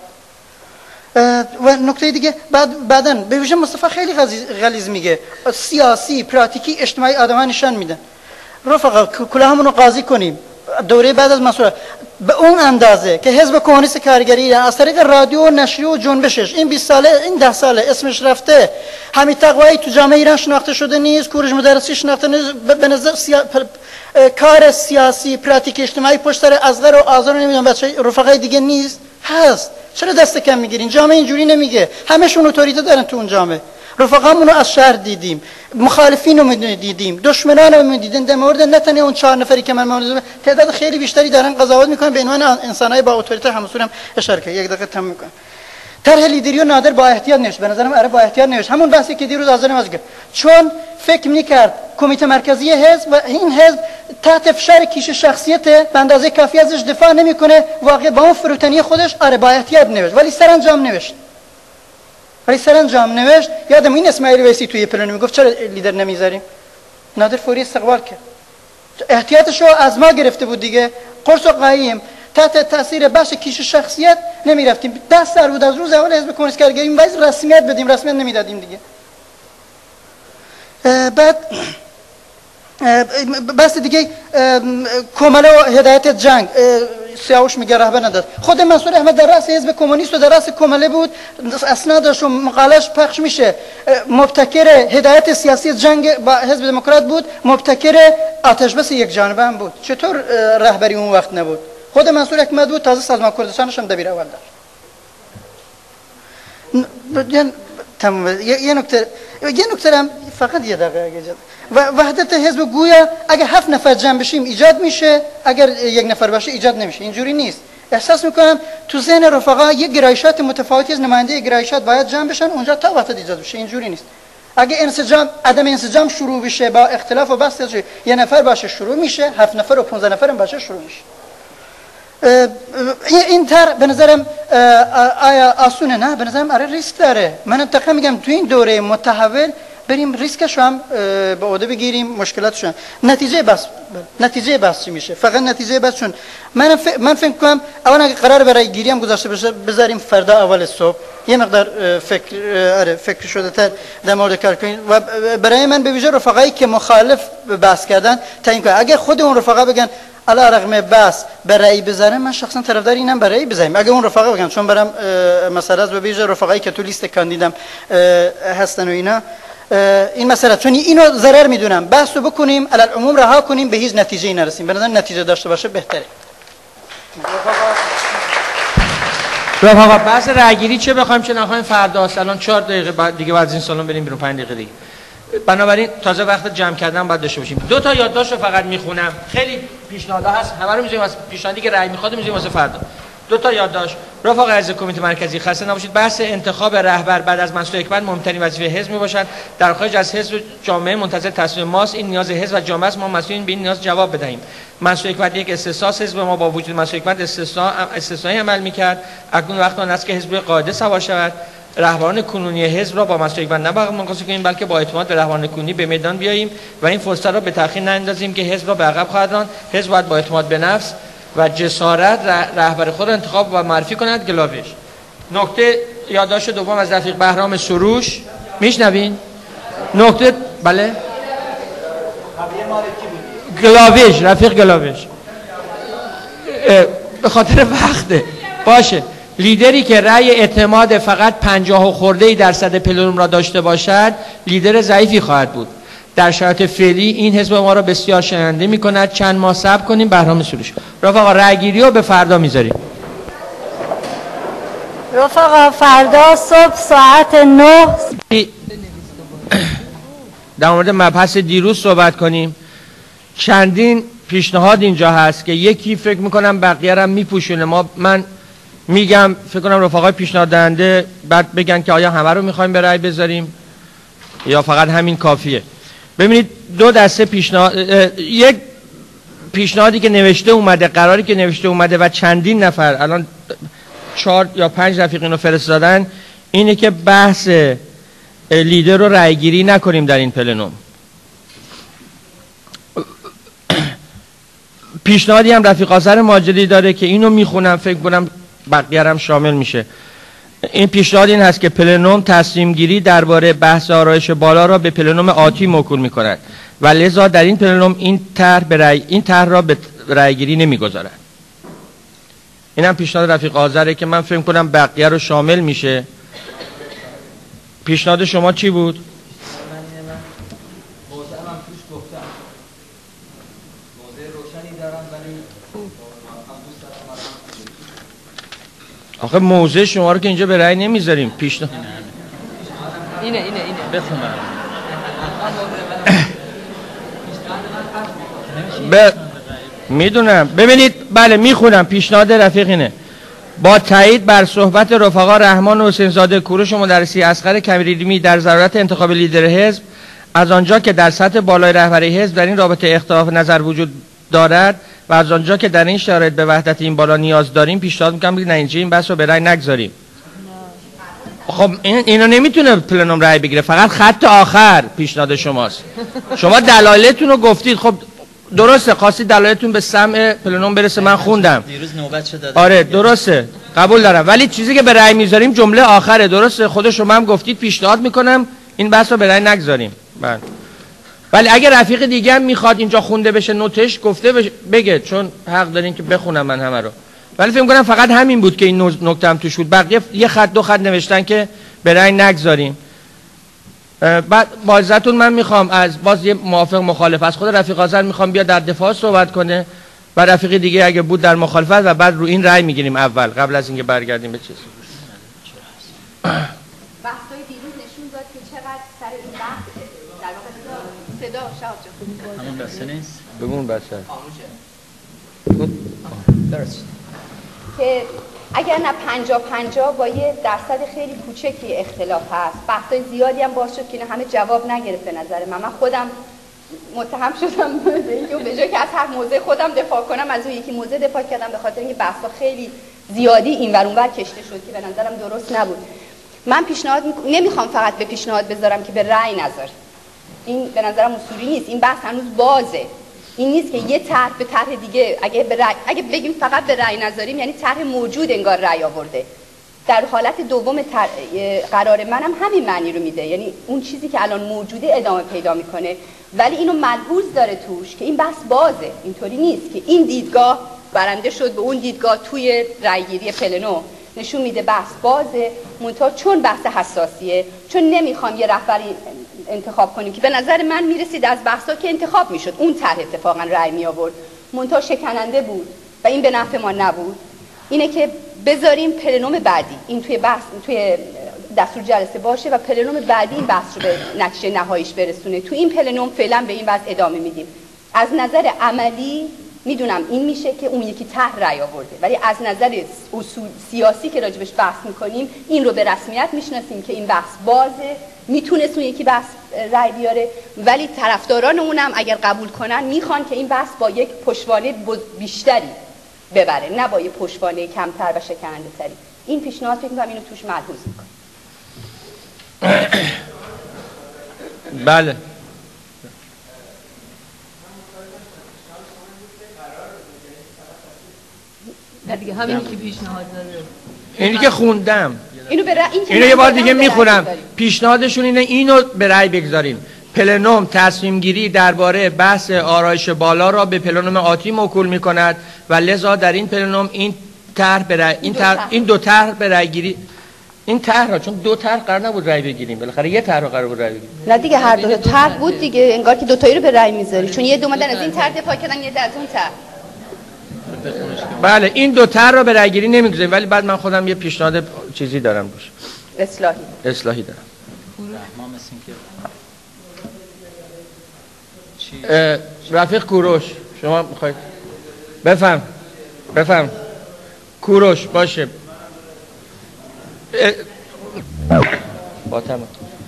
و نکته دیگه بعد بعدن به ویژه مصطفی خیلی غلیظ میگه، سیاسی پراتیکی اجتماعی آدما نشان میدن. رفقا کلاهمون رو قاضی کنیم. دوره بعد از مسئول به اون اندازه که حزب کمونیست کارگری از طریق رادیو و نشریه و جنبشش این بیست ساله این ده ساله اسمش رفته، همین تقوایی تو جامعه ایران شناخته شده نیست، کوروش مدرسی شناخته نیست. به نظر سیا... پر... کار سیاسی پراتیک اجتماعی پشت سر اصغر و آزار نمیدونم بچه رفقای دیگه نیست هست. چرا دست کم میگیرین؟ جامعه اینجوری نمیگه، همشون اتوریته دارن تو اون جامعه. رفقامون رو از شهر دیدیم، مخالفین رو دیدیم، دشمنان رو دیدیم. در مورد نه تنها اون چهار نفری که من مورد تعداد خیلی بیشتری دارن قضاوت میکنن به عنوان انسانای با اتوریته. همسون هم اشاره کرد. یک دقیقه تمام میکنم. طرح لیدری و نادر با احتیاط نوشت، به نظرم آره با احتیاط نوشت. همون بحثی که دیروز حاضر نماز کرد، چون فکر میکرد کمیته مرکزی حزب و این حزب تحت فشار کیش شخصیت به اندازه کافی ازش دفاع نمیکنه. واقعا با اون فروتنی خودش آره با احتیاط نوشت، ولی سرانجام نوشت. ولی سرانجام نوشت. یادم این اسماعیل ویسی توی پلن میگفت چرا لیدر نمیذاریم؟ نادر فوری استقبال کرد. احتیاطشو از ما گرفته بود دیگه. قرص و قایم تحت تاثیر بخش کیش شخصیت نمیرفتیم. ده سال بود از روز اول حزب کمونیست کارگری باید رسمیت بدیم، رسمیت نمیدادیم دیگه. بعد بس دیگه کماله و هدایت جنگ سیاوش میگه رهبر نداد. خود منصور احمد در رأس حزب کمونیست و در رأس کماله بود، اسنادش و مقالش پخش میشه. مبتکر هدایت سیاسی جنگ با حزب دموکرات بود، مبتکر آتش بس یک جانبه هم بود. چطور رهبری اون وقت نبود؟ خود منصور احمد بود، تازه سازمان کردستانش هم دبیر اول داشت. تمام. یه نکته یه نکته هم فقط یه دقیقه اگه اجازه. و وحدت حزب گویا اگه هفت نفر جمع بشیم ایجاد میشه، اگر یک نفر باشه ایجاد نمیشه. اینجوری نیست. احساس میکنم تو ذهن رفقا یک گرایشات متفاوتی از نماینده گرایشات باید جمع بشن اونجا تا وحدت ایجاد بشه. اینجوری نیست. اگه انسجام عدم انسجام شروع بشه با اختلاف و بحث یه نفر باشه شروع میشه، هفت نفر و پانزده نفر هم باشه شروع میشه. این تر به نظرم آیا آسونه؟ نه، به نظرم آره ریسک داره. من اتفاقا میگم تو این دوره متحول بریم ریسکش هم به عهده بگیریم، مشکلاتش هم. نتیجه بس نتیجه بس چی میشه؟ فقط نتیجه بس چون من ف... من فکر کنم اولا اگه قرار برای گیری هم گذاشته بشه بذاریم فردا اول صبح یه مقدار فکر آره فکر شده تر در مورد کار کنیم و برای من به ویژه رفقایی که مخالف بحث کردن تعیین کنن. اگه خود اون رفقا بگن علی رغم بس برای بذارم، من شخصا طرفدار اینم برای بذاریم. اگه اون رفقا بگن چون برام مثلا از به ویژه رفقایی که تو لیست کاندیدم هستن و اینا این مسئله چون اینو ضرر میدونم بحث رو بکنیم علی العموم رها کنیم به هیچ نتیجه‌ای نرسیم. به نظر نتیجه داشته باشه بهتره. رفقا بحث رأیگیری چه بخوایم چه نخوایم فردا الان چهار دقیقه بعد دیگه بعد از این سالن بریم بیرون، پنج دقیقه دیگه. بنابراین تازه وقت جمع کردن باید داشته باشیم. دو تا یادداشت رو فقط میخونم، خیلی پیشنهادها هست، همه رو میذاریم واسه پیشنهادی که رأی میخواد میذاریم واسه فردا. دو تا یادداشت. رفقا از کمیته مرکزی خسته نباشید. بحث انتخاب رهبر بعد از منصور حکمت مهمترین وظیفه حزب میباشد. در خارج از حزب جامعه منتظر تصمیم ماست. این نیاز حزب و جامعه است، ما مسئولین به این نیاز جواب بدهیم. منصور حکمت یک استثنا، حزب ما با وجود منصور حکمت استثنا استثنایی عمل میکرد. اکنون وقت آن است که حزب قاعده سوار شود. رهبران کنونی حزب را با مسئول حکمت نباید منقصه کنیم بلکه با اعتماد به رهبران کنونی به میدان بیاییم و این فرصت را به تأخیر نندازیم که حزب را به عقب خواهد راند. حزب باید با اعتماد به نفس و جسارت رهبر خود را انتخاب و معرفی کند. گلاوش. نکته یادداشت دوم از رفیق بهرام سروش. میشنوین؟ نکته بله گلاوش، رفیق گلاوش. به خاطر وقته باشه. لیدری که رأی اعتماد فقط پنجاه و خورده درصد پلنوم را داشته باشد لیدر ضعیفی خواهد بود. در شرایط فعلی این حزب ما را بسیار شننده می کند. چند ماه صبر کنیم. بهرام سروش. رفقا رأیگیری رو به فردا میذاریم. رفقا فردا صبح ساعت نه در مورد مبحث دیروز صحبت کنیم. چندین پیشنهاد اینجا هست که یکی فکر میکنم بقیه را میپوشونه. ما من میگم فکر کنم رفقای پیشنهاد دهنده بعد بگن که آیا همه رو میخوایم به رأی بذاریم یا فقط همین کافیه. ببینید دو دسته پیشنهاد، یک پیشنهادی که نوشته اومده، قراری که نوشته اومده و چندین نفر الان چهار یا پنج رفیق اینو فرستادن، اینه که بحث لیدر رو رأیگیری نکنیم در این پلنوم. پیشنهادی هم رفیق آذر ماجدی داره که اینو میخونم فکر کنم بقیه هم شامل میشه. این پیشنهاد این هست که پلنوم تصمیم گیری درباره بحث آرایش بالا را به پلنوم آتی موکول میکند و لذا در این پلنوم این طرح به رأی این طرح را به رأی گیری نمیگذارد. این هم پیشنهاد رفیق آذره که من فکر کنم بقیه رو شامل میشه. پیشنهاد شما چی بود؟ آخه موضع شما رو که اینجا به رأی نمیذاریم. پیشنهاد اینه اینه اینه بخونم. ب... میدونم. ببینید بله میخونم. پیشنهاد رفیق اینه: با تایید بر صحبت رفقا رحمان حسین زاده، کوروش مدرسی، اصغر کمیریمی در ضرورت انتخاب لیدر حزب، از آنجا که در سطح بالای رهبری حزب در این رابطه اختلاف نظر وجود دارد و از آنجا که در این شرایط به وحدت این بالا نیاز داریم، پیشنهاد میکنم که نتیجه این بحث رو به رأی نگذاریم. خب این اینو نمیتونه پلنوم رأی بگیره، فقط خط آخر پیشنهاد شماست. شما دلایلتون رو گفتید. خب درسته، خواستید دلایلتون به سمع پلنوم برسه، من خوندم. دیروز نوبت شد. آره درسته، قبول دارم، ولی چیزی که به رأی میذاریم جمله آخره. درسته، خود شما هم گفتید پیشنهاد میکنم این بحث رو به رأی نگذاریم. بله. ولی اگه رفیق دیگه هم میخواد اینجا خونده بشه نوتش گفته بشه بگه، چون حق دارین که بخونم من همه رو. ولی فکر کنم فقط همین بود که این نکته هم توش بود. بقیه یه خط دو خط نوشتن که به رأی نگذاریم. بعد با عزتون من میخوام از باز یه موافق مخالف از خود رفیق آذر میخوام بیا در دفاع صحبت کنه و رفیق دیگه اگه بود در مخالفت و بعد رو این رأی میگیریم اول قبل از اینکه برگردیم به چیز. بحثای دیروز نشون داد که چقدر سر این بحث در واقع صدا شاه جان همون بحث نیست. بگون بحث درست که اگر نه پنجاه پنجاه با یه درصد خیلی کوچکی اختلاف هست، بحثای زیادی هم باز شد که همه جواب نگرفت. به نظر من من خودم متهم شدم به اینکه به جای که از هر موضع خودم دفاع کنم از اون یکی موضع دفاع کردم، به خاطر اینکه بحثا خیلی زیادی این ور اون ور کشته شد که به نظرم درست نبود. من پیشنهاد می‌کنم، نمیخوام فقط به پیشنهاد بذارم که به رأی نذار. این به نظرم اصولی نیست. این بحث هنوز بازه. این نیست که یه طرح به طرح دیگه اگه به رأی، اگه بگیم فقط به رأی نذاریم یعنی طرح موجود انگار رأی آورده. در حالت دوم تر... قرار منم همین معنی رو میده، یعنی اون چیزی که الان موجوده ادامه پیدا میکنه، ولی اینو ملحوظ داره توش که این بحث بازه. اینطوری نیست که این دیدگاه برنده شد به اون دیدگاه توی رأیگیری پلنو، نشون میده بحث بازه. منتها چون بحث حساسیه، چون نمیخوام یه رهبری انتخاب کنیم که به نظر من میرسید از بحثا که انتخاب میشد اون طرح اتفاقا رأی می آورد، منتها شکننده بود و این به نفع ما نبود، اینه که بذاریم پلنوم بعدی این توی بحث توی دستور جلسه باشه و پلنوم بعدی این بحث رو به نتیجه نهاییش برسونه. تو این پلنوم فعلا به این وضع ادامه میدیم. از نظر عملی میدونم این میشه که اون یکی طرح رأی آورده، ولی از نظر اصول سیاسی که راجبش بحث میکنیم این رو به رسمیت میشناسیم که این بحث بازه، میتونست اون یکی بحث رأی بیاره، ولی طرفداران اونم اگر قبول کنن میخوان که این بحث با یک پشتوانه بیشتری ببره، نه با یک پشتوانه کمتر و شکننده تری. این پیشنهاد فکر میکنم اینو توش ملحوظ میکنه. بله دیگه همین که پیشنهاد داده اینی که خوندم اینو به رأی این اینو یه بار دیگه میخونم. پیشنهادشون اینه اینو به رأی بگذاریم. پلنوم تصمیم گیری درباره بحث آرایش بالا را به پلنوم آتی موکول میکند و لذا در این پلنوم این طرح به رأی این طرح این دو طرح به رأی گیری این طرح را، چون دو طرح قرار نبود رأی بگیریم، بالاخره یه طرح قرار بود رأی بگیریم. نه دیگه هر دو طرح بود دیگه، انگار که دو تایی رو به رأی میذاری، چون یه دو اومدن از این طرح دفاع کردن یه از اون طرح. بله این دو طرح را به رأی گیری نمیگذاریم، ولی بعد من خودم یه پیشنهاد چیزی دارم روش. اصلاحی. اصلاحی دارم. رفیق کوروش شما میخواید بفهم بفهم کوروش باشه با تمام.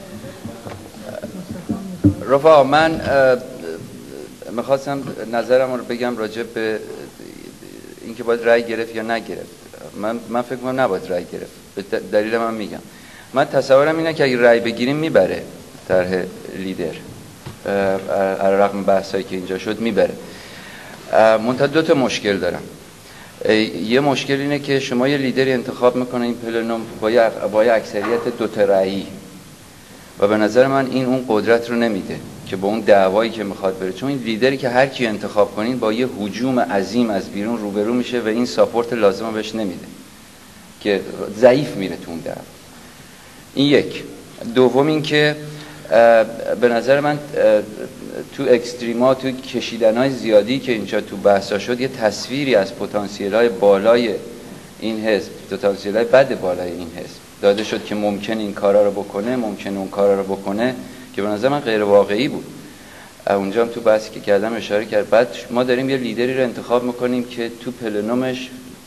رفقا من میخواستم نظرم رو بگم راجع به اینکه باید رأی گرفت یا نگرفت. من من فکر می‌کنم نباید رأی گرفت. به دلیل من میگم. من تصورم اینه که اگه رأی بگیریم میبره طرح لیدر، علی رغم بحثایی که اینجا شد میبره. منتها دو تا مشکل دارم. یه مشکل اینه که شما یه لیدری انتخاب میکنه این پلنوم با یه با یه اکثریت دو تا رأیی و به نظر من این اون قدرت رو نمیده که با اون دعوایی که میخواد بره، چون این لیدری که هر کی انتخاب کنین با یه هجوم عظیم از بیرون روبرو میشه و این ساپورت لازم رو بهش نمیده که ضعیف میره تو اون دعوا. این یک. دوم این که به نظر من تو اکستریما، تو کشیدن‌های زیادی که اینجا تو بحثا شد، یه تصویری از پتانسیل‌های بالای این حزب، پتانسیل‌های بد بالای این حزب داده شد که ممکن این کارا رو بکنه، ممکن اون کارا رو بکنه، که به نظر من غیر واقعی بود. اونجا هم تو بحثی که کردم اشاره کرد. بعد ما داریم یه لیدری رو انتخاب میکنیم که تو پلنومش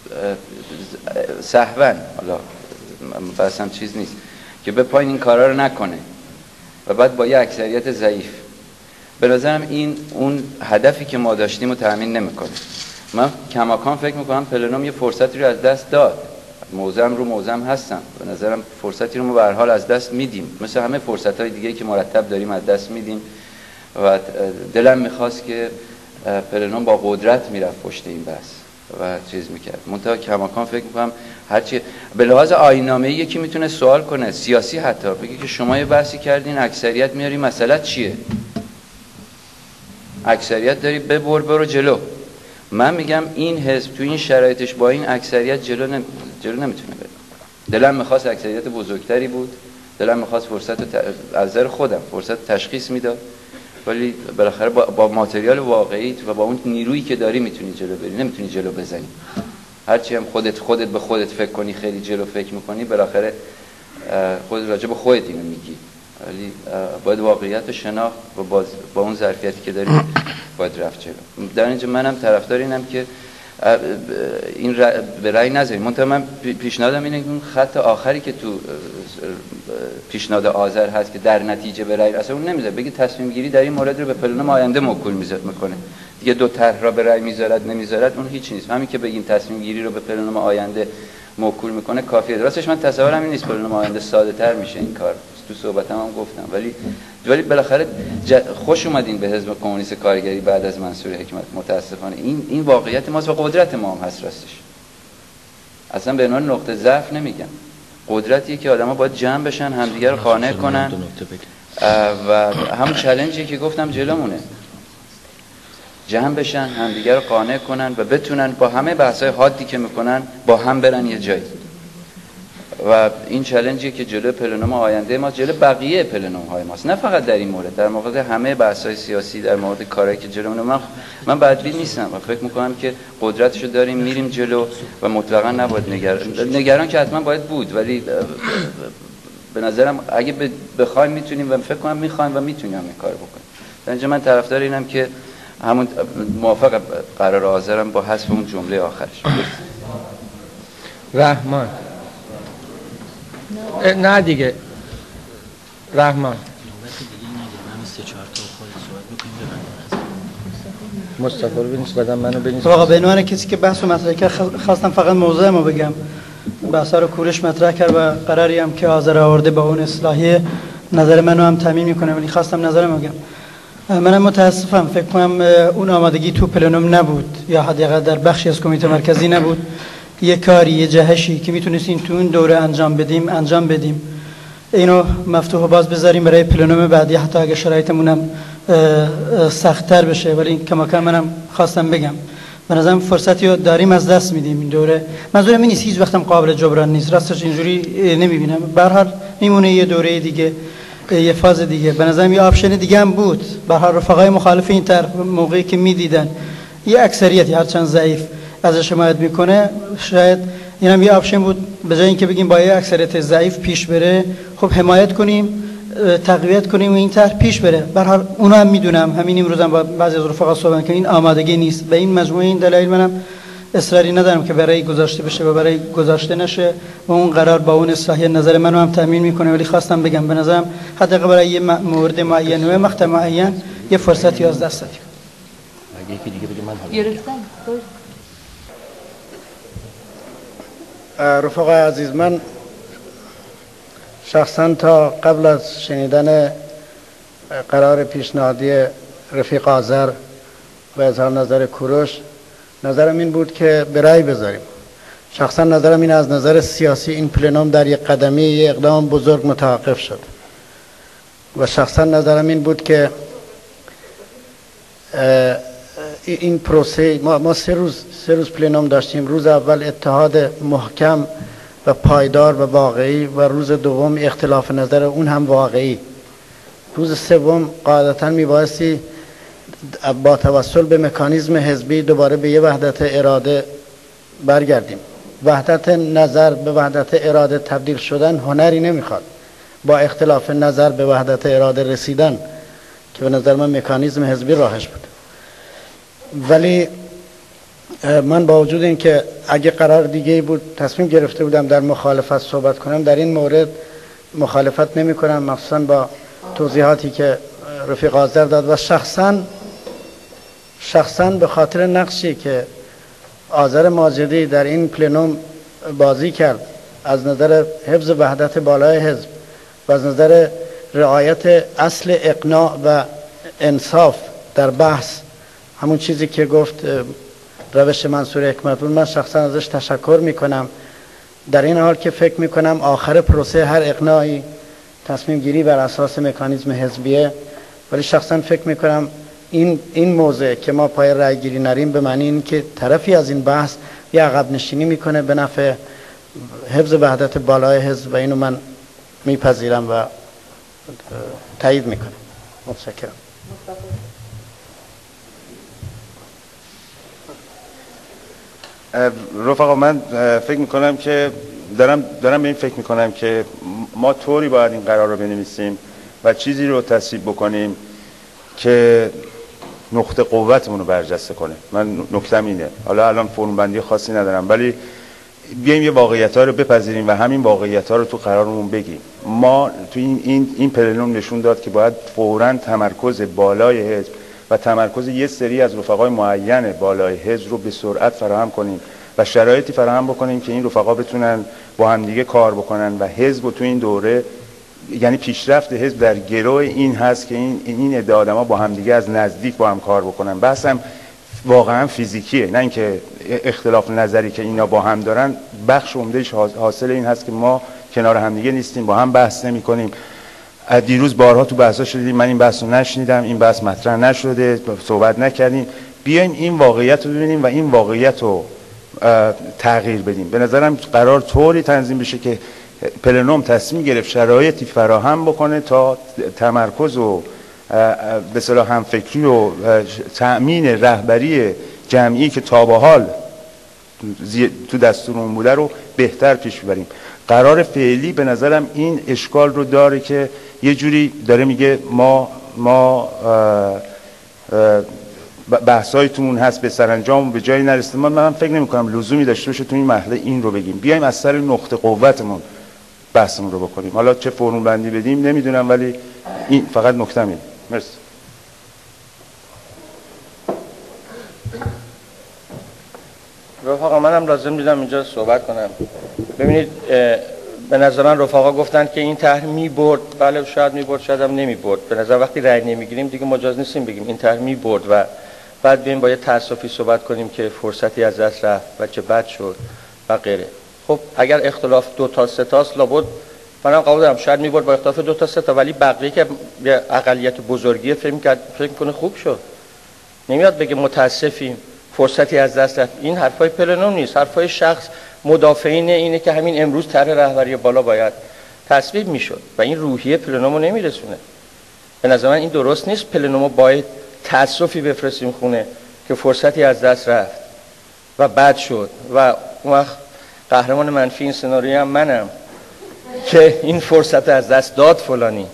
سهواً، حالا بحثم چیز نیست، که به پایین این کارا رو نکنه و بعد با یه اکثریت ضعیف. به نظرم این اون هدفی که ما داشتیم رو تامین نمیکنه. من کماکان فکر میکنم پلنوم یه فرصتی رو از دست داد. موزم رو موزم هستم. به نظرم فرصتی رو ما به هر حال از دست میدیم، مثل همه فرصت‌های دیگه که مرتب داریم از دست میدیم و دلم میخواست که پلنوم با قدرت میرفت پشت این بحث و چیز میکرد. منتها کماکان فکر میکنم هرچی به لحاظ آیین‌نامه‌ای یکی میتونه سوال کنه، سیاسی حتی بگه که شما یه بحثی کردین اکثریت میاری، مسئله چیه؟ اکثریت داری ببر برو جلو. من میگم این حزب تو این شرایطش با این اکثریت جلو نم... جلو نمیتونه بره. دلم میخواست اکثریت بزرگتری بود، دلم میخواست فرصت ت... از نظر خودم فرصت تشخیص میداد، ولی بالاخره با, با ماتریال واقعی و با اون نیرویی که داری میتونی جلو بری، نمیتونی جلو بزنی. هرچی هم خودت خودت به خودت فکر کنی، خیلی جلو فکر میکنی، بالاخره خودت راجع به خودت اینو میگی، ولی باید واقعیت رو شناخت و باز با اون ظرفیتی که داری باید رفت جلو. در اینجا منم طرفدار اینم که این ر... به رأی نذاریم. منتها من پیشنهادم اینه که اون خط آخری که تو پیشنهاد آذر هست که در نتیجه به رأی، اصلا اون نمیذاره، بگی تصمیم گیری در این مورد رو به پلنوم آینده موکول میکنه دیگه. دو طرح را به رأی میذارد نمیذارد اون هیچ نیست. همین که بگیم تصمیم گیری رو به پلنوم آینده موکول میکنه کافیه. راستش من تصورم این نیست پلنوم آینده ساده تر میشه این کار، تو صحبتم هم گفتم، ولی ولی بالاخره ج... خوش اومدین به حزب کمونیست کارگری بعد از منصور حکمت. متاسفانه این این واقعیت ماست و قدرت ما هم هست. راستش اصلا به عنوان نقطه ضعف نمیگم، قدرتیه که آدما باید جمع بشن، همدیگه رو قانع کنن و همون چالنجی که گفتم جلومونه، جمع بشن، همدیگه رو قانع کنن و بتونن با همه بحث‌های حادی که میکنن با هم برن یه جایی. و این چالنجی که جلو پلنوم آینده ما، جلو بقیه پلنوم های ماست، نه فقط در این مورد، در مورد همه بحث‌های سیاسی، در مورد کارهایی که جلومونه. من من بدبین نیستم و فکر میکنم که قدرتشو داریم، میریم جلو و مطلقا نباید نگران نگران که حتما باید بود، ولی به نظرم اگه بخوایم میتونیم و فکر کنم میخوایم و میتونیم این کارو بکنیم. درنجه من طرفدار اینم که همون موافق قرار حاضرم با حذف اون جمله آخرش. رحمان نه دیگه رحمان مصطفی رو بنویس بعدم منو بنویس. آقا به عنوان کسی که بحث و مطرح کرد خواستم فقط موضوع ما بگم. بحثا رو کورش مطرح کرد و قراری هم که حاضر آورده با اون اصلاحیه نظر منو هم تامین میکنه، ولی خواستم نظرم بگم. منم متاسفم، فکر کنم اون آمادگی تو پلنوم نبود یا حداقل در بخشی از کمیته مرکزی نبود. یه کاری، یه جهشی که میتونستیم تو اون دوره انجام بدیم انجام بدیم، اینو مفتوح و باز بذاریم برای پلنوم بعدی، حتی اگه شرایطمون هم سخت‌تر بشه. ولی کماکان منم خواستم بگم به نظرم فرصتی رو داریم از دست میدیم این دوره. منظورم این نیست هیچ وقتم قابل جبران نیست، راستش اینجوری نمیبینم. به هر حال میمونه یه دوره دیگه، یه فاز دیگه. به نظرم یه آپشن دیگه هم بود. به هر حال رفقای مخالف این طرح موقعی که میدیدن یه اکثریتی هرچند ضعیف ازش حمایت میکنه، شاید اینم یه آپشن بود، به جای اینکه بگیم با یه اکثریت ضعیف پیش بره، خب حمایت کنیم، تقویت کنیم و این طرح پیش بره. به هر حال اونها هم میدونم، همین امروز هم با بعضی از رفقا صحبت کردن، این آمادگی نیست. به این مجموعه این دلایل منم اصراری ندارم که برای گذاشته بشه و برای گذاشته نشه و اون قرار با اون اصلاحیه نظر منو هم تامین میکنه. ولی خواستم بگم به نظرم حداقل برای یه مورد معین و مقطع معین یه فرصتی از دست دادیم. اگه یکی دیگه بگه من رفقای عزیز، من شخصا تا قبل از شنیدن قرار پیشنهادی رفیق آذر و اظهار نظر کوروش، نظرم این بود که به رأی بذاریم. شخصا نظرم این از نظر سیاسی این پلنوم در یک قدمی یک اقدام بزرگ متوقف شد و شخصا نظرم این بود که این پروسه ما, ما سه روز سه روز پلنوم داشتیم. روز اول اتحاد محکم و پایدار و واقعی و روز دوم اختلاف نظر اون هم واقعی. روز سوم قاعدتا میبایستی با توسل به مکانیزم حزبی دوباره به یه وحدت اراده برگردیم. وحدت نظر به وحدت اراده تبدیل شدن هنری نمیخواد، با اختلاف نظر به وحدت اراده رسیدن که به نظر من مکانیزم حزبی راهش بود. ولی من با وجود این که اگه قرار دیگه بود تصمیم گرفته بودم در مخالفت صحبت کنم، در این مورد مخالفت نمی کنم، مخصوصا با توضیحاتی که رفیق آذر داد و شخصا شخصا به خاطر نقشی که آذر ماجدی در این پلنوم بازی کرد از نظر حفظ وحدت بالای حزب و از نظر رعایت اصل اقناع و انصاف در بحث، همون چیزی که گفت روش منصور حکمت بود، من شخصا ازش تشکر میکنم. در این حال که فکر میکنم آخر پروسه هر اقناعی تصمیم گیری بر اساس مکانیزم حزبیه، ولی شخصا فکر میکنم این این موضوع که ما پای رأی گیری نریم به معنی این که طرفی از این بحث یه عقب نشینی میکنه به نفع حفظ وحدت بالای حزب و اینو من میپذیرم و تایید میکنم. متشکرم. رفقا، من فکر میکنم که دارم دارم به این فکر میکنم که ما طوری باید این قرار رو بنویسیم و چیزی رو تصویب بکنیم که نقطه قوتمون رو برجسته کنه. من نکتم اینه. حالا الان فرم بندی خاصی ندارم، ولی بیایم یه واقعیت ها رو بپذیریم و همین واقعیت ها رو تو قرارمون بگیم. ما تو این این این پلنوم نشون داد که باید فوراً تمرکز بالای حزب و تمرکز یه سری از رفقای معین بالای حزب رو به سرعت فراهم کنیم و شرایطی فراهم بکنیم که این رفقا بتونن با هم دیگه کار بکنن و حزب تو این دوره، یعنی پیشرفت حزب در گروه این هست که این این عده آدما با هم دیگه از نزدیک با هم کار بکنن. بحثم واقعا فیزیکیه، نه اینکه اختلاف نظری که اینا با هم دارن. بخش عمدهش حاصل این هست که ما کنار هم دیگه نیستیم، با هم بحث نمی‌کنیم. دیروز بارها تو بحثا شدیم، من این بحثو نشنیدم، این بحث مطرح نشده، صحبت نکردیم. بیایم این واقعیت رو ببینیم و این واقعیت رو تغییر بدیم. به نظرم قرار طوری تنظیم بشه که پلنوم تصمیم گرفت شرایطی فراهم بکنه تا تمرکز و به اصطلاح همفکری و تأمین رهبری جمعی که تا به حال تو دستورمون بوده رو بهتر پیش ببریم. قرار فعلی به نظرم این اشکال رو داره که یه جوری داره میگه ما ما بحثایتون هست به سرانجام به جایی نرسید. من من فکر نمی کنم لزومی داشته باشه تو این مرحله این رو بگیم. بیایم از سر نقطه قوتمون بحثمون رو بکنیم. حالا چه فرمول بندی بدیم نمیدونم، ولی این فقط نکته میه. مرسی. رفقا منم لازم دیدم اینجا صحبت کنم. ببینید به نظر من رفقا گفتن که این طرح میبرد، بله شاید میبرد شاید هم نمیبرد. به نظر وقتی رأی نمیگیریم دیگه مجاز نیستیم بگیم این طرح میبرد و بعد بیایم با یه تأسفی صحبت کنیم که فرصتی از دست رفت و چه بد شد و غیره. خب اگر اختلاف دو تا سه تاست لابد منم قبول دارم شاید میبرد با اختلاف دو تا سه تا، ولی بقیه که اقلیت بزرگی فکر کرد فکر کنه خوب شد. نمیاد بگه متاسفیم فرصتی از دست رفت. این حرفای پلنوم نیست، حرفای شخص مدافعین اینه که همین امروز طرح رهبری بالا باید تصویب میشد و این روحیه پلنومو نمیرسونه. به نظر من این درست نیست. پلنومو باید تأسفی بفرستیم خونه که فرصتی از دست رفت و بد شد و اون وقت قهرمان منفی این سناریوی هم منم که این فرصت از دست داد فلانی.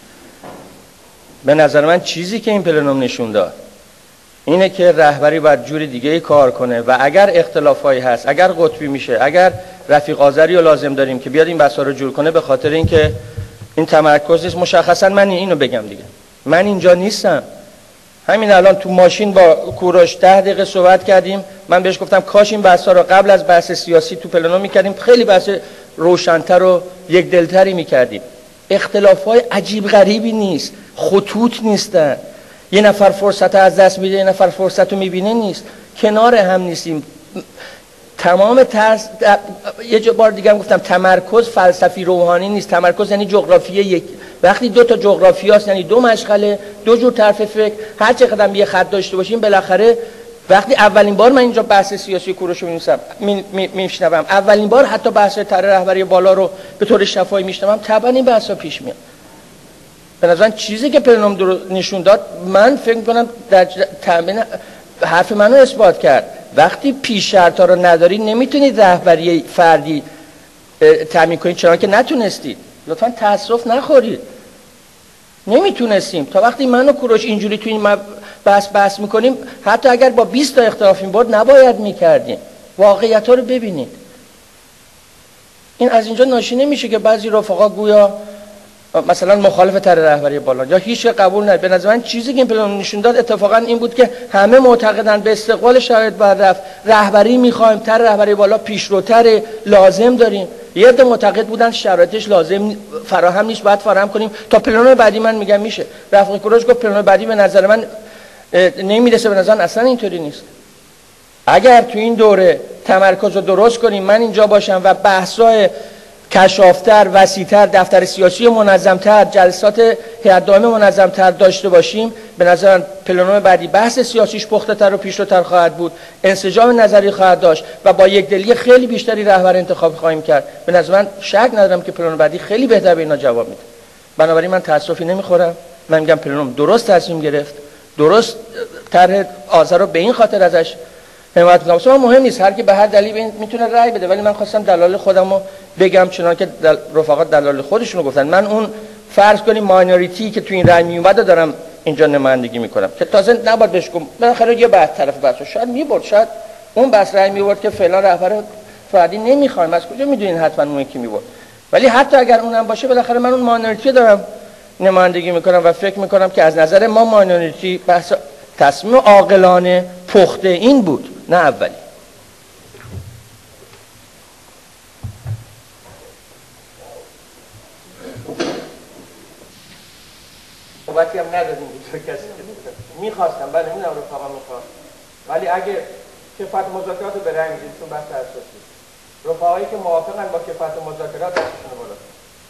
به نظر من چیزی که این پلنوم نشون داد اینه که رهبری باید جور دیگه کار کنه و اگر اختلافایی هست، اگر قطبی میشه، اگر رفیق آذری رو لازم داریم که بیاد این بحثا رو جور کنه، به خاطر اینکه این تمرکز نیست. مشخصا من اینو بگم دیگه، من اینجا نیستم. همین الان تو ماشین با کوروش ده دقیقه صحبت کردیم. من بهش گفتم کاش این بحثا رو قبل از بحث سیاسی تو پلنوم میکردیم، خیلی بحث روشن‌تر و یک دلتری میکردیم. اختلافای عجیب غریبی نیست، خطوط نیستن. یه نفر فرصت از دست میده، یه نفر فرصت رو میبینه نیست. کنار هم نیستیم. تمام ترس یه بار دیگه هم گفتم تمرکز فلسفی روحانی نیست. تمرکز یعنی جغرافیه یک. وقتی دو تا جغرافی هست یعنی دو مشغله، دو جور طرف فکر، هر چه قدم یه خط داشته باشیم بالاخره. وقتی اولین بار من اینجا بحث سیاسی کوروش رو می‌نویسم میشنوم، اولین بار حتی بحث طرح رهبری بالا رو به طور شفاهی میشنوم، طبعا این بحثا پیش میاد. به نظر چیزی که پلنوم نشون داد، من فکر می‌کنم در تامین حرف منو اثبات کرد. وقتی پیش شرطا رو نداری نمیتونید رهبری فردی تامین کنید، چرا که نتونستید. لطفاً تأسف نخورید. نمیتونستیم. تا وقتی من و کوروش اینجوری تو این بحث بحث میکنیم، حتی اگر با بیست تا اختلاف این بود نباید میکردیم. واقعیت‌ها رو ببینید. این از اینجا ناشی نمیشه که بعضی رفقا گویا مثلا مخالف طرح رهبری بالا یا هیچ قبول نداره. به نظر من چیزی که این پلن نشون داد اتفاقا این بود که همه معتقدن به استقبال شرایط باید رفت، رهبری میخوایم، طرح رهبری بالا پیشروتر لازم داریم. یه عده معتقد بودن شرایطش لازم فراهم نیست، باید فراهم کنیم. تا پلن بعدی من میگم میشه. رفیق کوروش گفت پلن بعدی به نظر من نمیرسه. به نظر اصلا اینطوری نیست. اگر تو این دوره تمرکز رو درست کنیم، من اینجا باشم و بحث‌های کشافتر، وسیع‌تر، دفتر سیاسی منظم‌تر، جلسات هیئت دائمه منظم‌تر داشته باشیم، به نظر پلنوم بعدی بحث سیاسیش پخته‌تر و پیشروتر خواهد بود، انسجام نظری خواهد داشت و با یک دلی خیلی بیشتری رهبر انتخاب خواهیم کرد. به نظر من شک ندارم که پلنوم بعدی خیلی بهتر به اینا جواب میده. بنابراین من تأسفی نمیخورم. من میگم پلنوم درست تصمیم گرفت، درست طرح آذر رو به این خاطر ازش حمایت می‌کنم. اصلا مهم نیست، هر کی به هر دلیلی میتونه رأی بده، ولی من خواستم دلایل خودمو بگم چنانکه دل... رفقات دلایل خودشونو گفتن. من اون فرض کنیم ماینوریتی که تو این رأی میومده دارم اینجا نمایندگی میکنم که تازه نباید بهش گم بالاخره یه بعد طرف بحث شاید میبرد، شاید اون بس رأی میورد که فعلا رهبر فردی نمیخوایم. از کجا میدونین حتما اون یکی میبرد؟ ولی حتی اگر اونم باشه بالاخره من اون ماینوریتی دارم نمایندگی میکنم و فکر میکنم که از نظر ما ماینوریتی بحث تصمیم عاقلانه پخته این بود، نه اولی. صحبتی هم ندادیم به کسی که میخواستم، بله نمیدونم رفقا میخواد، ولی اگه کفایت مذاکرات رو به رأی میدید چون بحث اساسی، رفقایی که موافقن با کفایت مذاکرات دستشون رو بالا،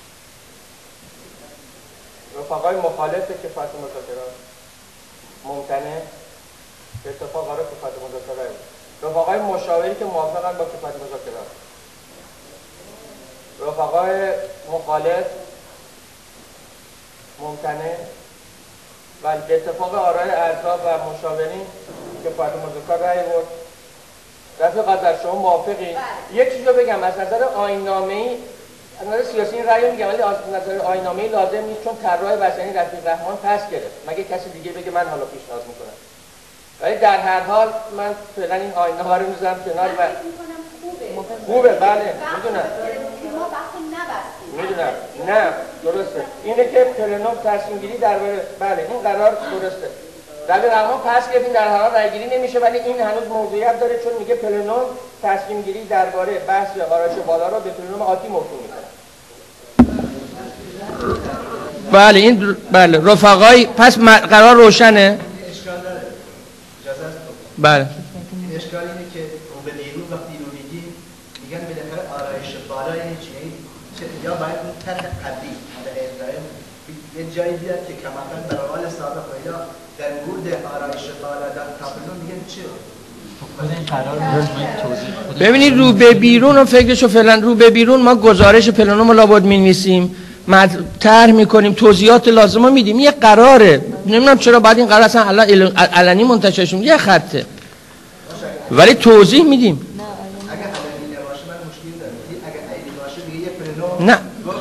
رفقای مخالف کفایت مذاکرات ممتنع، به اتفاق آره کفایت مذاکرات، رفقای مشاوری که موافقن با کفایت مذاکرات، رفقای مخالف ممتنع، ولی به اتفاق آرای احزاب و مشاورین کفایت مذاکرات رأی برد. رفیق آذر شما موافقی؟ یک چیز رو بگم، از نظر آیین‌نامه‌ای، از نظر سیاسی این رأی میگم، ولی از نظر آیین‌نامه‌ای لازم نیست چون طراح وطنی رفیق رحمان پس گرفت، مگه کسی دیگه بگه من حالا پیشنهاد میکنم. ولی در هر حال من فعلا این آیین‌نامه رو میذارم کنار و خوبه. بله میدونم میدونم نه درسته، اینه که پلنوم تصمیم گیری درباره، بله این قرار درسته، رفیق رحمان پس گرفتیم در هر حال رأی گیری نمیشه، ولی این هنوز موضوعیت داره چون میگه پلنوم تصمیم گیری درباره بحث آرایش بالا رو به پلنوم آتی موکول میکنه. بله این بله رفقای پس قرار روشنه. بله این اشکال اینه که به نیرو وقتی رو میگیم میگن بالاخره آرایش بالا یعنی چی؟ یا باید اون طرح قبلی به ابراهیم یه جایی بیاد که کماکان در حال سابق یا در مورد آرایش بالا در تابلو میگن چه؟ ببینید رو به بیرون و فکرشو فعلا رو به بیرون ما گزارش پلنوم لابد می‌نویسیم، طرح میکنیم، توضیحات لازمه میدیم، یه قراره، نمیدونم چرا بعد این قرار اصلا علنی منتشر شد، یه خطه ولی توضیح میدیم. نه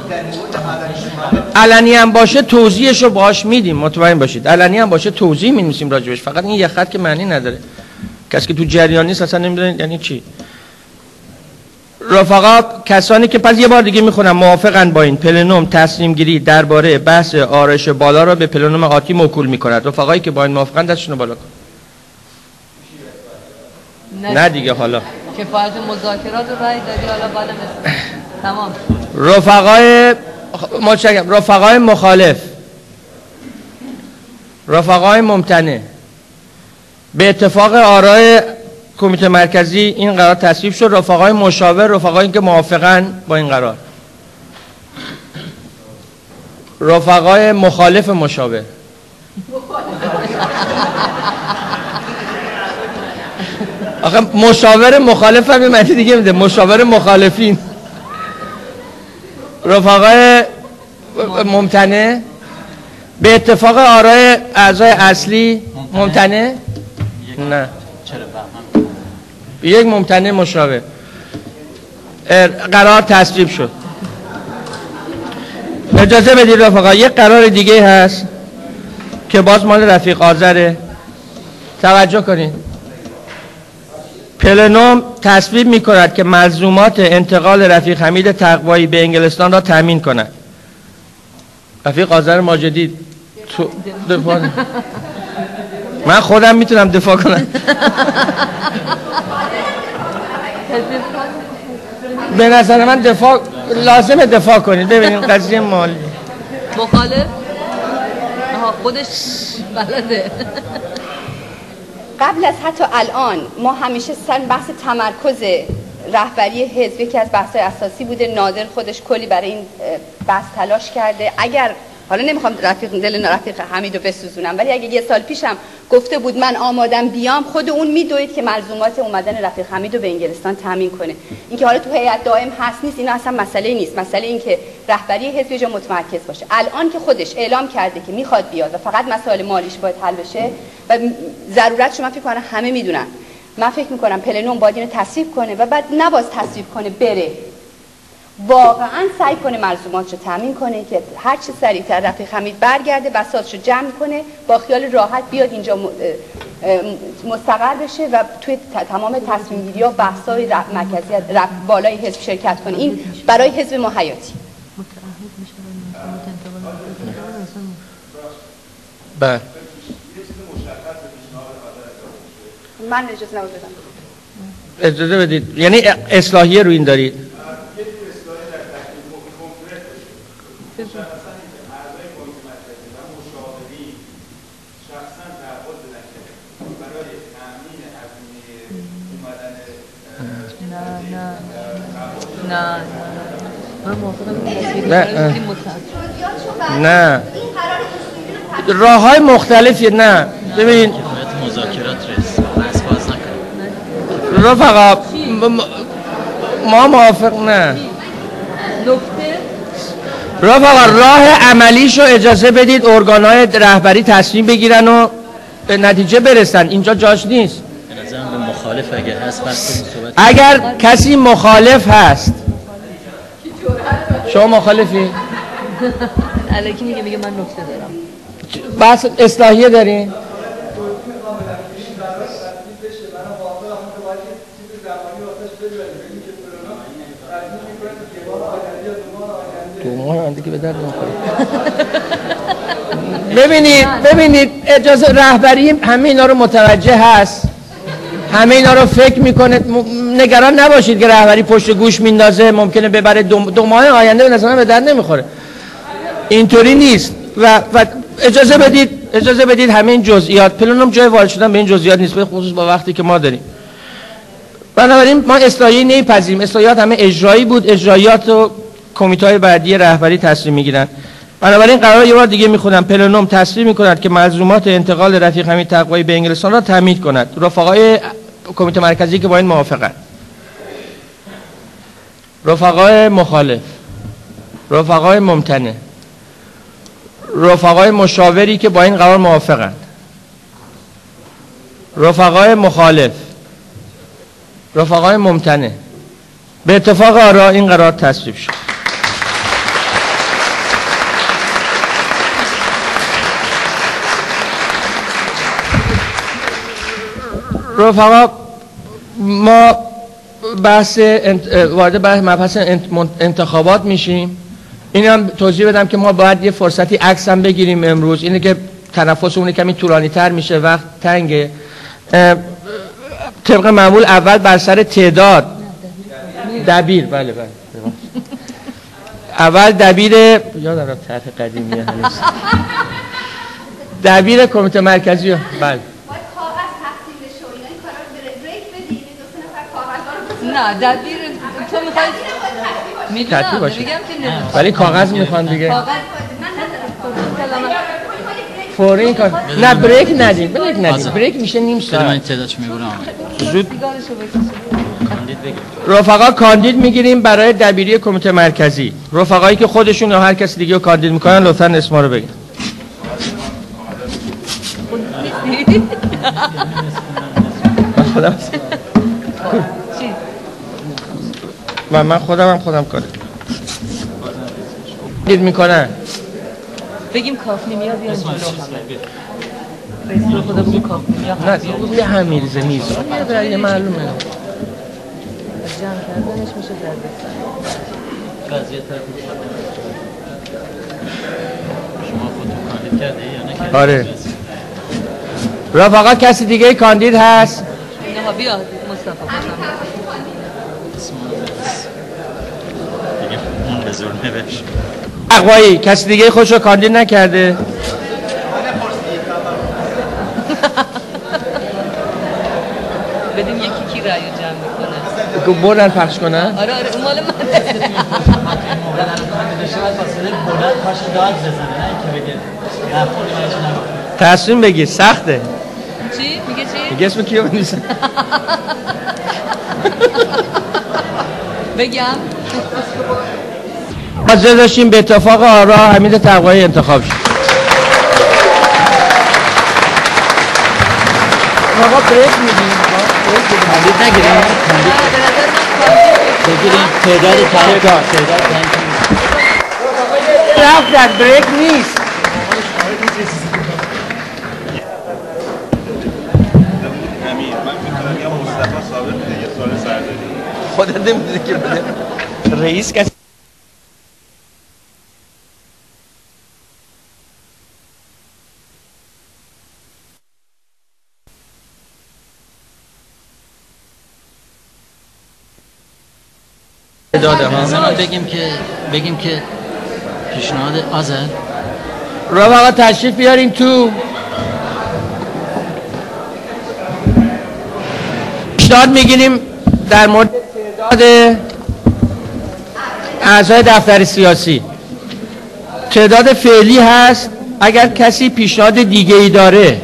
علنی هم باشه توضیحشو باهاش میدیم، مطمئن باشید علنی هم باشه توضیح می‌نویسیم راجبش، فقط این یه خط که معنی نداره، کسی که تو جریان نیست اصلا نمیدونه یعنی چی. رفقا کسانی که پس یه بار دیگه میخونم موافقن با این پلنوم تصمیم گیری درباره بحث آرایش بالا را به پلنوم آتی موکول میکند، رفقایی که با این موافقن دستشون رو بالا کن. نه دیگه حالا کفایت مذاکرات رو رأی دادی، حالا بعدم تمام. رفقای متشکرم، رفقای مخالف، رفقای ممتنع، به اتفاق آرای کمیته مرکزی این قرار تصویب شد. رفقای مشاور، رفقایی که موافقن با این قرار، رفقای مخالف مشاور، آخه مشاور مخالف هم معنی دیگه میده، مشاور مخالفین، رفقای ممتنع، به اتفاق آرای اعضای اصلی ممتنع، نه یک ممتنع مشاور، قرار تصویب شد. اجازه بدید رفقا یک قرار دیگه هست که باز مال رفیق آذره، توجه کنید. پلنوم تصویب می کند که ملزومات انتقال رفیق حمید تقوایی به انگلستان را تامین کند. رفیق آذر ماجدی تو دفاع من خودم میتونم دفاع کنم. به نظر من دفاع لازمه دفاع کنید. ببینید قضیه مالی مخالف آها خودش بلده. قبل از حتی الان ما همیشه سر بحث تمرکز رهبری حزب یکی از بحث‌های اساسی بوده. نادر خودش کلی برای این بحث تلاش کرده. اگر حالا نمیخوام رفیق دل رفیق حمیدو بسوزونم، ولی اگه یه سال پیشم گفته بود من آمادم بیام، خود اون میدوید که ملزومات اومدن رفیق حمیدو به انگلستان تامین کنه. اینکه حالا تو هیئت دائم هست نیست اینا اصلا مسئله نیست. مسئله این که رهبری حزب جا متمرکز باشه. الان که خودش اعلام کرده که میخواد بیاد و فقط مسائل مالیش باید حل بشه و ضرورتش من فکر کنم همه میدونن. من فکر میکنم پلنوم باید اینو تصویب کنه و بعد نباز تصویب کنه بره واقعا سعی کنه ملزوماتش رو تامین کنه که هر چه سریعتر رفیق حمید برگرده بساطش رو جمع کنه با خیال راحت بیاد اینجا مستقر بشه و توی تمام تصمیم گیری ها بحث‌های مرکزیت بالای حزب شرکت کنه. این برای حزب ما حیاتی. بله من اجازه نبود بدم. اجازه بدید. یعنی اصلاحیه رو این دارید؟ نه من موافقم نه نه راه های مختلفی نه ببین مذاکرات رئیس بس باز نکنه رفقا ما موافق نه نکته رفقا راه عملیشو اجازه بدید ارگان‌های رهبری تصمیم بگیرن و به نتیجه برسن. اینجا جاش نیست. به نظرم به مخالف اگر هست بس صحبت اگر کسی مخالف هست شما مخالفی؟ الکی میگه میگه من نکته دارم. بحث اصلاحیه دارین؟ ببینید ببینید اجازه رهبری همه اینا رو متوجه هست، همه اینا رو فکر میکنه. نگران نباشید که رهبری پشت گوش میندازه ممکنه ببره دو, دو ماه آینده به نظر من به درد نمیخوره. اینطوری نیست و, و اجازه بدید اجازه بدید همه این جزئیات پلنم جای وارد شدن به این جزئیات نیست، به خصوص با وقتی که ما داریم. بنابراین ما اصلاحی نمیپذیریم. اصلاحیات همه اجرایی بود، اجرایات و کمیته‌های بعدی رهبری تصمیم میگیرن. بنابراین قرار یه بار دیگه میخونم پلنوم تصمیم میکند که ملزومات انتقال رفیق حمید تقوایی به انگلستان را تامین کند. رفقای کمیته مرکزی که با این موافقن، رفقای مخالف، رفقای ممتنع، رفقای مشاوری که با این قرار موافقن، رفقای مخالف، رفقای ممتنع، به اتفاق آرا این قرار تصویب شد. رفقا ما بحث وارد بحث مبحث انتخابات میشیم. این هم توضیح بدم که ما باید یه فرصتی عکس هم بگیریم امروز. اینه که تنفسمون کمی طولانی تر میشه، وقت تنگه. طبق معمول اول بر سر تعداد دبیر، بله بله اول دبیر یادم رفت طرح قدیمیه هنوز دبیر کمیته مرکزی رو بله نه دبیر تو میخوای میدونم میگم که نه ولی کاغذ میخوان دیگه فوری این کار نه بریک ندیم بریک ندیم بریک میشه نیم ساعت. من تعدادش میبرم زود رفقا کاندید میگیریم برای دبیری کمیته مرکزی. رفقایی که خودشون یا هر کسی دیگه رو کاندید میکنن لطفا اسما رو بگید. و من خودم هم خودم کاره دید میکنن. بگیم کافنی میاد بیان جلو رئیس رو خدا بگیم کافنی میاد نه یه همیرزه نیست یه یه معلومه جمع کردنش میشه در بستن قضیه طرف شما خودتون کاندید کرده یا نه؟ آره رفقا کسی دیگه کاندید هست؟ نه بیا مصطفی دیگه اون به زور نبش اقوایی کسی دیگه خودش رو کاندید نکرده؟ بدیم یکی کی رأی جمع میکنه بردن پخش کنن؟ آره آره اون مال منه. تصمیم بگیر سخته. چی؟ میگه چی؟ میگه اسم کیو بنویسم؟ بگم ما داشتیم به اتفاق آرا حمید تقوایی انتخاب شد. آقا بریک میدیم کاندید نگیریم بگیریم تعداد تعداد تعداد رفت در بریک نیست. خودت نمیدونی که بده رئیس کسی داده ها بگیم که بگیم که پیشنهاد آزاد رفقا تشریف بیارین تو. پیشنهاد میگیریم در مورد تعداد اعضای دفتر سیاسی تعداد فعلی هست. اگر کسی پیشنهاد دیگه ای داره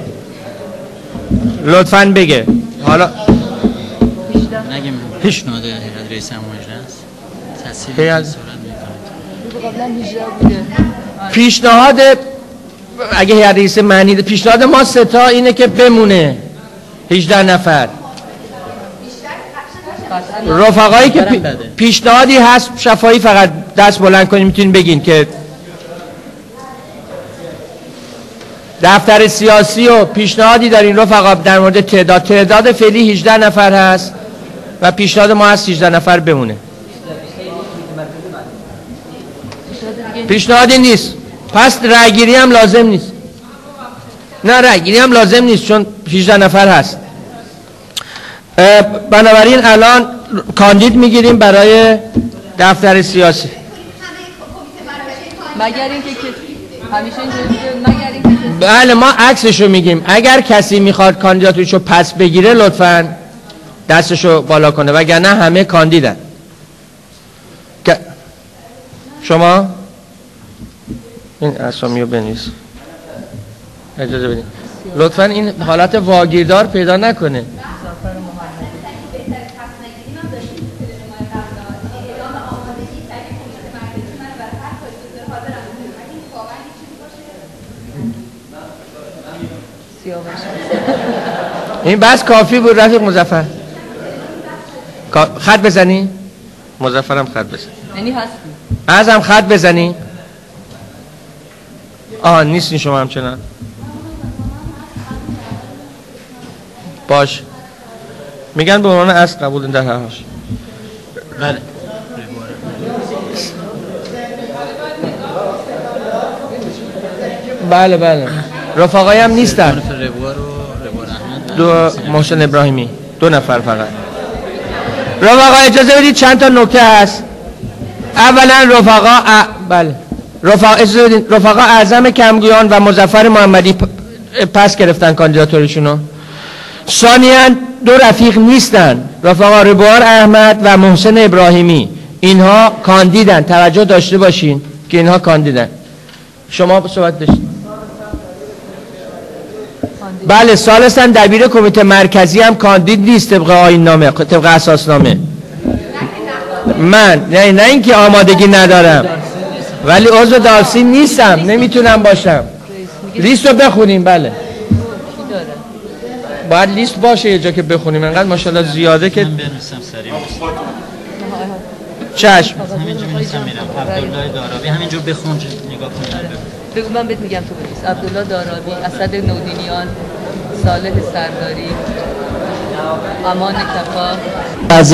لطفاً بگه. حالا نگیم پیشنهاد هیئت رئیس مجلس است. پیشنهاد اگه هیئت رئیس معنی پیشنهاد ما سه تا اینه که بمونه هجده نفر. رفقایی که پی... پیشنهادی هست شفاهی فقط دست بلند کنیم میتونین بگین که دفتر سیاسی و پیشنهادی دارین رفقا در مورد تعداد. تعداد فعلی هجده نفر هست و پیشنهاد ما هست هجده نفر بمونه. پیشنهادی نیست پس رأیگیری هم لازم نیست. نه رأیگیری هم لازم نیست چون هجده نفر هست. بنابراین الان کاندید میگیریم برای دفتر سیاسی. مگر اینکه همیشه اینجوریه مگر اینکه بله ما عکسشو میگیم. اگر کسی میخواد کاندیداتوریشو پس بگیره لطفاً دستشو بالا کنه وگرنه همه کاندیدن. شما این اسامیو بنویس. اجازه بدین لطفاً این حالت واگیردار پیدا نکنه. این بس کافی بود رفیق مظفر. خط بزنی؟ مظفرم خط بزن. یعنی هستی؟ ازم خط بزنی؟ آه نیستین شما همچنان. باش میگن به عنوان اصل قبول در هر حال. بله بله بله رفقایی هم نیستن. دو محسن ابراهیمی دو نفر فقط. رفقا اجازه بدید چند تا نکته هست. اولا رفقا ا... بله رفقا اجازه بدید رفقا اعظم کمگویان و مظفر محمدی پس گرفتن کاندیداتوریشونو. ثانیاً دو رفیق نیستن. رفقا ربوار احمد و محسن ابراهیمی اینها کاندیدن. توجه داشته باشین که اینها کاندیدن. شما صحبت داشتید. بله ثالثاً دبیر کمیته مرکزی هم کاندید نیست طبق آیین نامه طبق اساس نامه. من نه نه اینکه آمادگی ندارم ولی عضو دالسین نیستم نمیتونم باشم. لیست رو بخونیم. بله باید لیست باشه یه جا که بخونیم. انقدر ماشاءالله زیاده که چشم. همینجور می‌نویسم میرم. عبدالله دارابی همینجور بخون نگاه کن. بگو من بهت میگم تو بنویس. عبدالله دارابی، اسد نودینیان، صالح سرداری، امان کفا. از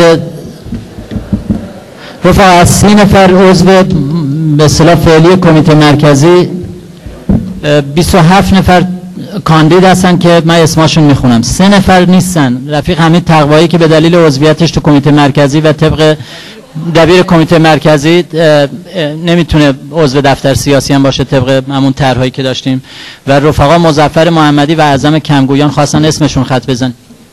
رفقا از سی نفر عضو به اصطلاح فعلی کمیته مرکزی بیست و هفت نفر کاندید هستن که من اسمشون میخونم. سه نفر نیستن. رفیق حمید تقوایی که به دلیل عضویتش تو کمیته مرکزی و طبق دبیر کمیته مرکزی نمیتونه عضو دفتر سیاسی هم باشه طبق همون طرحی که داشتیم و رفقا مظفر محمدی و اعظم کمگویان خواستن اسمشون خط بزن.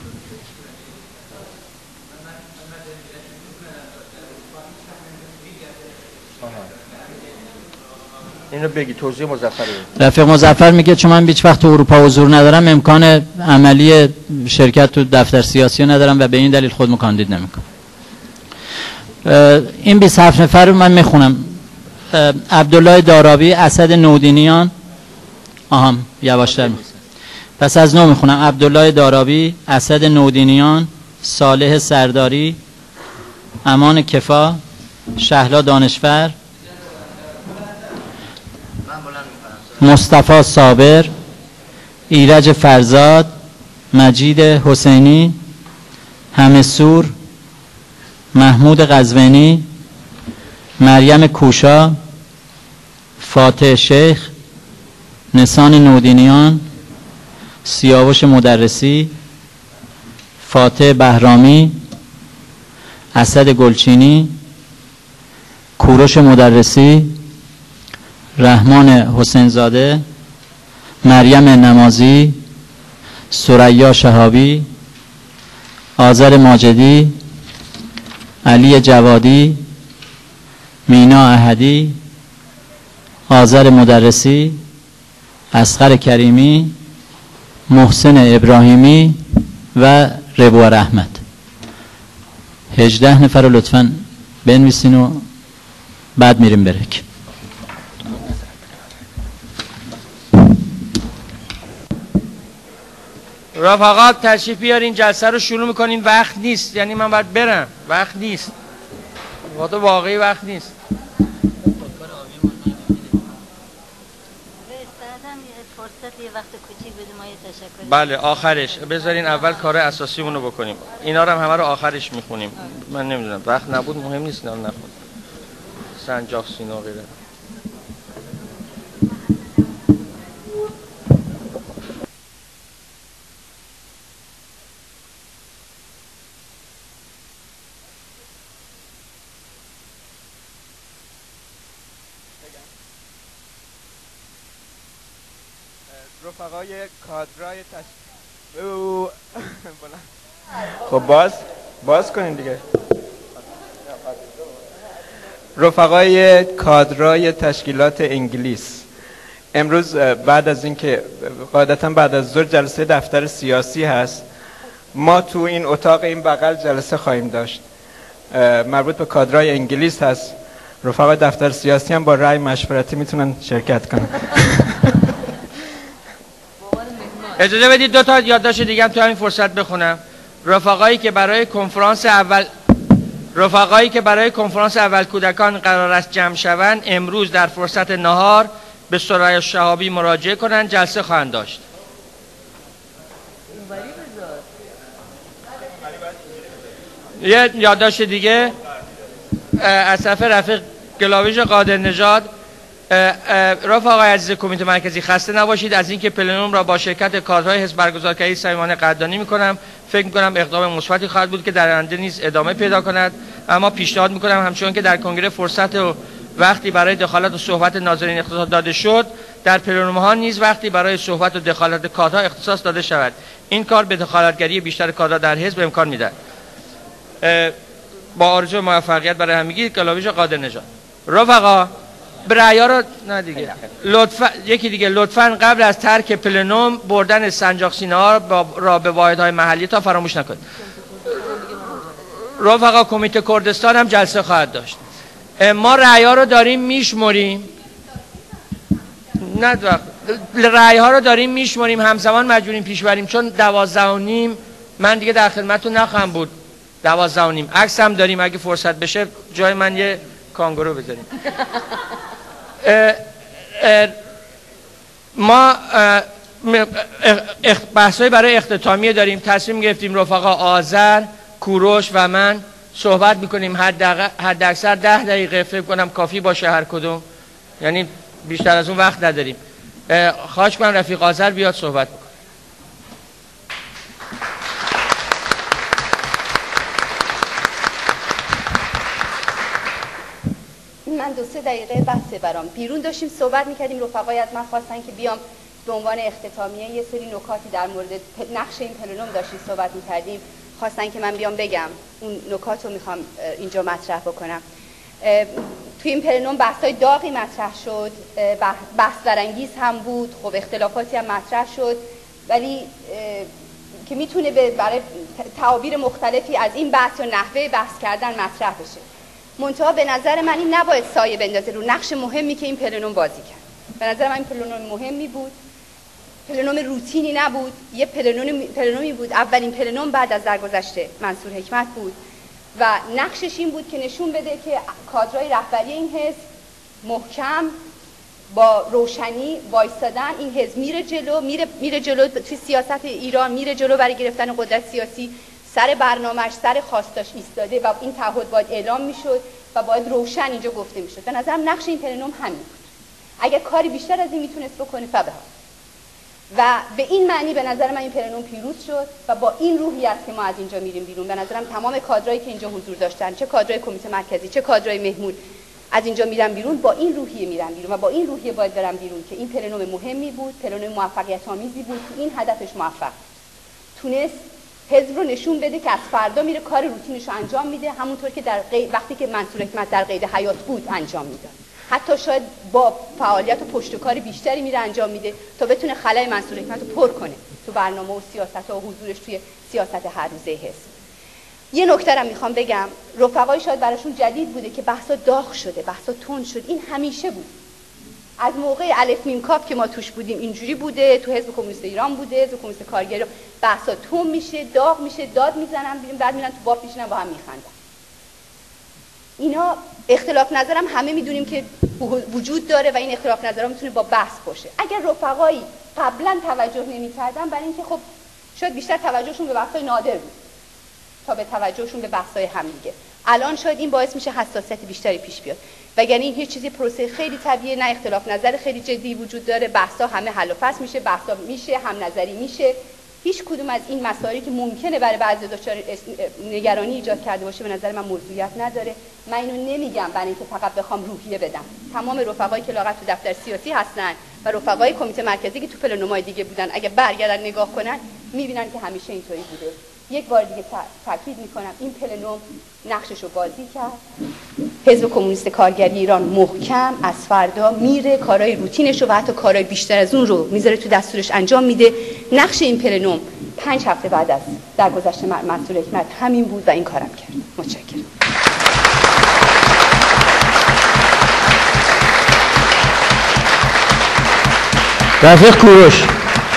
اینو بگی توضیح مظفر. رفیق مظفر میگه چون من هیچ وقت تو اروپا حضور ندارم امکان عملی شرکت تو دفتر سیاسی ندارم و به این دلیل خودمو کاندید نمیکنم. این بیست و هفت نفر رو من میخونم. عبدالله دارابی، اسد نودینیان، آهام یواشتر میخونم. پس از نو میخونم. عبدالله دارابی، اسد نودینیان، صالح سرداری، امان کفا، شهلا دانشور، مصطفی صابر، ایرج فرزاد، مجید حسینی، همسور، محمود قزوینی، مریم کوشا، فاتح شیخ، نسان نودینیان، سیاوش مدرسی، فاتح بهرامی، اسد گلچینی، کوروش مدرسی، رحمان حسینزاده، مریم نمازی، ثریا شهابی، آذر ماجدی، علی جوادی، مینا احدی، آذر مدرسی، اصغر کریمی، محسن ابراهیمی و ربوع رحمت. هجده نفر رو لطفاً بنویسین و بعد میریم برک. رفقا تشریف بیارین، جلسه رو شروع میکنین. وقت نیست، یعنی من باید برم، وقت نیست، وقت واقعی وقت نیست. بله آخرش بذارین، اول کار اساسیمون رو بکنیم. اینا رو هم همه رو آخرش میخونیم. من نمیدونم، وقت نبود مهم نیست، نه نخون سنجاق سینا غیره. رفقای کادرای تش... او... خب باز باز کنین دیگه. رفقای کادرای تشکیلات انگلیس، امروز بعد از اینکه قاعدتا بعد از ظهر جلسه دفتر سیاسی هست، ما تو این اتاق این بغل جلسه خواهیم داشت مربوط به کادرای انگلیس هست. رفقای دفتر سیاسی هم با رأی مشورتی میتونن شرکت کنن. اجازه بدید دو تا یادداشت دیگه هم تو همین فرصت بخونم. رفقایی که برای کنفرانس اول رفقایی که برای کنفرانس اول کودکان قرار است جمع شوند، امروز در فرصت نهار به سرای شهابی مراجعه کنند، جلسه خواهند داشت. یه یادداشت دیگه از طرف رفیق گلاویژ قادر نژاد. رفقای عزیز کمیته مرکزی، خسته نباشید از اینکه پلنوم را با شرکت کادرهای حزب برگزار کردید صمیمانه قدردانی میکنم. فکر میکنم اقدام مثبتی خواهد بود که در آینده نیز ادامه پیدا کند. اما پیشنهاد میکنم همچون که در کنگره فرصت و وقتی برای دخالت و صحبت ناظرین اختصاص داده شد، در پلنوم ها نیز وقتی برای صحبت و دخالت کادرها اختصاص داده شود. این کار به دخالتگری بیشتر کادرها در حزب امکان میدهد. با آرزوی موفقیت برای همگی، گلاویژ قادر نژاد. رفقا برعیا رو نه دیگه لطفا یکی دیگه لطفا قبل از ترک پلنوم بردن سنجاق سینه ها را به واحدهای محلی تا فراموش نکنید. رفقا کمیته کردستان هم جلسه خواهد داشت. ما رعیا رو داریم میشمریم، نه رعی ها رو داریم میشمریم، همزمان مجبوریم پیش بریم چون دوازده و نیم من دیگه در خدمتتون نخواهم بود. دوازده و نیم عکس هم داریم، اگه فرصت بشه جای من یه کانگورو بذاریم. اه اه ما بحثایی برای اختتامیه داریم. تصمیم گرفتیم رفقا آذر، کوروش و من صحبت میکنیم. حد اکثر ده دقیقه فکر کنم کافی باشه هر کدوم، یعنی بیشتر از اون وقت نداریم. خواهش کنم رفیق آذر بیاد صحبت بکنه. من دو سه دقیقه بحثه برام. بیرون داشتیم صحبت میکردیم، رفقای از من خواستن که بیام به عنوان اختتامیه یه سری نکاتی در مورد نقش این پلنوم داشتیم صحبت میکردیم، خواستن که من بیام بگم. اون نکات رو میخوام اینجا مطرح بکنم. توی این پلنوم بحثای داغی مطرح شد، بحث برانگیز هم بود، خب اختلافاتی هم مطرح شد، ولی که میتونه برای تعابیر مختلفی از این بحث و نحوه بحث کردن مطرح بشه. منتها به نظر من این نباید سایه بندازه رو نقش مهمی که این پلنوم بازی کرد. به نظر من این پلنوم مهمی بود، پلنوم روتینی نبود، یه پلنوم پلنومی بود، اولین پلنوم بعد از درگذشت منصور حکمت بود و نقشش این بود که نشون بده که کادرهای رهبری این حزب محکم با روشنی وایستادن. این حزب میره جلو، میره میره جلو توی سیاست ایران، میره جلو برای گرفتن قدرت سیاسی، سر برنامه‌اش سر خواستاش ایستاده و این تعهد باید اعلام میشد و باید روشن اینجا گفته میشد. به نظرم نقش این پلنوم همین بود. اگر کاری بیشتر از این میتونست بکنه فبها. و به این معنی به نظر من این پلنوم پیروز شد و با این روحی است که ما از اینجا میریم بیرون. به نظرم تمام کادرایی که اینجا حضور داشتن، چه کادرای کمیته مرکزی چه کادرای مهمون، از اینجا میرن بیرون با این روحیه میرن بیرون و با این روحیه باید برن بیرون که این پلنوم مهمی بود، پلنوم موفقیت آمیزی بود، این هدفش موفق تونست حزب رو نشون بده که از فردا میره کار روتینش رو انجام میده، همونطور که در قید وقتی که منصور حکمت در قید حیات بود انجام میداد. حتی شاید با فعالیت و پشتکار بیشتری میره انجام میده تا بتونه خلای منصور حکمت رو پر کنه تو برنامه و سیاست و حضورش توی سیاست هر روزه حزب. یه نکته رو میخوام بگم، رفقای شاید براشون جدید بوده که بحثا داغ شده، بحثا تند شد. این همیشه بود. از موقع الف میم کاپ که ما توش بودیم اینجوری بوده، تو حزب کمونیست ایران بوده، حزب کمونیست کارگری، بحثا تند میشه، داغ میشه، داد میزنن، ببین بعد میرن تو باب میشینن با هم میخندن. اینا اختلاف نظرم همه میدونیم که وجود داره و این اختلاف نظرها میتونه با بحث باشه. اگر رفقایی قبلا توجه نمیکردن برای اینکه خب شاید بیشتر توجهشون به بحثای نادر بود تا به توجهشون به بحثای هم دیگه، الان شاید این باعث میشه حساسیت بیشتری پیش بیاد. وگرنه این هیچ چیزی پروسه خیلی طبیعیه، نه اختلاف نظر خیلی جدی وجود داره، بحثا همه حل و فصل میشه، بحثا میشه، هم نظری میشه. هیچ کدوم از این مسائلی که ممکنه برای بعضی دچار نگرانی ایجاد کرده باشه به نظر من موضوعیت نداره. من اینو نمیگم برای اینکه فقط بخوام روحیه بدم. تمام رفقایی که لاقل تو دفتر سیاسی هستن و رفقای کمیته مرکزی که تو پلنومای دیگه بودن اگه برگردن نگاه کنن میبینن که همیشه اینطوری بوده. یک بار دیگه تاکید میکنم این پلنوم نقشش رو بازی کرد. حزب کمونیست کارگری ایران محکم از فردا میره کارهای روتینش رو و حتی کارهای بیشتر از اون رو میذاره تو دستورش انجام میده. نقش این پلنوم پنج هفته بعد از درگذشت منصور حکمت همین بود و این کارم کرد. متشکرم. رفیق کوروش.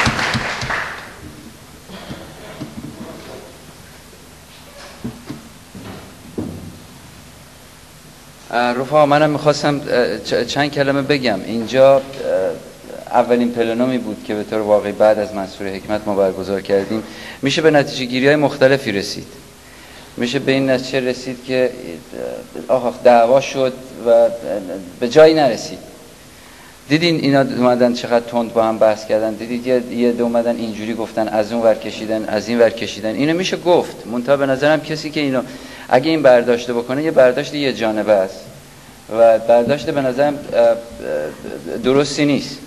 رفقا منم میخواستم چند کلمه بگم. اینجا اولین پلنومی بود که به طور واقعی بعد از منصور حکمت ما برگزار کردیم. میشه به نتیجه گیری های مختلفی رسید. میشه به این نتیجه رسید که آخ دعوا شد و به جایی نرسید. دیدین اینا اومدن چقدر تند با هم بحث کردن، دیدید یه یه دو اومدن اینجوری گفتن، از اون ور کشیدن، از این ور کشیدن. اینو میشه گفت، منتها به نظرم کسی که اینو اگه این برداشت بکنه یه برداشت یه جانبه است و برداشت به نظرم درستی نیست.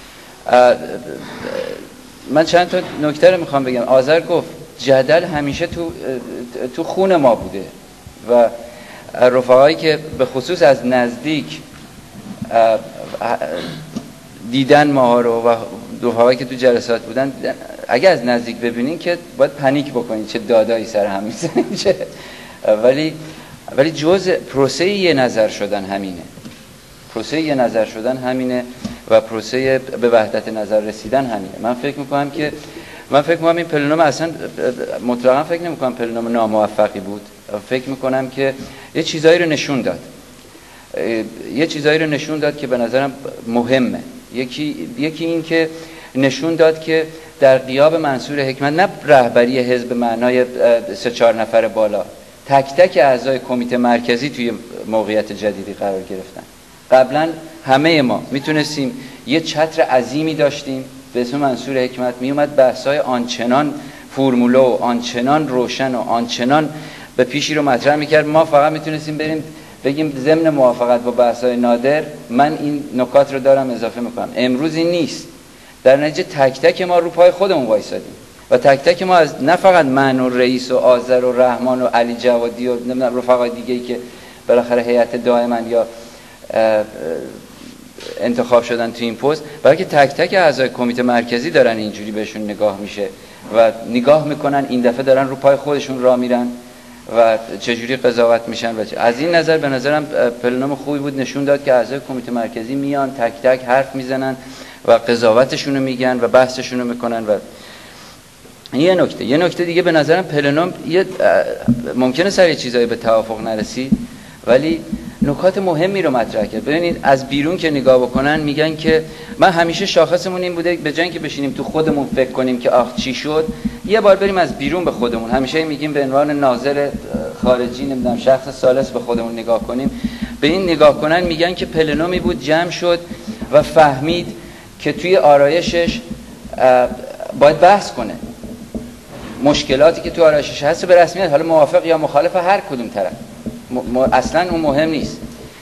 من چند تا نکته رو میخوام بگم. آذر گفت جدل همیشه تو تو خون ما بوده و رفقایی که به خصوص از نزدیک دیدن ما رو و رفقایی که تو جلسات بودن اگه از نزدیک ببینین که باید پنیک بکنین چه دادایی سر هم میزنین چه ولی ولی جزء پروسه یه نظر شدن همینه. پروسه یه نظر شدن همینه و پروسه به وحدت نظر رسیدن همینه. من فکر میکنم که من فکر میکنم این پلنوم اصلا مطلقا فکر نمیکنم پلنوم ناموفقی بود. فکر میکنم که یه چیزایی رو نشون داد. یه چیزایی رو نشون داد که به نظرم مهمه. یکی یکی این که نشون داد که در غیاب منصور حکمت نه رهبری حزب معنای سه چهار نفر بالا، تک تک اعضای کمیته مرکزی توی موقعیت جدیدی قرار گرفتن. قبلا همه ما میتونستیم یه چتر عظیمی داشتیم به اسم منصور حکمت، میومد بحث‌های آنچنان فرموله و آنچنان روشن و آنچنان به پیشی رو مطرح میکرد، ما فقط میتونستیم بریم بگیم ضمن موافقت با بحث‌های نادر من این نکات رو دارم اضافه میکنم. امروز این نیست. در نتیجه تک تک ما رو پای خودمون وایسادیم و تک تک ما از نه فقط من و رئیس و آذر و رحمان و علی جوادی و نمیدونم رفقای دیگه‌ای که بالاخره هیئت دائما یا انتخاب شدن تو این پست، بلکه تک تک اعضای کمیته مرکزی دارن اینجوری بهشون نگاه میشه و نگاه میکنن این دفعه دارن رو پای خودشون راه میرن و چجوری قضاوت میشن. و از این نظر به نظرم پلنوم خوبی بود، نشون داد که اعضای کمیته مرکزی میان تک تک حرف میزنن و قضاوتشون رو میگن و بحثشون رو میکنن. و یه نکته یه نکته دیگه به نظرم پلنوم یه ممکنه سر یه چیزایی به توافق نرسید ولی نکات مهمی رو مطرح کرد. ببینید از بیرون که نگاه بکنن میگن که من همیشه شاخصمون این بوده به جای اینکه بشینیم تو خودمون فکر کنیم که آخ چی شد، یه بار بریم از بیرون به خودمون. همیشه میگیم به عنوان ناظر خارجی نمیدونم شخص ثالث به خودمون نگاه کنیم. به این نگاه کنن میگن که پلنومی بود جمع شد و فهمید که توی آرایشش باید بحث کنه مشکلاتی که تو آرایشش هست به رسمیت، حالا موافق یا مخالف هر کدوم طرف م... م... اصلا اون مهم نیست.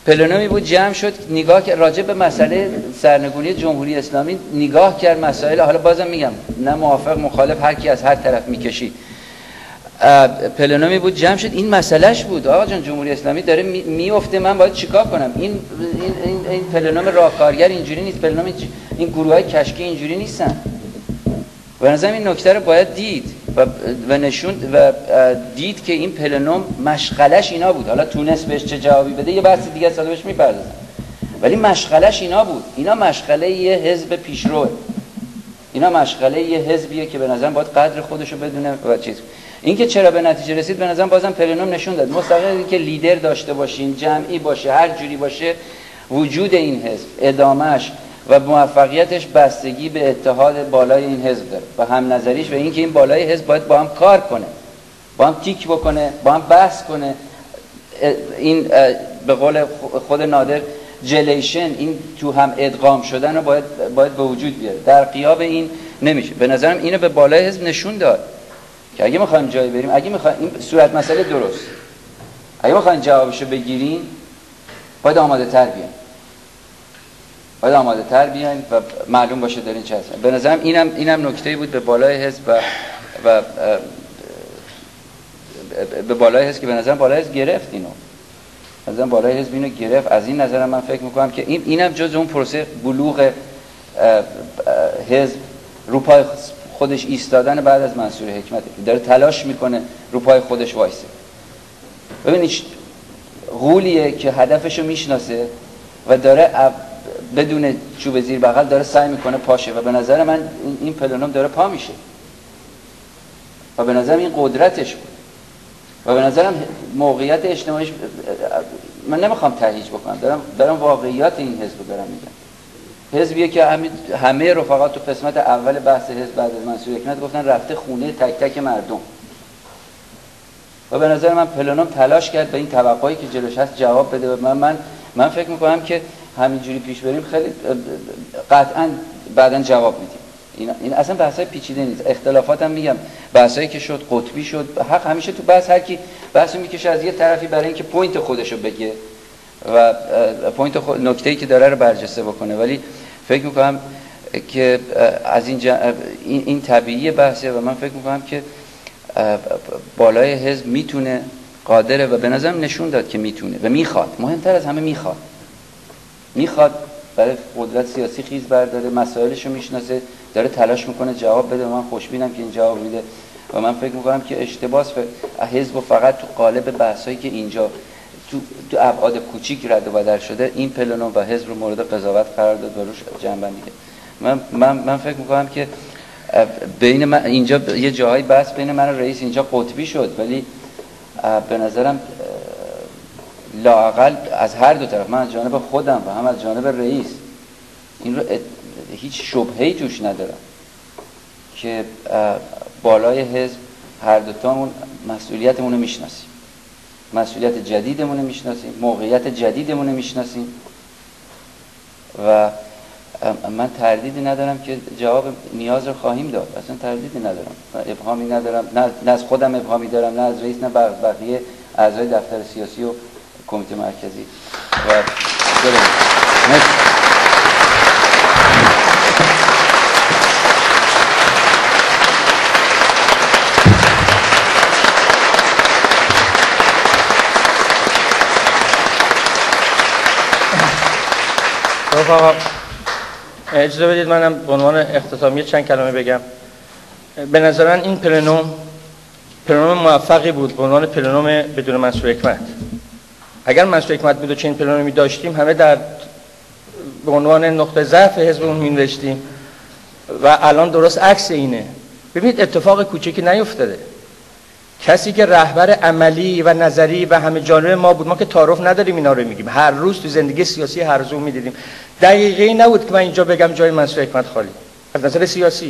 پلنومی بود جمع شد نگاه کرد راجع به مسئله سرنگونی جمهوری اسلامی، نگاه کرد مسائل، حالا بازم میگم نه موافق مخالف، هر کی از هر طرف میکشی. پلنومی بود جمع شد این مسئلهش بود، آقا جان جمهوری اسلامی داره میفته، من باید چیکار کنم؟ این این این, این پلنوم راهکارگر اینجوری نیست، پلنوم این گروه‌های کشکی اینجوری نیستن. به نظرم این نکته رو باید دید و و نشون و دید که این پلنوم مشغلش اینا بود. حالا تونست بهش چه جوابی بده یه بحث دیگه ساده بهش میپردازم، ولی مشغلش اینا بود. اینا مشغله یه حزب پیشروه، اینا مشغله یه حزبیه که به نظرم باید قدر خودشو بدونه و چیز. این که چرا به نتیجه رسید به نظرم بازم پلنوم نشون داد مستقل که لیدر داشته باشین، جمعی باشه، هر جوری باشه، وجود این حزب، ادامهش و موفقیتش بستگی به اتحاد بالای این حزب داره و هم نظریش و اینکه این بالای حزب باید با هم کار کنه، با هم تیک بکنه، با هم بحث کنه. این به قول خود نادر جلیشن، این تو هم ادغام شدن رو باید باید به وجود بیاره. در غیاب این نمیشه. به نظرم اینو به بالای حزب نشون داد که اگه میخوایم جایی بریم، اگه میخوایم این صورت مسئله درست، اگه میخوایم جوابشو بگیریم باید آماده تر بیایم، باید آماده تر بیایم و معلوم باشه دارین چه هست. به نظرم اینم اینم نکته‌ای بود به بالای حزب و و به بالای حزب که به نظرم بالای حزب گرفت اینو. به نظرم بالای حزب اینو گرفت. از این نظرم من فکر میکنم که این اینم جز اون پروسه بلوغ حزب رو پای خودش ایستادن بعد از منصور حکمت، داره تلاش میکنه رو پای خودش وایسه. ببینید غولیه که هدفشو میشناسه و داره بدون چوب زیر بغل داره سعی میکنه پاشه و به نظر من این پلنوم داره پا میشه و به نظرم این قدرتش بود و به نظرم موقعیت اجتماعیش، من نمیخوام تهییج بکنم، دارم دارم واقعیات این حزب رو دارم میگم. حزبیه که همه همه رفقا تو قسمت اول بحث حزب بعد از منصور حکمت گفتن رفته خونه تک تک مردم و به نظر من پلنوم تلاش کرد به این توقعی که جلوش هست جواب بده و من من من فکر میکنم که همینجوری پیش بریم خیلی قطعا بعداً جواب میدیم. این این اصلا بحثای پیچیده نیست. اختلافات هم میگم بحثایی که شد قطبی شد، حق همیشه تو بحث هر کی بحثو میکشه از یه طرفی برای اینکه پوینت خودشو بگه و پوینت خود نکته‌ای که داره رو برجسته بکنه، ولی فکر میکنم که از این جن... این, این طبیعی بحثه و من فکر میکنم که بالای حزب میتونه، قادره و به نظرم نشون داد که میتونه و میخواد. مهمتر از همه میخواد میخواد برای قدرت سیاسی خیز برداره، مسائلشو میشناسه، داره تلاش میکنه جواب بده. من خوشبینم که این جواب میده و من فکر میکنم که اشتباس حزب فقط تو قالب بحثایی که اینجا تو تو ابعاد کوچیک رد و بدل شده این پلنوم و حزب رو مورد قضاوت قرار داد و روش جنبندی کرد. من من من فکر میکنم که بین من اینجا یه جاهای بحث بین من و رئیس اینجا قطبی شد، ولی به نظرم لااقل از هر دو طرف، من از جانب خودم و هم از جانب رئیس، این رو هیچ شبهه‌ای توش ندارم که بالای حزب هر دوتامون مسئولیتمون رو میشناسیم، مسئولیت جدیدمون رو میشناسیم، موقعیت جدیدمون رو میشناسیم و من تردیدی ندارم که جواب نیاز رو خواهیم داد. اصلا تردیدی ندارم، ابهامی ندارم، نه از خودم ابهامی دارم، نه از رئیس، نه بقیه اعضای دفتر سیاسی و کمیته مرکزی و مرسی. رفقا اجازه بدید منم به عنوان اختتامیه چند کلمه بگم. به نظر من این پلنوم پلنوم موفقی بود به عنوان پلنوم بدون منصور حکمت. اگر منصور حکمت بود و چنین پلنومی داشتیم همه در به عنوان نقطه ضعف حزبمون می‌نوشتیم و الان درست عکس اینه. ببینید اتفاق کوچیکی نیفتاده. کسی که رهبر عملی و نظری و همه جانبه ما بود، ما که تعارف نداریم اینا رو میگیم، هر روز تو زندگی سیاسی هر روز میدیدیم، دقیقه نبود که من اینجا بگم جای منصور حکمت خالی از نظر سیاسی.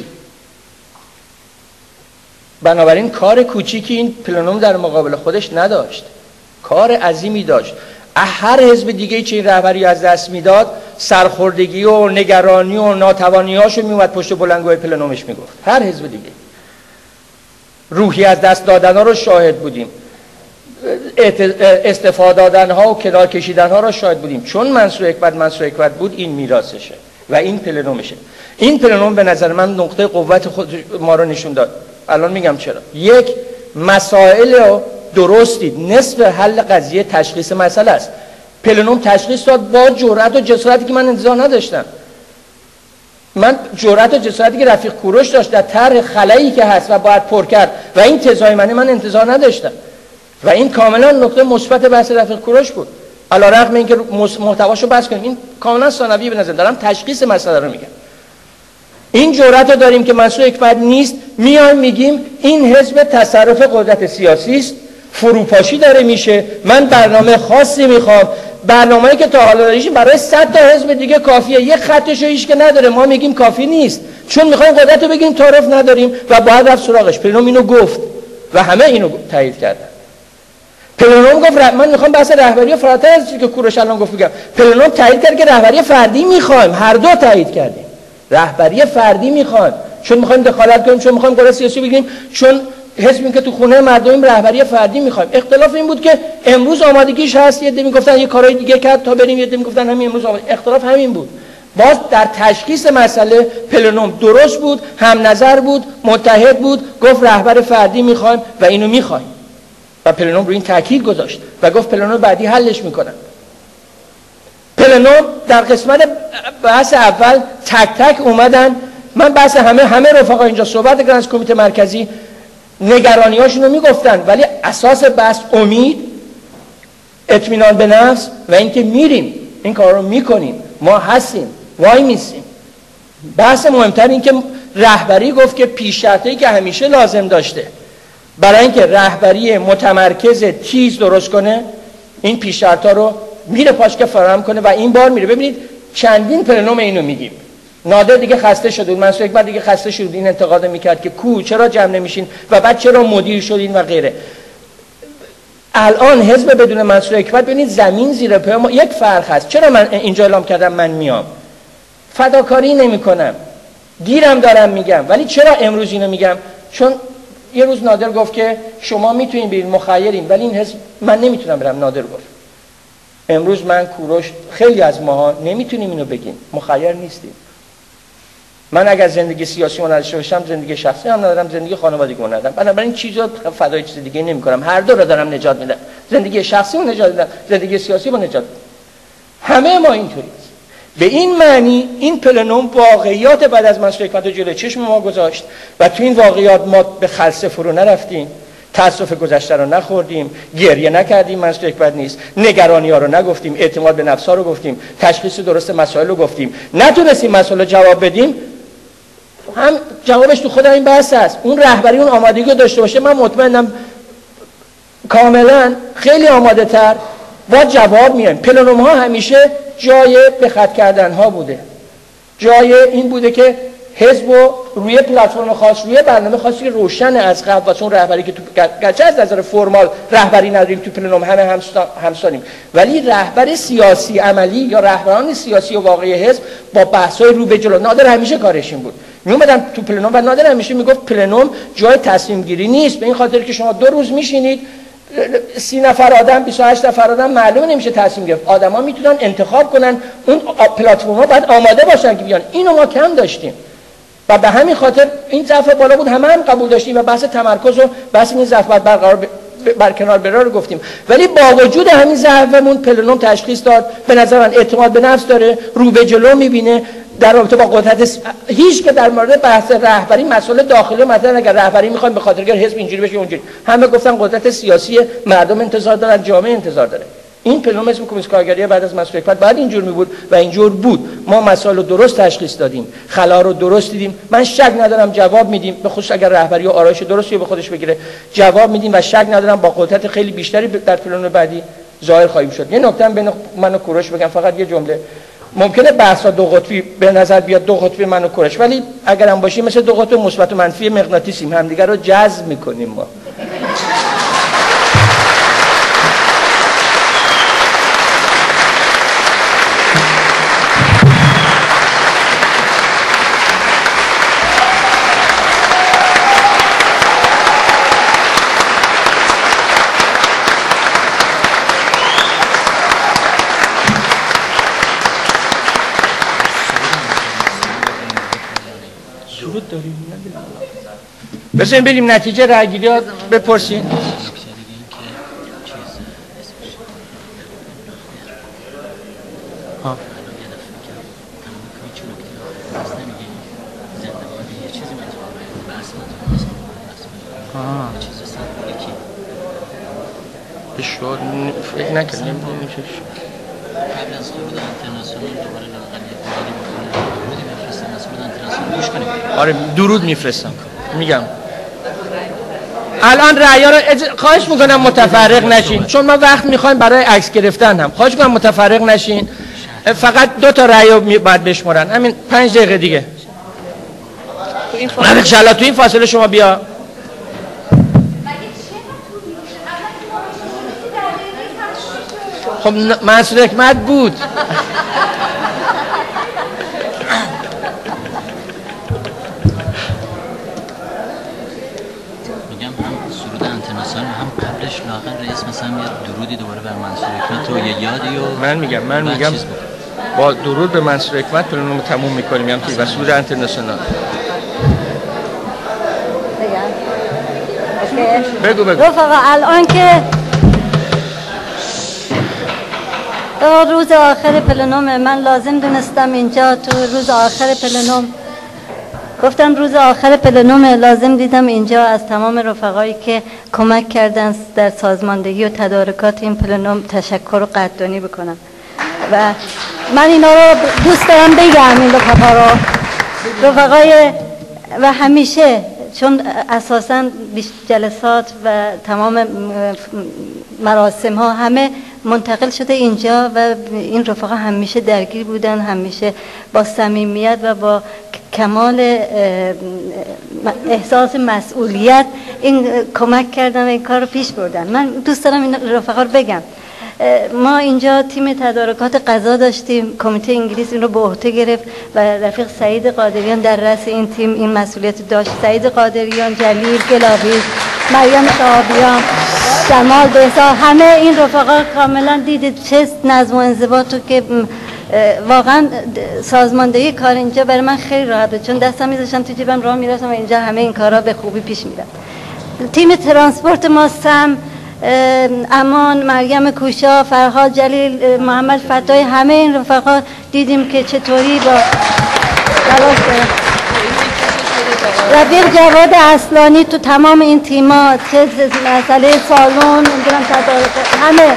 بنابراین کار کوچیکی این پلنوم در مقابل خودش نداشت، کار عظیمی داشت. هر حزب دیگه چه این رهبری از دست میداد، سرخوردگی و نگرانی و ناتوانیاشو میومد پشت بلندگوی پلنومش میگفت. هر حزب دیگه روحی از دست دادن ها رو شاهد بودیم. استفاده دادن ها و کنار کشیدن ها را شاهد بودیم. چون منصور حکمت منصور حکمت بود، این میراثشه و این پلنومشه. این پلنوم به نظر من نقطه قوت خود ما رو نشون داد. الان میگم چرا. یک، مسائل رو درست دید. نصف حل قضیه تشخیص مسئله است. پلنوم تشخیص داد با جرأت و جسارتی که من انتظار نداشتم. من جرأت و جسارتی که رفیق کوروش داشت در طرح خلایی که هست و باید پر کرد و این تزای منی من انتظار نداشتم و این کاملا نقطه مثبت بحث رفیق کوروش بود. علیرغم اینکه محتواشو بحث کنیم، این کاملا ثانوی به نظر دارم تشخیص مسئله رو میگم. این جرأت رو داریم که منصور حکمت نیست، میایم میگیم این حزب تصرف قدرت سیاسی است، فروپاشی داره میشه، من برنامه خاصی میخوام. برنامه‌ای که تا حالا داشتیم برای صد تا حزب دیگه کافیه، یک خطش رو هیچ که نداره. ما میگیم کافی نیست، چون میخوایم قدرت رو بگیریم، تعارف نداریم و باید رفت سراغش. پلنوم اینو گفت و همه اینو تایید کردن. پلنوم گفت من میخوام بحث رهبری و فراتر از چیزی که کوروش الان گفت بگم. پلنوم تایید کرد که رهبری فردی میخوایم، هر دو تایید کردیم. رهبری فردی میخوایم چون میخوایم دخالت کنیم، چون میخوایم قدرت سیاسی بگیریم، چون حزبیم که تو خونه مردم رهبری فردی میخوایم. اختلاف این بود که امروز آمادگیش هست. یه عده میگفتن یه کارهای دیگه کرد تا بریم، یه عده میگفتن همین امروز آماده. اختلاف همین بود. باز در تشخیص مسئله پلنوم درست بود، هم نظر بود، متحد بود، گفت رهبر فردی میخوایم و اینو میخوایم و پلنوم رو این تاکید گذاشت و گفت پلنوم بعدی حلش میکنن. پلنوم در قسمت بحث اول تک تک اومدن. من بحث همه همه رفقا اینجا صحبت کردن از کمیته مرکزی، نگرانیاشون رو میگفتن، ولی اساس بحث امید، اطمینان به نفس و اینکه میریم این کار رو میکنیم، ما هستیم، وای میسیم. بحث مهمتر این که رهبری گفت که پیش شرطی که همیشه لازم داشته برای اینکه رهبری متمرکز تیز درست کنه، این پیش شرطا رو میره پاش که فراهم کنه و این بار میره. ببینید چندین پلنوم اینو میگیم. نادر دیگه خسته شده بود، منصور حکمت دیگه خسته شد، این انتقاد میکرد که کو چرا جمع نمیشین و بعد چرا مدیر شدین و غیره. الان حزب بدون منصور حکمت ببینید زمین زیر پای ما. یک فرق هست. چرا من اینجا اعلام کردم من میام؟ فداکاری نمیکنم، گیرم دارم میگم. ولی چرا امروز اینو میگم؟ چون یه روز نادر گفت که شما میتونین برید، مخیرین، ولی این حزب من نمیتونم برم. نادر گفت. امروز من، کوروش، خیلی از ماها نمیتونیم اینو بگیم، مخیر نیستیم. من اگر زندگی سیاسی رو نداشته باشم، زندگی شخصی هم ندارم، زندگی خانوادگی رو ندارم. بنابراین چیزا فدای چیز دیگه نمی‌کنم. هر دو رو دارم نجات میدم. زندگی شخصی رو نجات میدم، زندگی سیاسی رو نجات میدم. همه ما اینطوریه. به این معنی این پلنوم واقعیات بعد از منصور حکمت رو جلوی چشم ما گذاشت و تو این واقعیات ما به خلسه فرو نرفتیم، تاسف گذشته رو نخوردیم، گریه نکردیم منصور حکمت نیست، نگرانی‌ها رو نگفتیم، اعتماد به نفس‌ها رو گفتیم، تشخیص درست مسائل رو گفتیم. نتونستیم مسائل رو جواب بدیم، هم جوابش تو خود این بحث هست. اون رهبری اون آمادگی رو داشته باشه، من مطمئنم کاملا خیلی آماده تر با جواب میایم. پلنوم ها همیشه جای به خط کردن ها بوده، جای این بوده که حزب رو روی پلتفرم خاص، روی برنامه خاصی روشن از قبل واسه اون رهبری که تو گرچه از نظر فرمال رهبری نداریم تو پلنوم همه همسانیم، ولی رهبر سیاسی عملی یا رهبران سیاسی و واقعی حزب با بحث‌های رو به جلو. نادر همیشه کارش این بود، می اومدن تو پلنوم و نادر همیشه میگفت پلنوم جای تصمیم گیری نیست، به این خاطر که شما دو روز میشینید سی نفر آدم، بیست و هشت نفر آدم، معلومه نمیشه تصمیم گرفت. آدما میتونن انتخاب کنن، اون پلتفرم‌ها باید آماده باشن که بیان. اینو ما کم داشتیم و به همین خاطر این ضعف بالا بود، همه هم قبول داشتیم و بحث تمرکز و بحث این ضعف باید برقرار ب... برکنار بره رو گفتیم. ولی با وجود همین ضعفمون پلنوم تشخیص داد، به نظر من اعتماد به نفس داره، رو به جلو میبینه در رابطه با قدرت س... هیچ که در مورد بحث رهبری مسئله داخلی مثلا اگر رهبری میخوایم به خاطر اینکه حزب اینجوری بشه اونجوری، همه گفتن قدرت سیاسی مردم انتظار دارن، جامعه انتظار داره. این پلنوم اسم کمیسیون کارگری بعد از منصور حکمت بعد اینجور می بود و اینجور بود. ما مسائل رو درست تشخیص دادیم، خلا رو درست دیدیم. من شک ندارم جواب میدیم، به خصوص اگر رهبری و آرایش درستی به خودش بگیره جواب میدیم و شک ندارم با قدرت خیلی بیشتری در پلنوم بعدی ظاهر خواهیم شد. یه نکته بین من و کوروش بگم، فقط یه جمله. ممکنه بحثا دو قطبی به نظر بیاد، دو قطبی من و کوروش، ولی اگر هم باشیم مثل دو قطب مثبت و منفی مغناطیسیم، همدیگه رو جذب میکنیم ما. درود داریم. بذاریم بریم نتیجه رأی‌گیری ها بپرسین. ها آه اشتغال فکر نکردم نمیشه قبل از خروج اینترنشنال دوباره لااقل گوش کنیم. آره درود میفرستم. میگم الان رأی‌ها رو اج... خواهش میکنم متفرق نشین، چون ما وقت میخوایم برای عکس گرفتن هم. خواهش میکنم متفرق نشین، فقط دو تا رأی رو می... باید بشمرن. همین پنج دقیقه دیگه. تو این فاصله انشالله تو این فاصله شما بیا. خب منصور حکمت بود. میگم هم سرود انترناسیونال هم قبلش لااقل رئیس مثلا یه درودی دوباره بر منصور حکمت و یه یادی و من میگم من میگم با درود به منصور حکمت پلنمو تموم میکنیم هم و سرود انترناسیونال. بگو بگو. رفقا الان که روز آخر پلنوم، من لازم دونستم اینجا تو روز آخر پلنوم گفتم روز آخر پلنوم لازم دیدم اینجا از تمام رفقایی که کمک کردن در سازماندهی و تدارکات این پلنوم تشکر و قدردانی بکنم و من اینا رو دوست دارم بگم. این رفقا رو رفقای و همیشه چون اساساً جلسات و تمام مراسم ها همه منتقل شده اینجا و این رفقا همیشه درگیر بودن، همیشه با صمیمیت و با کمال احساس مسئولیت این کمک کردن و این کار رو پیش بردن. من دوست دارم این رفقا رو بگم. ما اینجا تیم تدارکات قضا داشتیم، کمیته انگلیس این رو به عهده گرفت و رفیق سعید قادریان در رأس این تیم این مسئولیت داشت. سعید قادریان، جلیل گلاوی، مریم شهابیان، جمال بهزا، همه این رفقا کاملا دیدید چه نظم و انضباطو که واقعا سازماندهی کار اینجا برای من خیلی راحت بود، چون دستم میذاشتم تو جیبم راه میرفتم و اینجا همه این کارا به خوبی پیش میرفت. تیم ترانسپورت ما سم، امان، مریم کوشا، فرهاد جلیل، محمد فتای، همه این رفقا دیدیم که چطوری با رفیق جواد اصلانی تو تمام این تیما، چه مسئله سالون نمیدونم همه،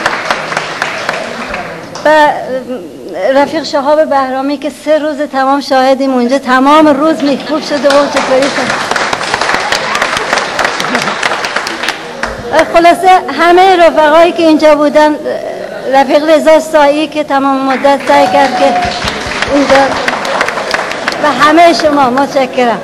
و رفیق شهاب بهرامی که سه روز تمام شاهدیم اونجا، تمام روز میکروب شده و چطوری شد. خلاصه همه رفقایی که اینجا بودن، رفیق رضا سایی که تمام مدت سعی کرد که اینجا، و همه شما متشکرم.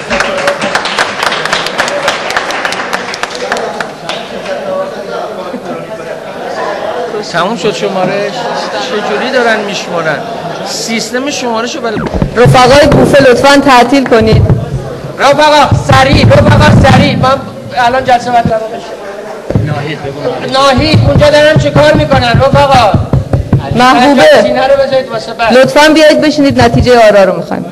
تموم شد شمارش؟ چجوری دارن میشمارن؟ سیستم شمارشو برای رفقای بوفه لطفاً تعطیل کنید. رفقا سریع، رفقا سریع، من الان جلسه مطلب بشه. ناهید بگو. ناهید اونجا دارن چه کار میکنن رفقا؟ محبوبه لطفاً بیایید بشینید، نتیجه آرا رو میخوایم.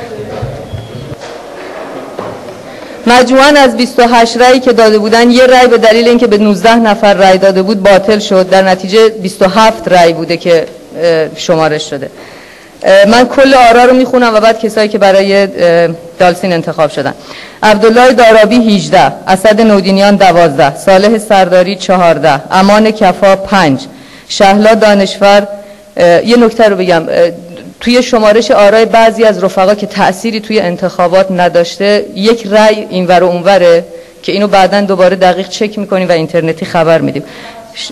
مجموعاً از بیست و هشت رأی که داده بودن، یه رأی به دلیل اینکه به نوزده نفر رأی داده بود باطل شد. در نتیجه بیست و هفت رأی بوده که شمارش شده. من کل آرا رو میخونم و بعد کسایی که برای دالسین انتخاب شدن. عبدالله دارابی هجده، اسد نودینیان دوازده، صالح سرداری چهارده، امان کفا پنج، شهلا دانشور. یه نکته رو بگم، توی شمارش آرای بعضی از رفقا که تأثیری توی انتخابات نداشته، یک رأی اینور و اونوره که اینو بعداً دوباره دقیق چک میکنیم و اینترنتی خبر میدیم. ش...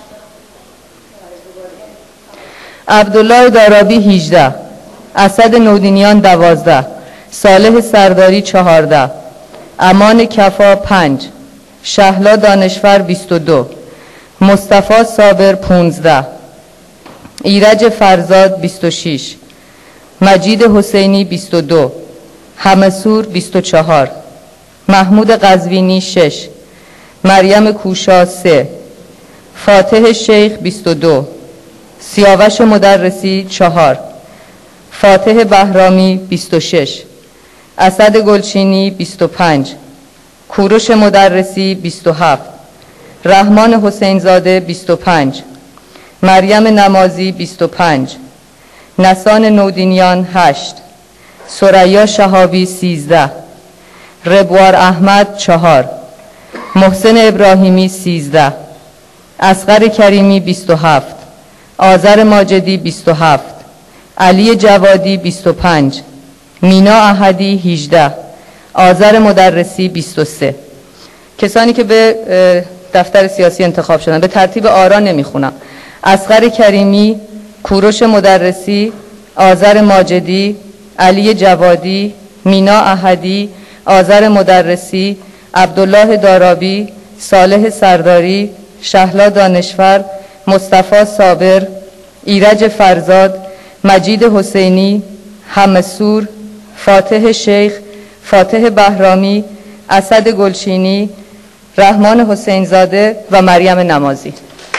عبدالله دارابی هجده، اسد نودینیان دوازده، صالح سرداری چهارده، امان کفا پنج، شهلا دانشور بیست و دو، مصطفی صابر پانزده، ایرج فرزاد بیست و شش، مجید حسینی بیست و دو، همسور بیست و چهار، محمود قزوینی شش، مریم کوشا سه، فاتح شیخ بیست و دو، سیاوش مدرسی چهار، فاتح بهرامی بیست و شش، اسد گلچینی بیست و پنج، کوروش مدرسی بیست و هفت، رحمان حسین زاده بیست و پنج، مریم نمازی بیست و پنج، نسان نودینیان هشت، ثریا شهابی سیزده، ربوار احمد چهار، محسن ابراهیمی سیزده، اصغر کریمی بیست و هفت، آذر ماجدی بیست و هفت، علی جوادی بیست و پنج، مینا احدی هجده، آذر مدرسی بیست و سه. کسانی که به دفتر سیاسی انتخاب شدن به ترتیب آرا نمیخونم: اصغر کریمی، کوروش مدرسی، آذر ماجدی، علی جوادی، مینا احدی، آذر مدرسی، عبدالله دارابی، صالح سرداری، شهلا دانشور، مصطفی صابر، ایرج فرزاد، مجید حسینی، همسور، فاتح شیخ، فاتح بهرامی، اسد گلچینی، رحمان حسین زاده و مریم نمازی.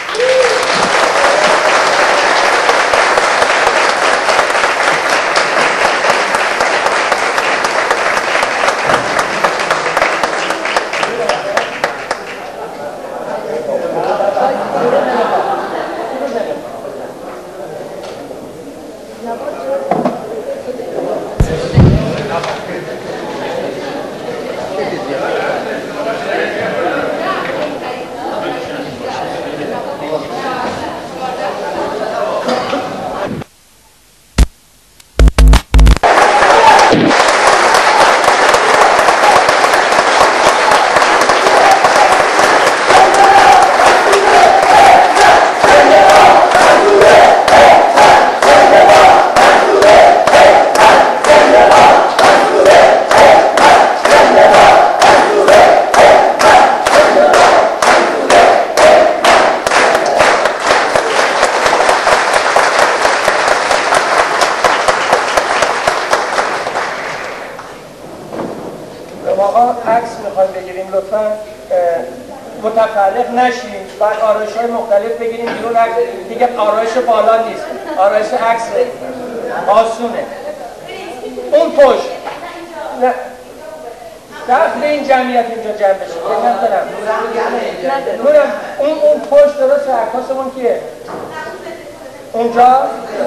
متفرق نشیم، بعد آرایش های مختلف بگیریم بیرون. عکس دیگه آرایش بالا نیست، آرایش عکس آسونه. اون پشت نه دفت این جمعیت اینجا جمع بشه بگم کنم نورم اون اون پشت درست عکاسمون کیه؟ اونجا؟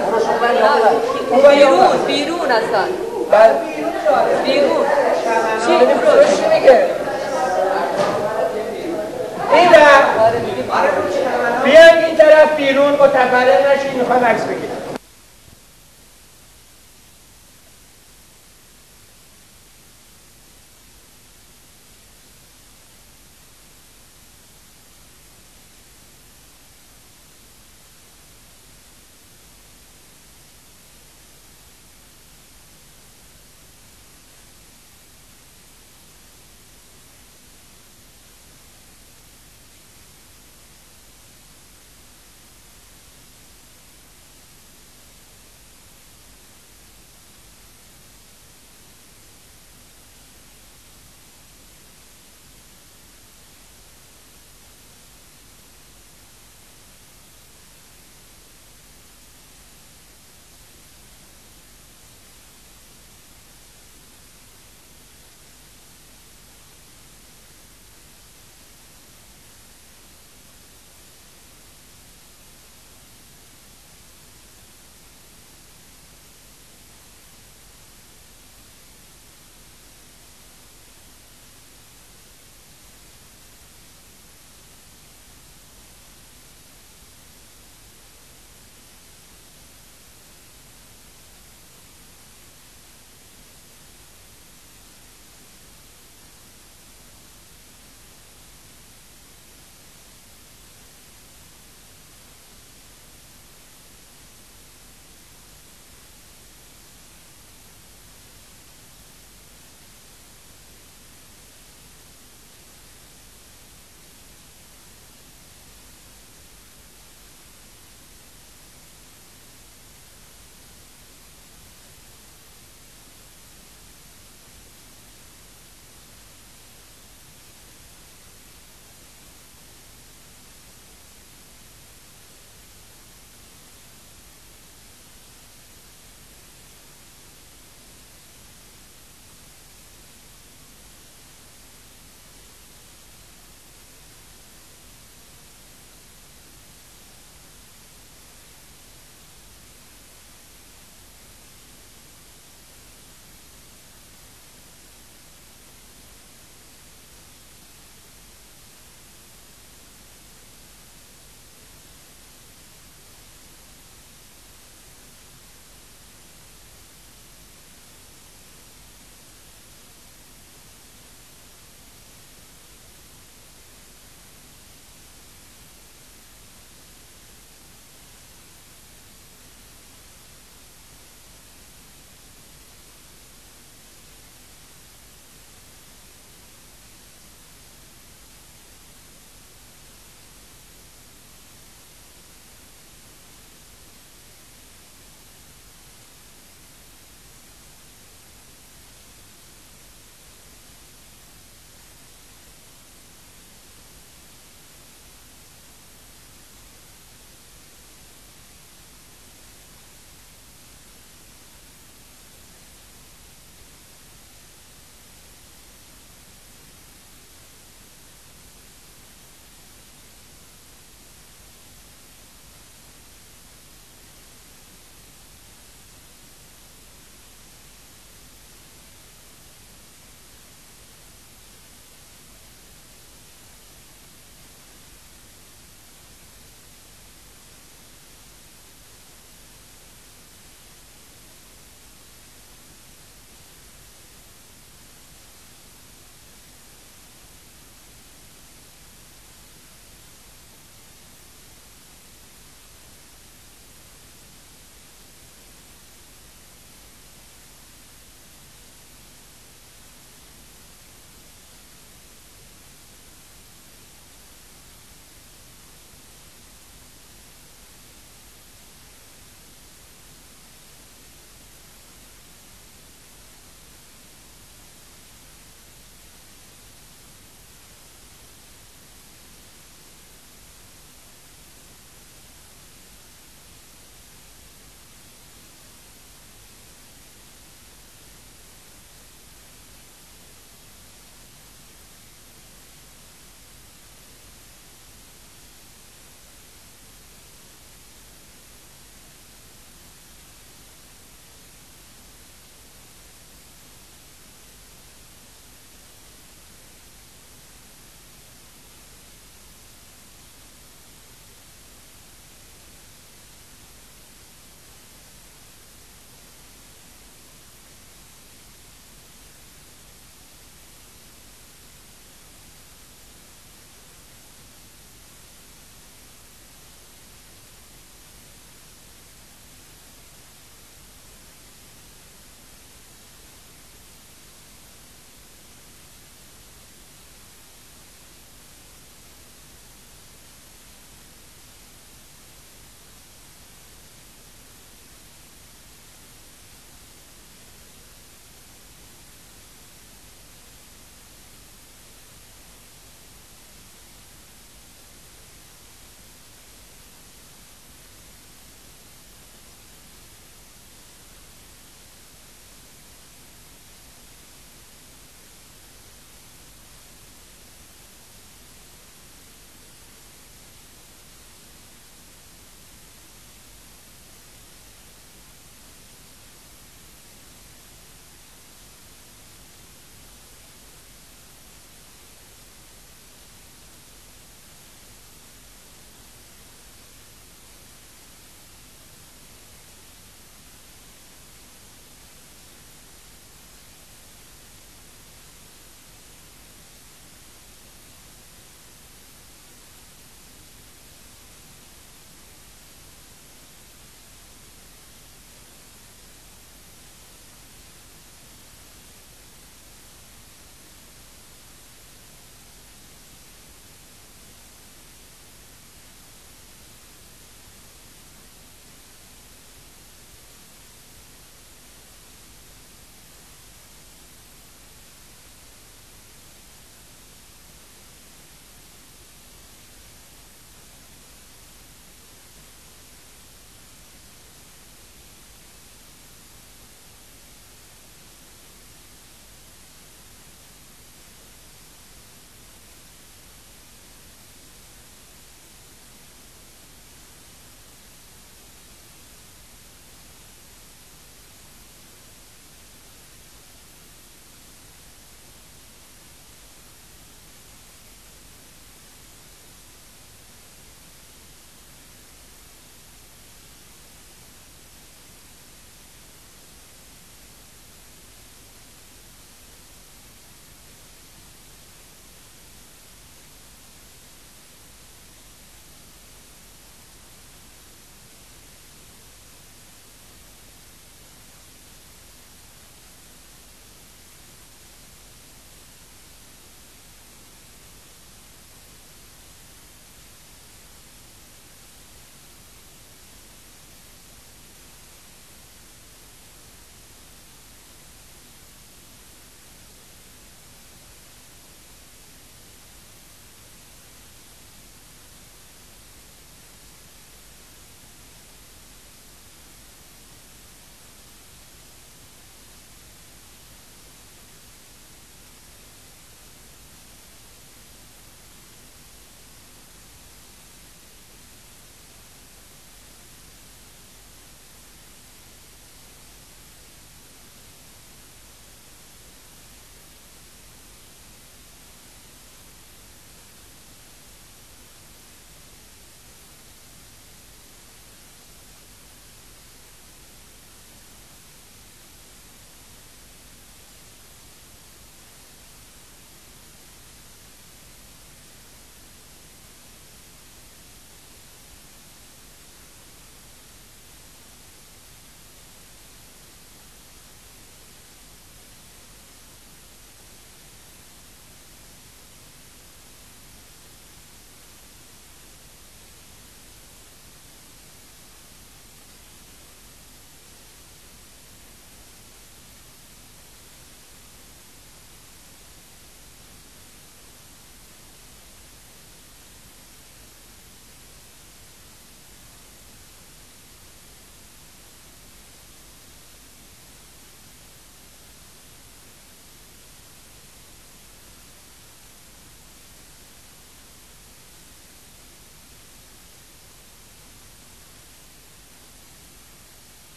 بیرون بیرون هستن بیرون چی میگه؟ این در بیاین این طرف بیرون متفرق نشید، میخوایم عکس بگیریم.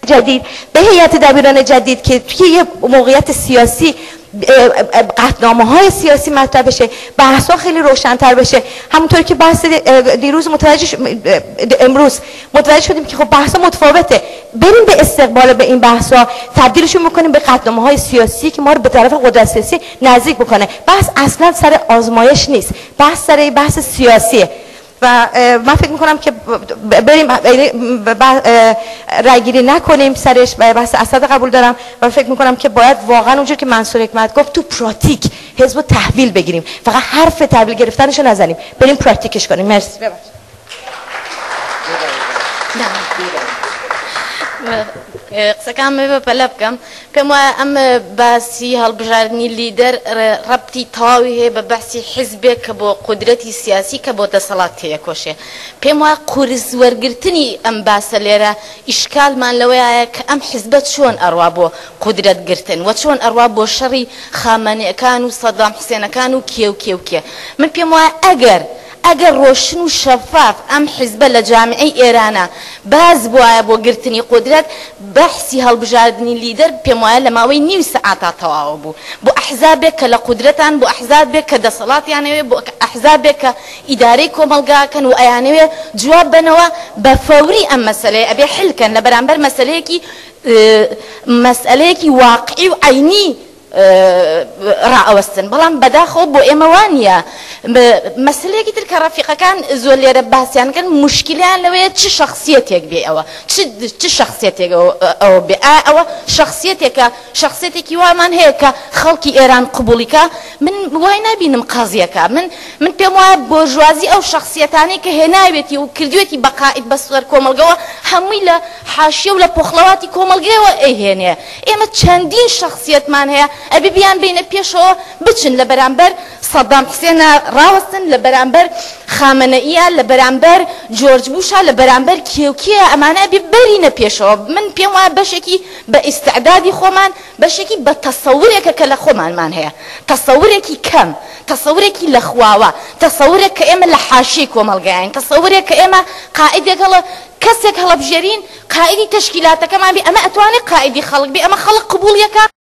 جدید به هیئت دبیران جدید که توی یه موقعیت سیاسی قطعنامه های سیاسی مطرح بشه، بحث ها خیلی روشن‌تر بشه. همونطور که بحث دیروز متوجه ش... امروز متوجه شدیم که خب بحث ها متفاوته، بریم به استقبال به این بحث ها، تبدیلشون میکنیم به قطعنامه های سیاسی که ما رو به طرف قدرت سیاسی نزدیک بکنه. بحث اصلا سر آزمایش نیست، بحث سر بحث سیاسیه و من فکر میکنم که بریم رای گیری نکنیم سرش. بحث اسد قبول دارم و فکر میکنم که باید واقعا اونجور که منصور حکمت گفت تو پراتیک حزب رو تحویل بگیریم، فقط حرف تحویل گرفتنش رو نزنیم، بریم پراتیکش کنیم. مرسی. قسەکان بە پەلە بکەم پێم وایە ئەم باسی هەڵبژاردننی لیدەر ڕەبتی تەواوی هەیە بە بەحسی حیزبێک کە بۆ قودرەتی سیاسی کە بۆ دەسەڵات تێکۆشێ. پێم وایە قورس وەرگرتنی ئەم باسە لێرە ئیشکالمان لەوەیە کە ئەم حیزبەت چۆن ئەڕوا بۆ قودرەت گرتن و چۆن ئەڕوا بۆ شەڕی خامەنەیەکان و سەدام حوسێنەکان و کێو کێوکێ. من پێم وایە ئەگەر ئەگەر ڕۆشن و شەفاف ئەم حیزبە لە جامعەی ئێرانە باز بوایە بۆ گرتنی قودرەت، بەحسی هەڵبژاردننی لیدەر پێم وایە لە ماوەی نیو سەعاتا تەواو بوو بۆ ئەحزابێک کە لە قودرەتان، بۆ ئەحزابێک کە دەسەڵاتیانەوێ، بۆ ئەحزابێک کە ئیدارەی کۆمەلگاکەن و ئەیانەوێ جواب بنەوە بە فەوری ئەم مەسەلەیە ئەبێ حلکەن لە بەرامبەر مەسەلەیەکی مەسئلەیەکی واقعی و عینی ڕائەوەستن. بەڵام بەداخەوە بۆ ئێمە وانە مەسلەیەکی تر کە ڕەفیقەکان زۆر لێرە باسییانکەن مشکلیان لەوەیە چ شخصیەتێک بێ، ئەوە چ شخصیەتێک ئەوە بێ، ئەوە شخصیەتێکە شخصیەتێکی وامان هەیە کە خەڵکی ئێران قبوڵیکە. من وای نبینم قەزیەکە، من من پێم وایە بۆژوازی ئەو شخصیەتانی کە هێناوێتی و کردوێتی بەقائید بە سوەر کۆمەلگەوە هەمووی لە حاشیە و لە پۆخڵەواتی کۆمەلگەوە ئەیهێنێ. ئێمە چەندین شخصیەتمان هەیە ئەبێ بیان بینە پێشەوە بچن لە بەرامبەر سەدام حوسێنە ڕاوەستن، لە بەرامبەر خامەنەئیە، لە بەرامبەر جۆرج بوشە، لە بەرامبەر کێوکێە، ئەمانە ئەبێ بەرینە پێشەوە. من پێم وایە بەشێکی بە ئیستعدادی خۆمان، بەشێکی بە تەسەورێکە کە لە خۆمانمان هەیە، تەسەورێکی کەم، تەسەورێکی لە خواوە، تەسەورێک کە ئێمە لە حاشیەی کۆمەلگایین، تەسەورێک کە ئێمە قائیدێک هەڵە کەسێک هەڵەبژێرین قائیدی تەشکیلاتەکەمان بێ، ئەمە ئەتوانێت قائیدی خەڵک بێ، ئەمە خەڵک قبوڵیەکە.